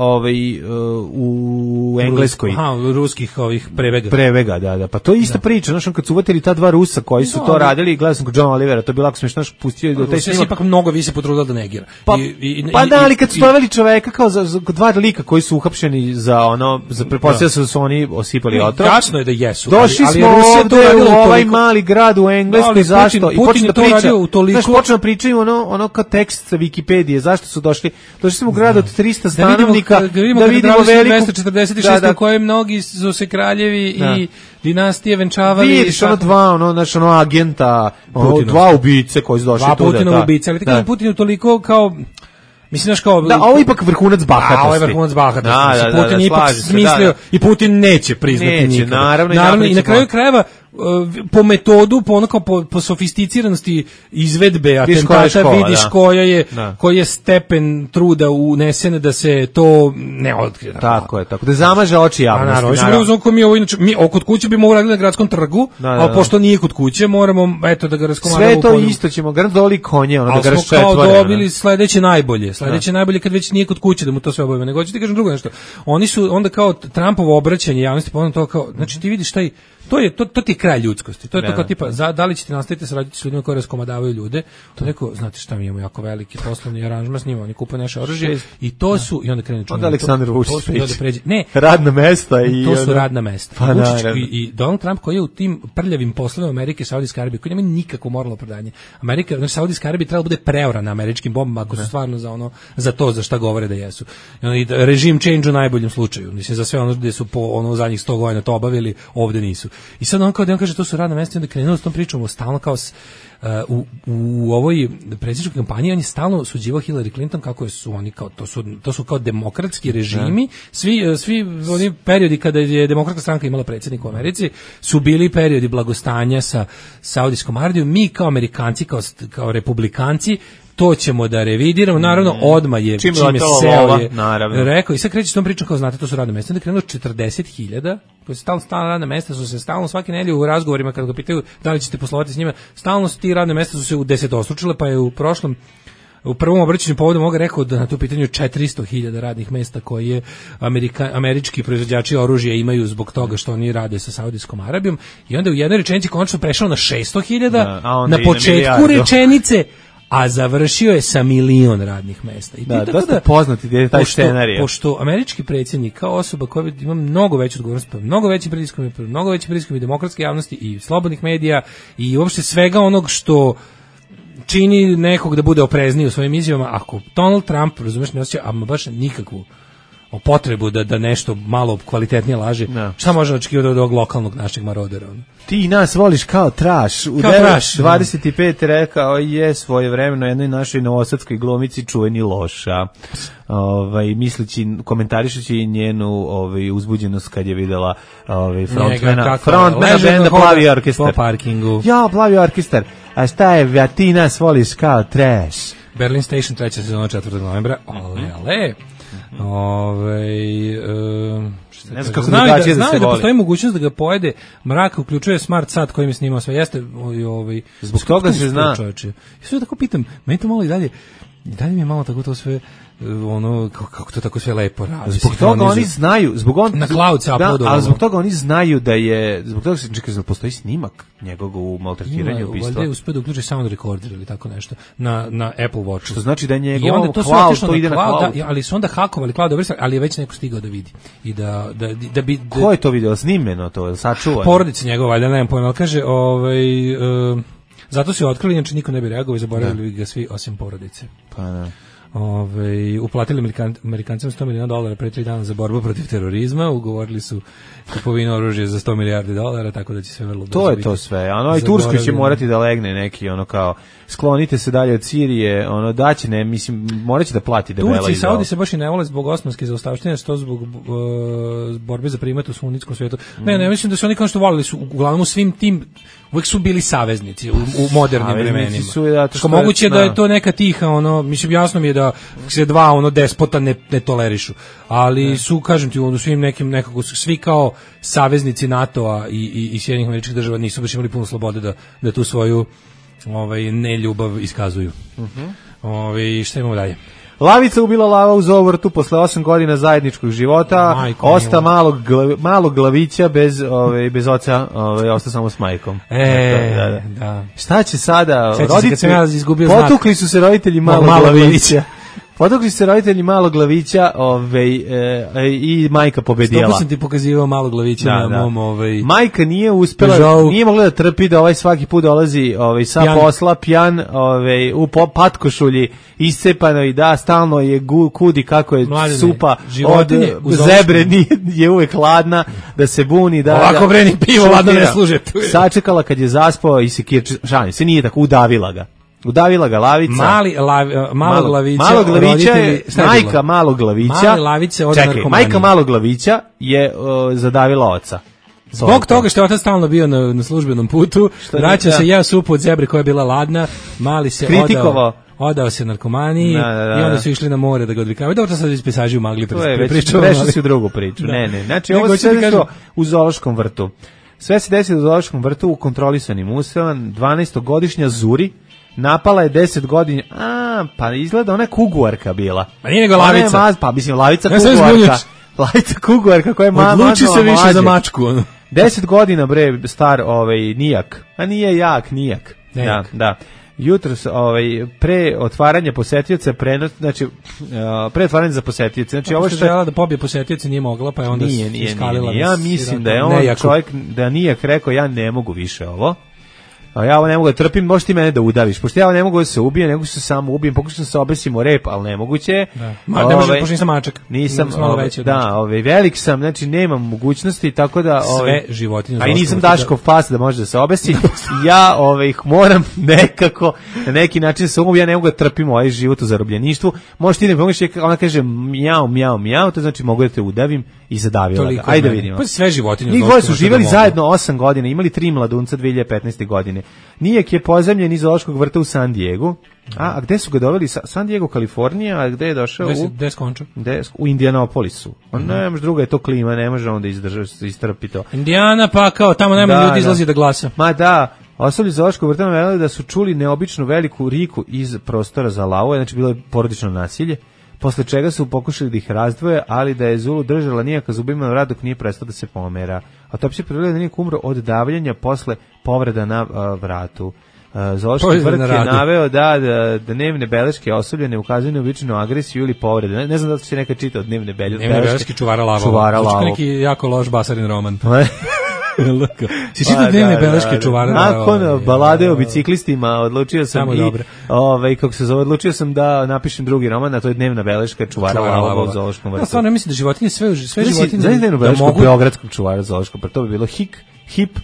u Engleskoj. Aha, ruskih ovih prevega. Prevega, da. Pa to je ista priča, znaš, kad su uvatili ta dva Rusa koji su to radili, gledao sam kod Johna Olivera, to je bilo ako smiješno, znaš, pustio da taj snimak. Ipak mnogo više potrudila da negira. Pa da, ali kad su doveli čoveka kao za dva lika koji su uhapšeni za pretpostavljam su oni osipali otrov. Jasno je da jesu. Došli smo ovde u ovaj mali grad u Engleskoj, zašto? I počne da priča, počne da pričaju ono kao tekst sa Wikipedije, zašto su došli? Došli smo u grad od 300 stanovnika, da vidimo veliku 246 u kojem mnogi su se kraljevi i dinastije venčavali. Vidiš ono agenta, dva ubice koji su došli tu. Dva Putinova ubice, ali tako Putin je toliko kao... Mislim, znaš kao... Da, ovo je ipak vrhunac bahatosti. Ovo je vrhunac bahatosti. Putin je ipak smislio i Putin neće priznati nikada. Naravno, i na kraju krajeva po metodu, po sofisticiranosti izvedbe atentata vidiš koji je stepen truda unesen da se to ne otkrije. Tako je, da zamaže oči javnosti. Mi kod kuće bi mogli raditi na gradskom trgu, ali pošto nije kod kuće, moramo da ga raskomadamo. Sve to isto ćemo, doli konje, da ga raščetvore. Ali smo kao dobili sledeće najbolje kad već nije kod kuće da mu to sve obavimo. Nego ću ti kažem drugo nešto. Oni su onda kao Trumpovo obraćanje javnosti, pa to kao, znači ti vidiš taj to ti je kraj ljudskosti. To je to kao tipa, da li ćete nastaviti sarađivati s ljudima koji raskomadavaju ljude? To neko, znate šta, mi imamo jako veliki poslovni aranžman s njima, oni kupuju naše oružje i to su, i onda krene čujem. Onda Aleksandar Vučić pređe. Ne, radna mesta i to su radna mesta. Pa Vučić i Donald Trump koji je u tim prljavim poslovima Amerike, Saudijske Arabije, koji nema nikakvo moralno opravdanje. Amerika, znači Saudijska Arabija trebala bude preorana američkim bombama ako su stvarno za to za šta govore da jesu. I režim change u najboljem slučaju. Mislim za sve ono gde su po zadnjih 100 godina to obavili, ovde nisu. I sad on kao da on kaže to su radna mesta, onda krenuo s tom pričom stalno kao u ovoj predsjedničkoj kampanji on je stalno osuđivao Hillary Clinton kako su oni kao to su kao demokratski režimi. Svi oni periodi kada je demokratska stranka imala predsjednika u Americi su bili periodi blagostanja sa Saudijskom Arabijom. Mi kao Amerikanci, kao republikanci to ćemo da revidiramo, naravno odmah je čim je seo je rekao i sad kreće s tom pričom kao znate to su radna mesta, onda krenulo 40.000 koji su stalno radna mesta su se stalno svake nedelje u razgovorima kad ga pitaju da li ćete poslovati s njima, stalno su ti radne mesta su se u 10-ostručile, pa je u prvom obraćanju povodom ovoga rekao da na to pitanju 400.000 radnih mesta koje američki proizvođači oružja imaju zbog toga što oni rade sa Saudijskom Arabijom i onda u jednoj rečenici konačno prešao na 600.000 na početku rečenice, a završio je sa 1.000.000 radnih mesta. I dosta poznati je taj scenarij. Pošto američki predsjednik kao osoba koja ima mnogo veću odgovornost, mnogo većim pritiskom i demokratske javnosti i slobodnih medija i uopšte svega onog što čini nekog da bude oprezniji u svojim izjavama, ako Donald Trump, razumeš, ne osjeća baš nikakvu potrebu da nešto malo kvalitetnije laže, šta može očekivati od ovog lokalnog našeg marodera? Ti nas voliš kao trash. U 9:25 rekao je svojevremeno jednoj našoj novosadskoj glumici čuveni Loša. Komentarišući njenu uzbuđenost kad je videla frontmana benda Plavi orkestar. Po parkingu. Ja, Plavi orkestar. A šta je, ti nas voliš kao trash? Berlin Station 3. sezona 4. novembra. Ale. Ne znam kako drugačije da se voli. Postoji mogućnost da ga pojede mrak, uključuje smart sat kojim je snimao sve. Jeste zbog toga se zna. Ja sve tako pitam, meni to malo i dalje mi je malo tako to sve kako to tako sve lepo radi. Zbog toga oni znaju, na cloud se uploadovalo. Ali zbog toga oni znaju da je, zbog toga se čeka da postoji snimak njegovog maltretiranja, ubistva. Valjda je uspio da uključi sound recorder ili tako nešto na Apple Watchu. Što znači da je njegov cloud, to ide na cloud. Ali su onda hakovali cloud, ali je već neko stigao da vidi. I da bi... Ko je to video? Snimljeno to? Sačuvano? Porodica njegova, valjda, nemam pojma, ali kaže, zato su otkrili, inače niko ne bi reagovao i zaboravili ga svi osim porodice. Pa da. Uplatili Amerikancima $100 miliona pre 3 dana za borbu protiv terorizma, ugovorili su kupovinu oružja za $100 milijardi, tako da će sve vrlo to je to sve. I Turskoj će morati da legne neki kao sklonite se dalje od Sirije, daće ne, mislim, morat će da plati debela. Turci i Saudi se baš i ne vole zbog osmanske zaostavštine, što zbog borbe za primat u sunnitskom svijetu. Ne, mislim da su oni kao što volili su uglavnom u svim tim, uvek su bili saveznici u modernim vremenima. Što moguće da je to neka tiha, mislim, jasno mi je da se dva despota ne tolerišu, ali su, kažem ti, u svim nekim nekako svi kao saveznici NATO-a i Sjedinjenih Američkih Država nisu baš imali puno slobode da tu svoju ne ljubav iskazuju. Šta imamo dalje? Lavica ubila lava u Zovrtu posle 8 godina zajedničkog života, osta malog glavića bez oca, osta samo s majkom. Da. Šta će sada? Potukli su se roditelji malog glavića. Potukli su se roditelji malog glavića i majka pobedila. Stopno sam ti pokazivao malog glavića na mom... Majka nije uspela, nije mogla da trpi da svaki put dolazi sa posla, pjan, u patkošulji, iscepano i stalno je kudi kako je supa od zebre, je uvek hladna, da se buni. Ovako vreni pivo, ladno ne služe. Sačekala kad je zaspao i šalim se, nije tako, udavila ga lavica. Malog glavića. Malog glavića je majka malog glavića. Majka malog glavića je zadavila oca. Zbog toga što je otac stalno bio na službenom putu, vraća se jeo supu od zebre koja je bila ladna, mali se odao se narkomaniji i onda su išli na more da ga odvikavaju. Dobro, to sad ispesaži u magli. Prešli si u drugu priču. Ne. Znači, ovo se desilo u zoološkom vrtu. Sve se desilo u zoološkom vrtu u kontrolisanim uslovima. 12-godišnja Zuri napala je 10 godina. Pa izgleda ona kuguarka bila. Pa nije nego lavica. Pa mislim, lavica kuguarka. Lavica kuguarka koja je odluči se više za mačku. 10 godina, star nijak. A nije jak, nijak. Da. Jutros pre otvaranja posetioca pre otvaranja za posetioce. Znači ovo što je želela da pobije posetioce nije mogla, pa je onda iskalila. Ja mislim da je on čovjek da nijak rekao ja ne mogu više ovo. Ja ovo ne mogu da trpim, možeš ti mene da udaviš. Pošto ja ovo ne mogu da se ubijem, nego se samo ubijem, pokušam se obesimo rep, ali nemoguće. Ne može, pošto nisam mačak. Nisam, velik sam, znači nemam mogućnosti, tako da... Sve životinje... A i nisam Daškov pas da može da se obesi. Ja moram nekako, na neki način se ubijem, ja ne mogu da trpim ovaj život u zarobljeništvu. Možeš ti ne pomoći, ona kaže mijau, to znači mogu da te udavim i zadavila ga. Ajde da vidimo. Pa sve životinje... Njih dvoje su živjeli zajedno 8 godina, imali 3 mladunca 2015. godine. Nijak je pozemljen iz zoološkog vrta u San Diego. A gde su ga doveli? San Diego, Kalifornija, a gde je došao? U Indianapolisu. Ne može, druga je to klima, ne može onda istrpi to. Indijana, pa kao tamo nema ljudi izlazi da glasa. Ma da, osoblje zoološkog vrta naveli da su čuli neobično veliku riku iz prostora za lavu, znači bilo je porodično nasilje, posle čega su pokušali da ih razdvoje, ali da je Zulu držala nijaka zubima na rad dok nije prestao da se pomera. Autopsija pregledala da nijak umro od davljenja posle povreda na vratu. Zoološki vrt je naveo da dnevne beleške osoblje ne ukazuju na običajnu agresiju ili povrede. Ne znam da se nekad čitao dnevne beleške čuvara lavova. Znači neki jako loš basarin roman. Si čitao dnevne beleške čuvara lavova. Nakon balade o biciklistima odlučio sam odlučio sam da napišem drugi roman, a to je dnevna beleška čuvara lavova u zoološkom vrtu. Stvarno mislim da životinje sve životinje znaš dnevnu belešku beogradskog čuvara zoološkog vrta, to bi bilo hip,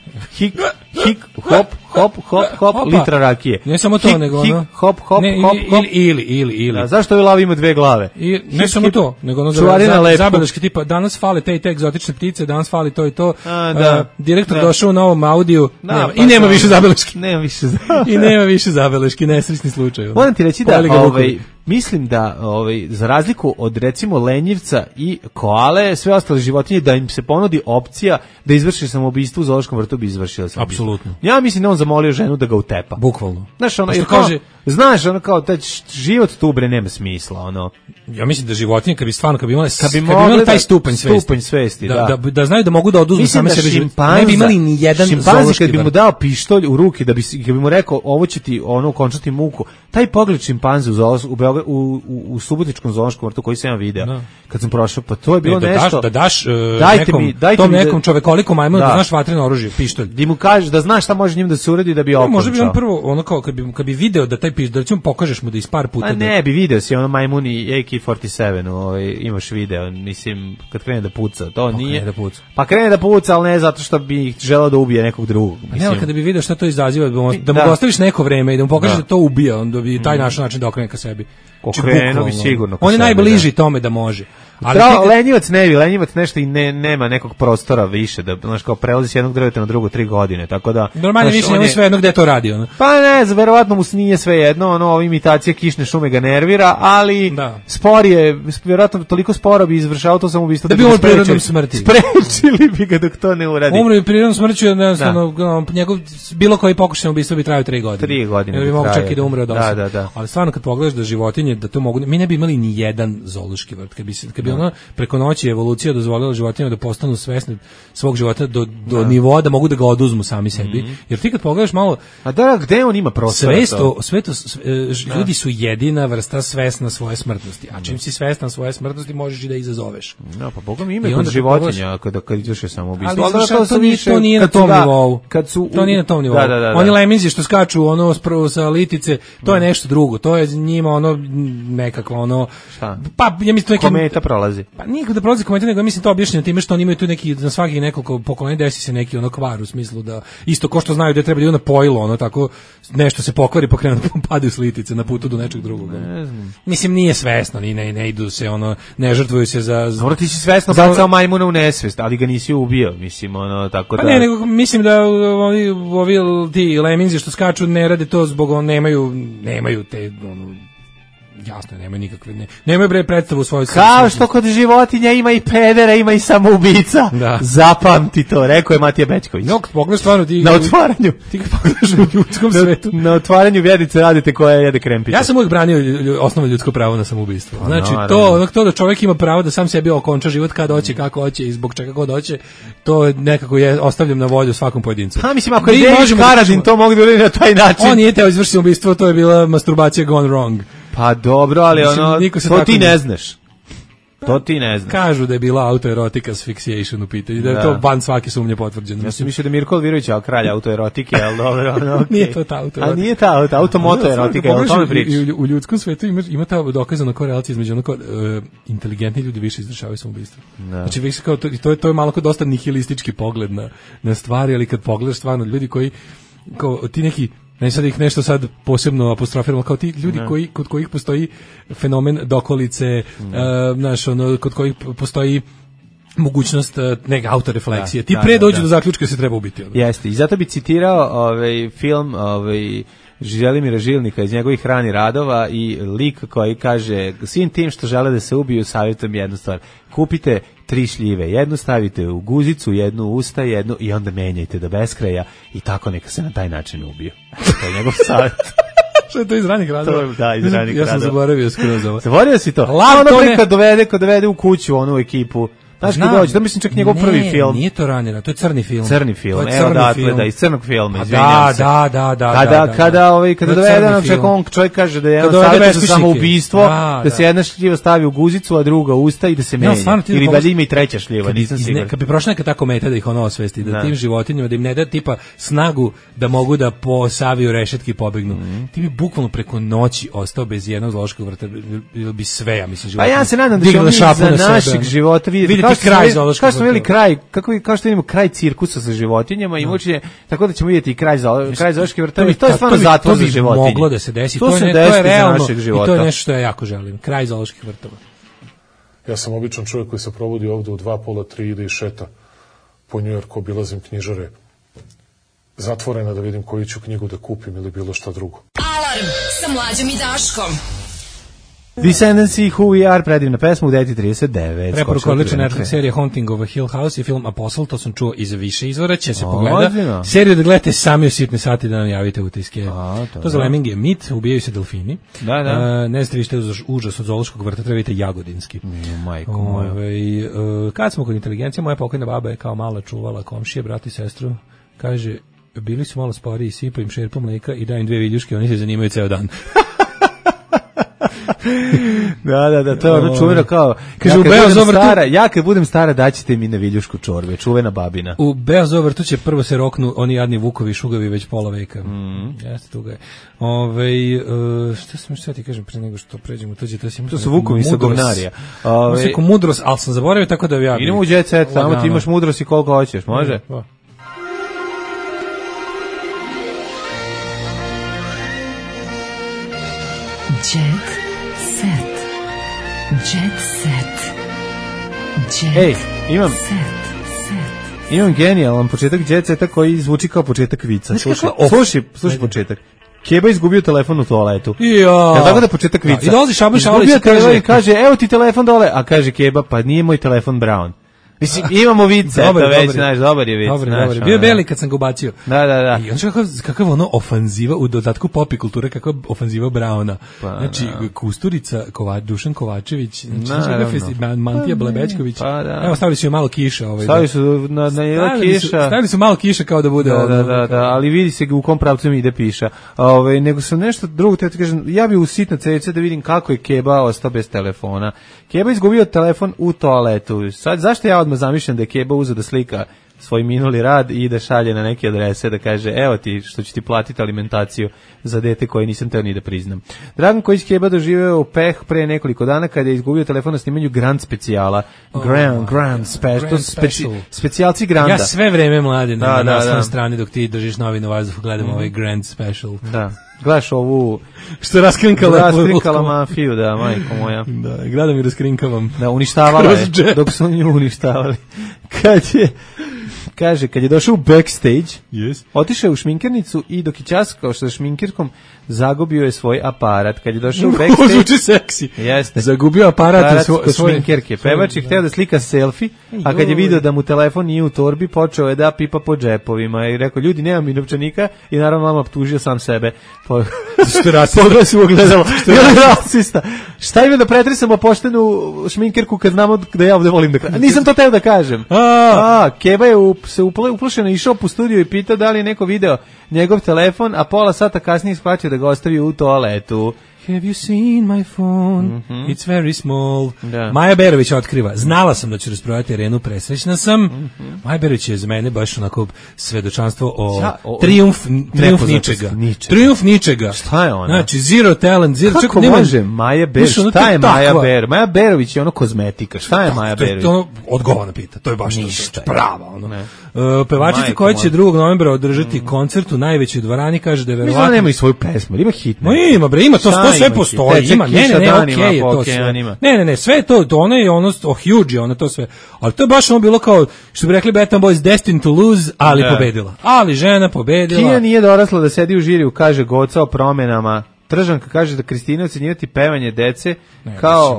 hop, litra rakije. Ne samo to, nego ono... Hop. Ili. Zašto ovaj lav ima 2 glave? Ne samo to, nego ono zabeleške tipa, danas fali te i te egzotične ptice, danas fali to i to. Direktor došao u novom Audiju i nema više zabeleški. I nema više zabeleški, nesrećni slučaj. Moram ti reći da mislim da za razliku od recimo lenjivca i koale, sve ostale životinje, da im se ponudi opcija da izvrši samoubistvo u zoološkom vrtu, bi izvršila samoubistvo. Apsolutno. Ja mislim da on zamolio ženu da ga utepa. Bukvalno. Znaš, kao taj život tu nema smisla, ono. Ja mislim da životinje kad bi imali taj stupanj svesti, da znaju da mogu da oduzmu same sebe život, ne bi imali ni jedan šimpanzi kad bi mu dao pištolj u ruke kad bi mu rekao ovo će ti ukončati muku. Taj pogled šimpanze u Subotičkom zoološkom vrtu koji sam ja video kad sam prošao, pa to je bilo nešto. Da daš nekom čovekolikom majmunu da znaš vatreno oružje, pištolj. Da mu kažeš da znaš šta može njim da se uradi da bi okončao. Možda bi on prvo ono kao kad bi video da taj pištolj, da recimo pokažeš mu da iz par puta. A ne bi video si ono majmun i AK-47, imaš video, mislim kad krene da puca, to nije. Pa krene da puca, ali ne zato što bi želeo da ubije nekog drugog. Ne, kada bi video šta to izaziva, da mu ostaviš neko vreme i da mu pokažeš da to ubija, onda bi taj naš način da okrene ka sebi. Okrenuo bi sigurno. On je najbliži tome da može. Lenjivac lenjivac nešto i nema nekog prostora više, da, znaš, kao prelazi s jednog drveta na drugo 3 godine, tako da... Normalno više nema sve jedno gde to radi, ono. Pa ne, verovatno mu nije sve jedno, ono, imitacija kišne šume ga nervira, ali spor je, verovatno toliko sporo bi izvršao to samoubistvo da bi umro prirodnom smrti. Sprečili bi ga dok to ne uradi. Umro bi prirodnom smrću, jednostavno, njegov bilo koji pokušaj samoubistva bi trajao 3 godine. 3 godine. Jer bi mogu čak i da umre od osam. Da. Ali stvarno kad pogledaš da životinje, da to mogu, mi ne bi imali ni jedan zoološki vrt. Kad bi ono preko noći evolucija dozvolila životinjama da postanu svesne svog života do nivoa da mogu da ga oduzmu sami sebi. Jer ti kad pogledaš malo... A da, gde on ima prostora? Ljudi su jedina vrsta svesna svoje smrtnosti. A čim si svestan svoje smrtnosti, možeš i da izazoveš. No, pa Boga mi ima kod životinja kad izvrše samoubistvo. Ali to nije na tom nivou. To nije na tom nivou. Oni leminzi što skaču ono sa litice, to je nešto drugo. To je njima ono nekakvo ono... Pa ja mislim kometa prolazi. Pa nikad da prolazi kometa, nego mislim to objašnjeno time što oni imaju tu neki na svakih nekoliko pokolenja desi se neki ono kvar u smislu da isto ko što znaju da treba da idu na pojilo, ono tako nešto se pokvari pa krenu padaju s litice na putu do nečeg drugog. Ne znam. Mislim nije svesno, ni ne idu se ono, ne žrtvuju se za. Dobro, ti si svesno bacao majmuna u nesvest, ali ga nisi ubio, mislim ono tako da. Pa ne, nego mislim da ovi ti leminzi što skaču ne rade to zbog on nemaju te ono, jasno, nemaju nikakve, nemaju bre predstavu u svojoj kao što kod životinja ima i pedera, ima i samoubica. Zapamti to, rekao je Matija Bećković. No, pogledaš stvarno ti na otvaranju. Ti kad pogledaš u ljudskom svetu. Na otvaranju vjedice radite koja jede krempice. Ja sam uvijek branio osnovno ljudsko pravo na samoubistvo. Znači, to da čovjek ima pravo da sam sebi okonča život kad hoće, kako hoće i zbog čega god hoće, to nekako je ostavljam na volju svakom pojedincu. Pa mislim, ako je David Carradine to mogu da uradi na taj način. On nije teo izvršiti samoubistvo, to je bila masturbacija gone wrong. Pa dobro, ali ono, to ti ne znaš. To ti ne znaš. Kažu da je bila autoerotika asphyxiation u pitanju, da je to van svake sumnje potvrđeno. Ja sam mislio da Mirko Elvirović je kralj autoerotike, ali dobro, ono, okay. Nije to ta autoerotika. A nije ta automotoerotika, je o tome priča. U ljudskom svetu ima ta dokazana korelacija između ono inteligentni ljudi više izvršavaju samoubistvo. Znači, više kao, to je malo kao dosta nihilistički pogled na stvari, ali kad pogledaš stvarno ljudi koji, kao ti neki, ne sad ih nešto sad posebno apostrofiramo, kao ti ljudi kod kojih postoji fenomen dokolice, znaš, ono, kod kojih postoji mogućnost neke autorefleksije. Ti pre dođu do zaključka se treba ubiti. Jeste, i zato bi citirao film Želimira Žilnika iz njegovih ranih radova i lik koji kaže svim tim što žele da se ubiju savjetujem jednu stvar. Kupite 3 šljive, jednu stavite u guzicu, jednu u usta, jednu i onda menjajte do beskraja i tako neka se na taj način ubiju. To je njegov savjet. Što je to iz ranih radova? Da, iz ranih radova. Ja sam zaboravio skroz ovo. Zaboravio si to? Kad dovede u kuću onu ekipu. Znaš kad dođe, to mislim čak njegov prvi film. Nije to ranjeno, to je crni film. Crni film, evo da, iz crnog filma, izvinjam se. Da. Kada dovede nam čovjek kaže da je jedan savjet za samoubistvo, da se jedna šljiva stavi u guzicu, a druga u usta i da se menja. Ili da ima i treća šljiva, nisam siguran. Kad bi prošla neka tako meta da ih ono osvesti, da tim životinjama, da im ne da tipa snagu da mogu da posaviju rešetke i pobegnu. Ti bi bukvalno preko noći ostao bez jednog zoološkog vrta, bilo bi sve, ja mislim, životinje. Pa ja se nadam da će oni za našeg života vidjeti kraj zoološkog vrta. Kao što vidjeli kraj, kao što vidimo kraj cirkusa sa životinjama i mučenje, tako da ćemo vidjeti i kraj zoološkog vrta. To je stvarno zatvor za životinje. To bi moglo da se desi. To je realno i to je nešto što ja jako želim. Kraj zooloških vrtova. Ja sam običan čovjek koji se provodi ovde u 2, pola, 3 ide i šeta po Njujorku, obilazim knjižare zatvorena da vidim koju ću knjigu da kupim ili bilo šta drugo. Alarm sa Mlađom i Daškom. Descendancy, Who We Are, predivna pesma u 9:39. Preporuka odlična Netflix serija Haunting of Hill House i film Apostle, to sam čuo iz više izvora, će se pogleda. Seriju da gledate sami u sitne sati da nam javite utiske. To za Lemming je mit, ubijaju se delfini. Da. Ne ste vište užas od zoološkog vrta, treba vidite Jagodinski. Majko moja. Kad smo kod inteligencije, moja pokojna baba je kao mala čuvala komšije, brat i sestru, kaže, bili su malo sporiji, sipa im šerpu mleka i daj im 2 viljuške, oni se zanimaju ceo dan. Da, to je ono čuveno kao, ja kad budem stara daćete mi na viljušku čorbe, čuvena babina. U Beozovrtu će prvo se roknu oni jadni vukovi šugavi već pola veka. Jeste, tuga je. Šta sam što ti kažem pre nego što pređemo, to su vukovi sa govnarija. Neku mudrost, ali sam zaboravio tako da ja. Idemo u jet set, samo ti imaš mudrost i koliko hoćeš, može? Jet set. Ej, imam genijalan početak Jet Seta koji zvuči kao početak vica. Slušaj početak. Keba izgubio telefon u toaletu. Ja, tako da početak vica. I dolazi Šaban Šaulić i kaže, evo ti telefon dole, a kaže Keba, pa nije moj telefon Brown. Mislim, imamo vice, to već, znaš, dobar je vic. Dobar. Bio je beli kad sam ga ubacio. Da. I on kakav ono ofanziva, u dodatku popi kulture, kakva ofanziva Brauna. Znači, Kusturica, Dušan Kovačević, Mantija Blebećković. Evo, stavili su joj malo kiša. Stavili su na kiša. Stavili su malo kiša kao da bude. Da, ali vidi se u kom pravcu mi ide piša. Nego sam nešto drugo, te kažem, ja bi u sitna CC da vidim kako je Keba ostao bez telefona. Keba izgubio telefon u toaletu. Sad, zašto ja odmah zamišljam da je Keba uzeo da slika svoj minuli rad i da šalje na neke adrese, da kaže, evo ti, što ću ti platiti alimentaciju za dete koje nisam teo ni da priznam. Dragan Kojić Keba doživeo peh pre nekoliko dana kada je izgubio telefon na snimanju Grand specijala. Grand special. Specijalci Granda. Ja sve vreme, mlade, na naslovnoj strani dok ti držiš novinu u vazduhu, gledam ovaj Grand special. Da. Gledaš ovu što je raskrinkala mafiju, da, majko moja. Da, gledam i raskrinkavam. Da, uništavala je, dok su nju uništavali. Kad je došao u backstage, otišao je u šminkernicu i dok je ćaskao sa šminkirkom, zagubio je svoj aparat. Kad je došao u backstage... Zvuči seksi. Jeste. Zagubio aparat kod šminkerke. Pevač je hteo da slika selfie, a kad je video da mu telefon nije u torbi, počeo je da pipa po džepovima i rekao, ljudi, nemam mi novčanika, i naravno mama optužio sam sebe. Što je rasista. Pogledaj se u ogledalo. Rasista. Šta ima da pretresamo poštenu šminkerku kad znamo da ja ovde volim da kažem? Nisam to teo da kažem. Keba je se uplašeno išao po studiju i pitao da li je neko video njegov telefon, a pola sata kasnije shvatio da ga ostavio u toaletu. Have you seen my phone? It's very small. Maja Berović otkriva. Znala sam da ću rasprodati Arenu, presrećna sam. Maja Berović je za mene baš onako svedočanstvo o trijumf ničega. Trijumf ničega. Šta je ona? Znači, zero talent, zero... Kako može Maja Berović? Šta je Maja Berović? Maja Berović je ono kozmetika. Šta je Maja Berović? To odgovana pita. To je baš ništa. Prava. Pevačica koja će 2. novembra održati koncert u najvećoj dvorani, kaže da je verovatno... Mislim da nema i svoju pesmu, ima hit. Ima bre, ima to sve postoji, ima, okej je to sve. Ne, sve to, ono je ono, huge, ono to sve. Ali to je baš ono bilo kao, što bi rekli Bad Boys, destined to lose, ali pobedila. Ali žena pobedila. Kija nije dorasla da sedi u žiriju, kaže Goca o promenama. Tržanka kaže da Kristina ocenjivati pevanje dece kao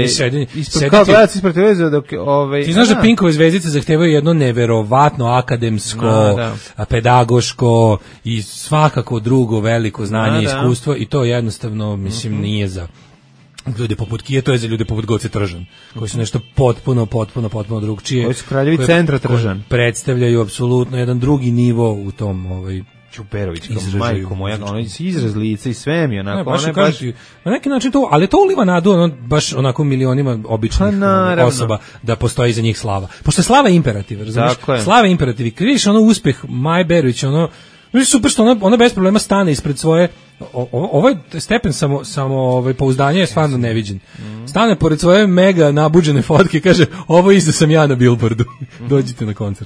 kao gledac ispred televizora dok ti znaš da Pinkove zvezdice zahtevaju jedno neverovatno akademsko, pedagoško i svakako drugo veliko znanje i iskustvo i to jednostavno mislim nije za ljude poput Kije, to je za ljude poput Goce Tržan, koji su nešto potpuno drugčije, koji su kraljevi centra Tržan, predstavljaju apsolutno jedan drugi nivo u tom Čuperović, majko moja, ono izraz lica i sve mi onako, na neki način to, ali to uliva nadu, ono, baš onako milionima običnih osoba da postoji za njih slava. Pošto je slava imperativ, razumiješ? Slava je imperativ i kad vidiš ono uspeh Maje Berović, ono, super što ona bez problema stane ispred svoje, ovaj stepen samo pouzdanja je stvarno neviđen. Stane pored svoje mega nabuđene fotke i kaže, ovo isto sam ja na Billboardu, dođite na koncert.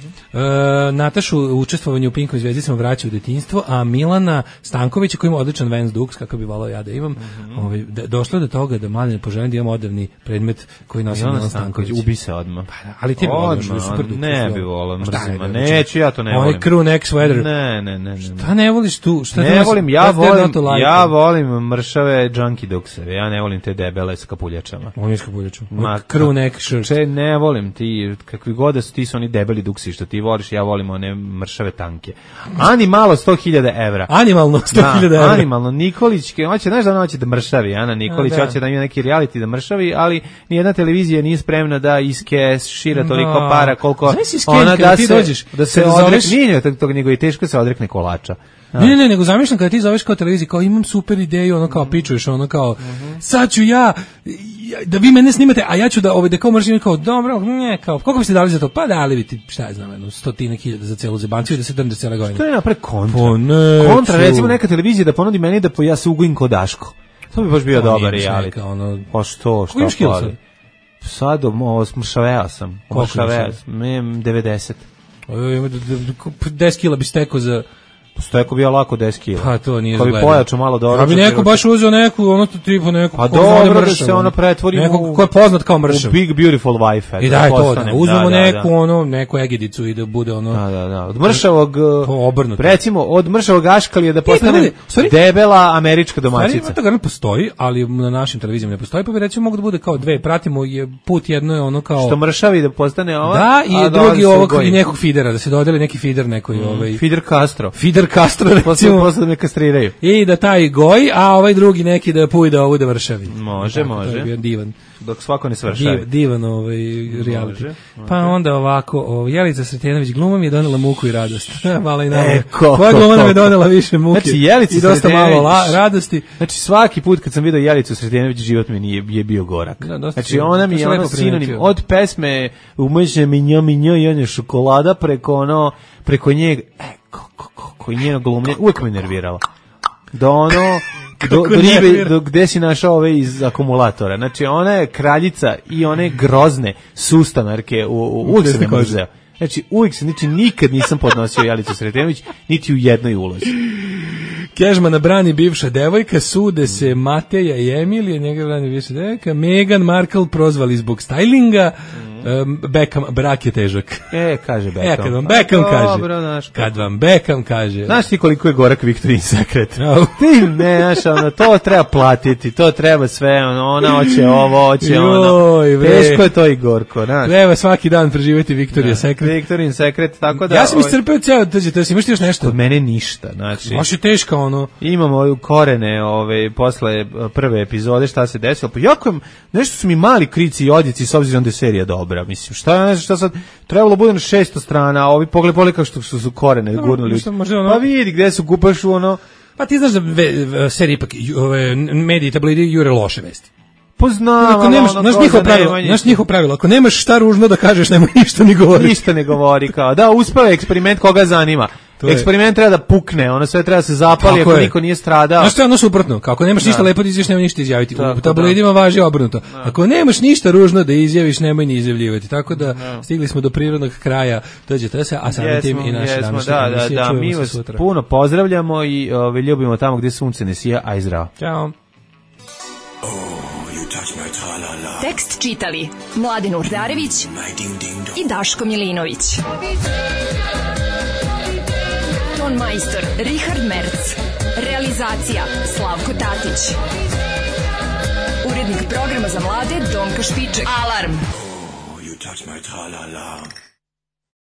Natašu učestvovanje u Pinkovoj zvezdicama vraća u detinjstvo, a Milana Stankovića koji ima odličan Vans Dux, kako bi volao ja da imam, došlo do toga da mladen poželim da imam odavni predmet koji nosi Milana Stanković. Ubi se odmah. Ali ti bi volao, super duper. Ne bi volao, neću, ja to ne volim. Ovaj crew sweater. Ne. Šta ne voliš tu? Ne volim, ja volim mršave junkie dukseve, ja ne volim te debele s kapuljačama. On je s kapuljačama. Crew neck shirt. Ne volim ti, kakvi god da su ti su oni debeli duksi što ti voliš, ja volim one mršave tanke. Animalo 100.000 evra. Animalno 100.000 evra. Animalno, Nikolićke, znaš da ona hoće da mršavi, Ana Nikolić hoće da ima neki reality da mršavi, ali nijedna televizija nije spremna da iskešira toliko para koliko ona da se odrekne, tog nego i teško se odrekne kolača. Ne, nego zamišljam kada ti zoveš kao televiziji, kao imam super ideju, ono kao pičuješ, ono kao sad ću ja da vi mene snimate, a ja ću da da kao mržim, kao dobro, ne, kao koliko biste dali za to? Pa dali vi ti, šta je znam, 100.000 za celu zebanciju i da se drnde cele godine. Što je napred kontra, recimo neka televizija da ponudi meni da ja se ugojim ko Daško. To bi baš bio dobar reality. Pa što pali? Sad smršaveo sam. Smršaveo sam, 90. 10 kila bi stekao za... Stojko bio lako 10 kg. Pa to nije ko bi pojačao malo dobro. A bi neko baš uzeo neku, ono tipu neku. Pa dobro da se ono pretvori nekog ko je poznat kao mršav. Big beautiful wife. I da je to, uzmemo neku ono, neku egidicu i da bude ono. Da. Od mršavog obrnuto. Recimo od mršavog aškalija da postane debela američka domaćica. Stvari, to ne postoji, ali na našim televizijama ne postoji, pa bi recimo mogu da bude kao dve, pratimo je put jedno je ono kao što mršavi da postane ova. Da, i drugi ovog i nekog fidera, da se dodeli neki fider nekoj Fider Castro. Fider Castro recimo. Posle da me kastriraju. I da taj goji, a ovaj drugi neki da pujde ovu da vršavi. Može. To je bio divan. Dok svako ne svršavi. Divan reality. Može. Pa onda ovako, Jelica Sretenović gluma mi je donela muku i radost. Malo i nama. Koja gluma nam je donela više muke i dosta malo radosti. Znači svaki put kad sam vidio Jelicu Sretenović život mi je bio gorak. Znači ona mi je ono sinonim od pesme umeđe minjo i on je šokolada preko njega koji njeno glumlje uvek me nervirala. Da ono do ribe, gde si našao ove iz akumulatora. Znači ona je kraljica i one grozne sustanarke uvek se ne mrzeo. Znači uvek se, nikad nisam podnosio Jelicu Sretenović niti u jednoj ulozi. Kežmana brani bivša devojka, sude se Mateja i Emilija, njega brani bivša devojka, Meghan Markle prozvali zbog stylinga, Beckham, brak je težak. Kaže Beckham. Kad vam Beckham kaže. Kad vam Beckham kaže. Znaš ti koliko je gorak Victoria's Secret? Ti ne, znaš, to treba platiti, to treba sve, ona hoće ovo, hoće ono. Teško je to i gorko, znaš. Treba svaki dan preživjeti Victoria's Secret. Victoria's Secret, tako da. Ja sam iscrpeo ceo, imaš ti još nešto? Kod mene ništa, znači. Baš je teška ono. Imamo korene posle prve epizode šta se desilo. Pa jako nešto su mi mali krici i odjeci s obzirom da je serija dobra. Mislim, šta sad trebalo bude na 600 strana, a ovi pogled kako što su korene gurnuli. Pa vidi gde su gupaš ono. Pa ti znaš da serije ipak mediji tabloidi jure loše vesti. Poznavamo, znaš njihovo pravilo, ako nemaš šta ružno da kažeš, nemoj ništa ni govori. Ništa ne govori, kao da uspeo je eksperiment koga zanima. Eksperiment treba da pukne, ono sve treba se zapali ako niko nije stradao. Znaš što je ono suprotno, kako nemaš ništa lepo da izjaviš, nemoj ništa izjaviti. U tabloidima važi obrnuto. Ako nemaš ništa ružno da izjaviš, nemoj ni izjavljivati. Tako da stigli smo do prirodnog kraja TGTS, a samim tim i naše današnje emisije. Da, mi vas puno pozdravljamo i ljubimo tamo gdje sunce ne sija, aj zdravo. Ćao. Tekst čitali Mladen Urdarević i Daško Milinović. Ton majstor Richard Merc. Realizacija Slavko Tatić. Urednik programa za mlade Donka Špiček. Alarm! Oh, you touch my tra-la-la.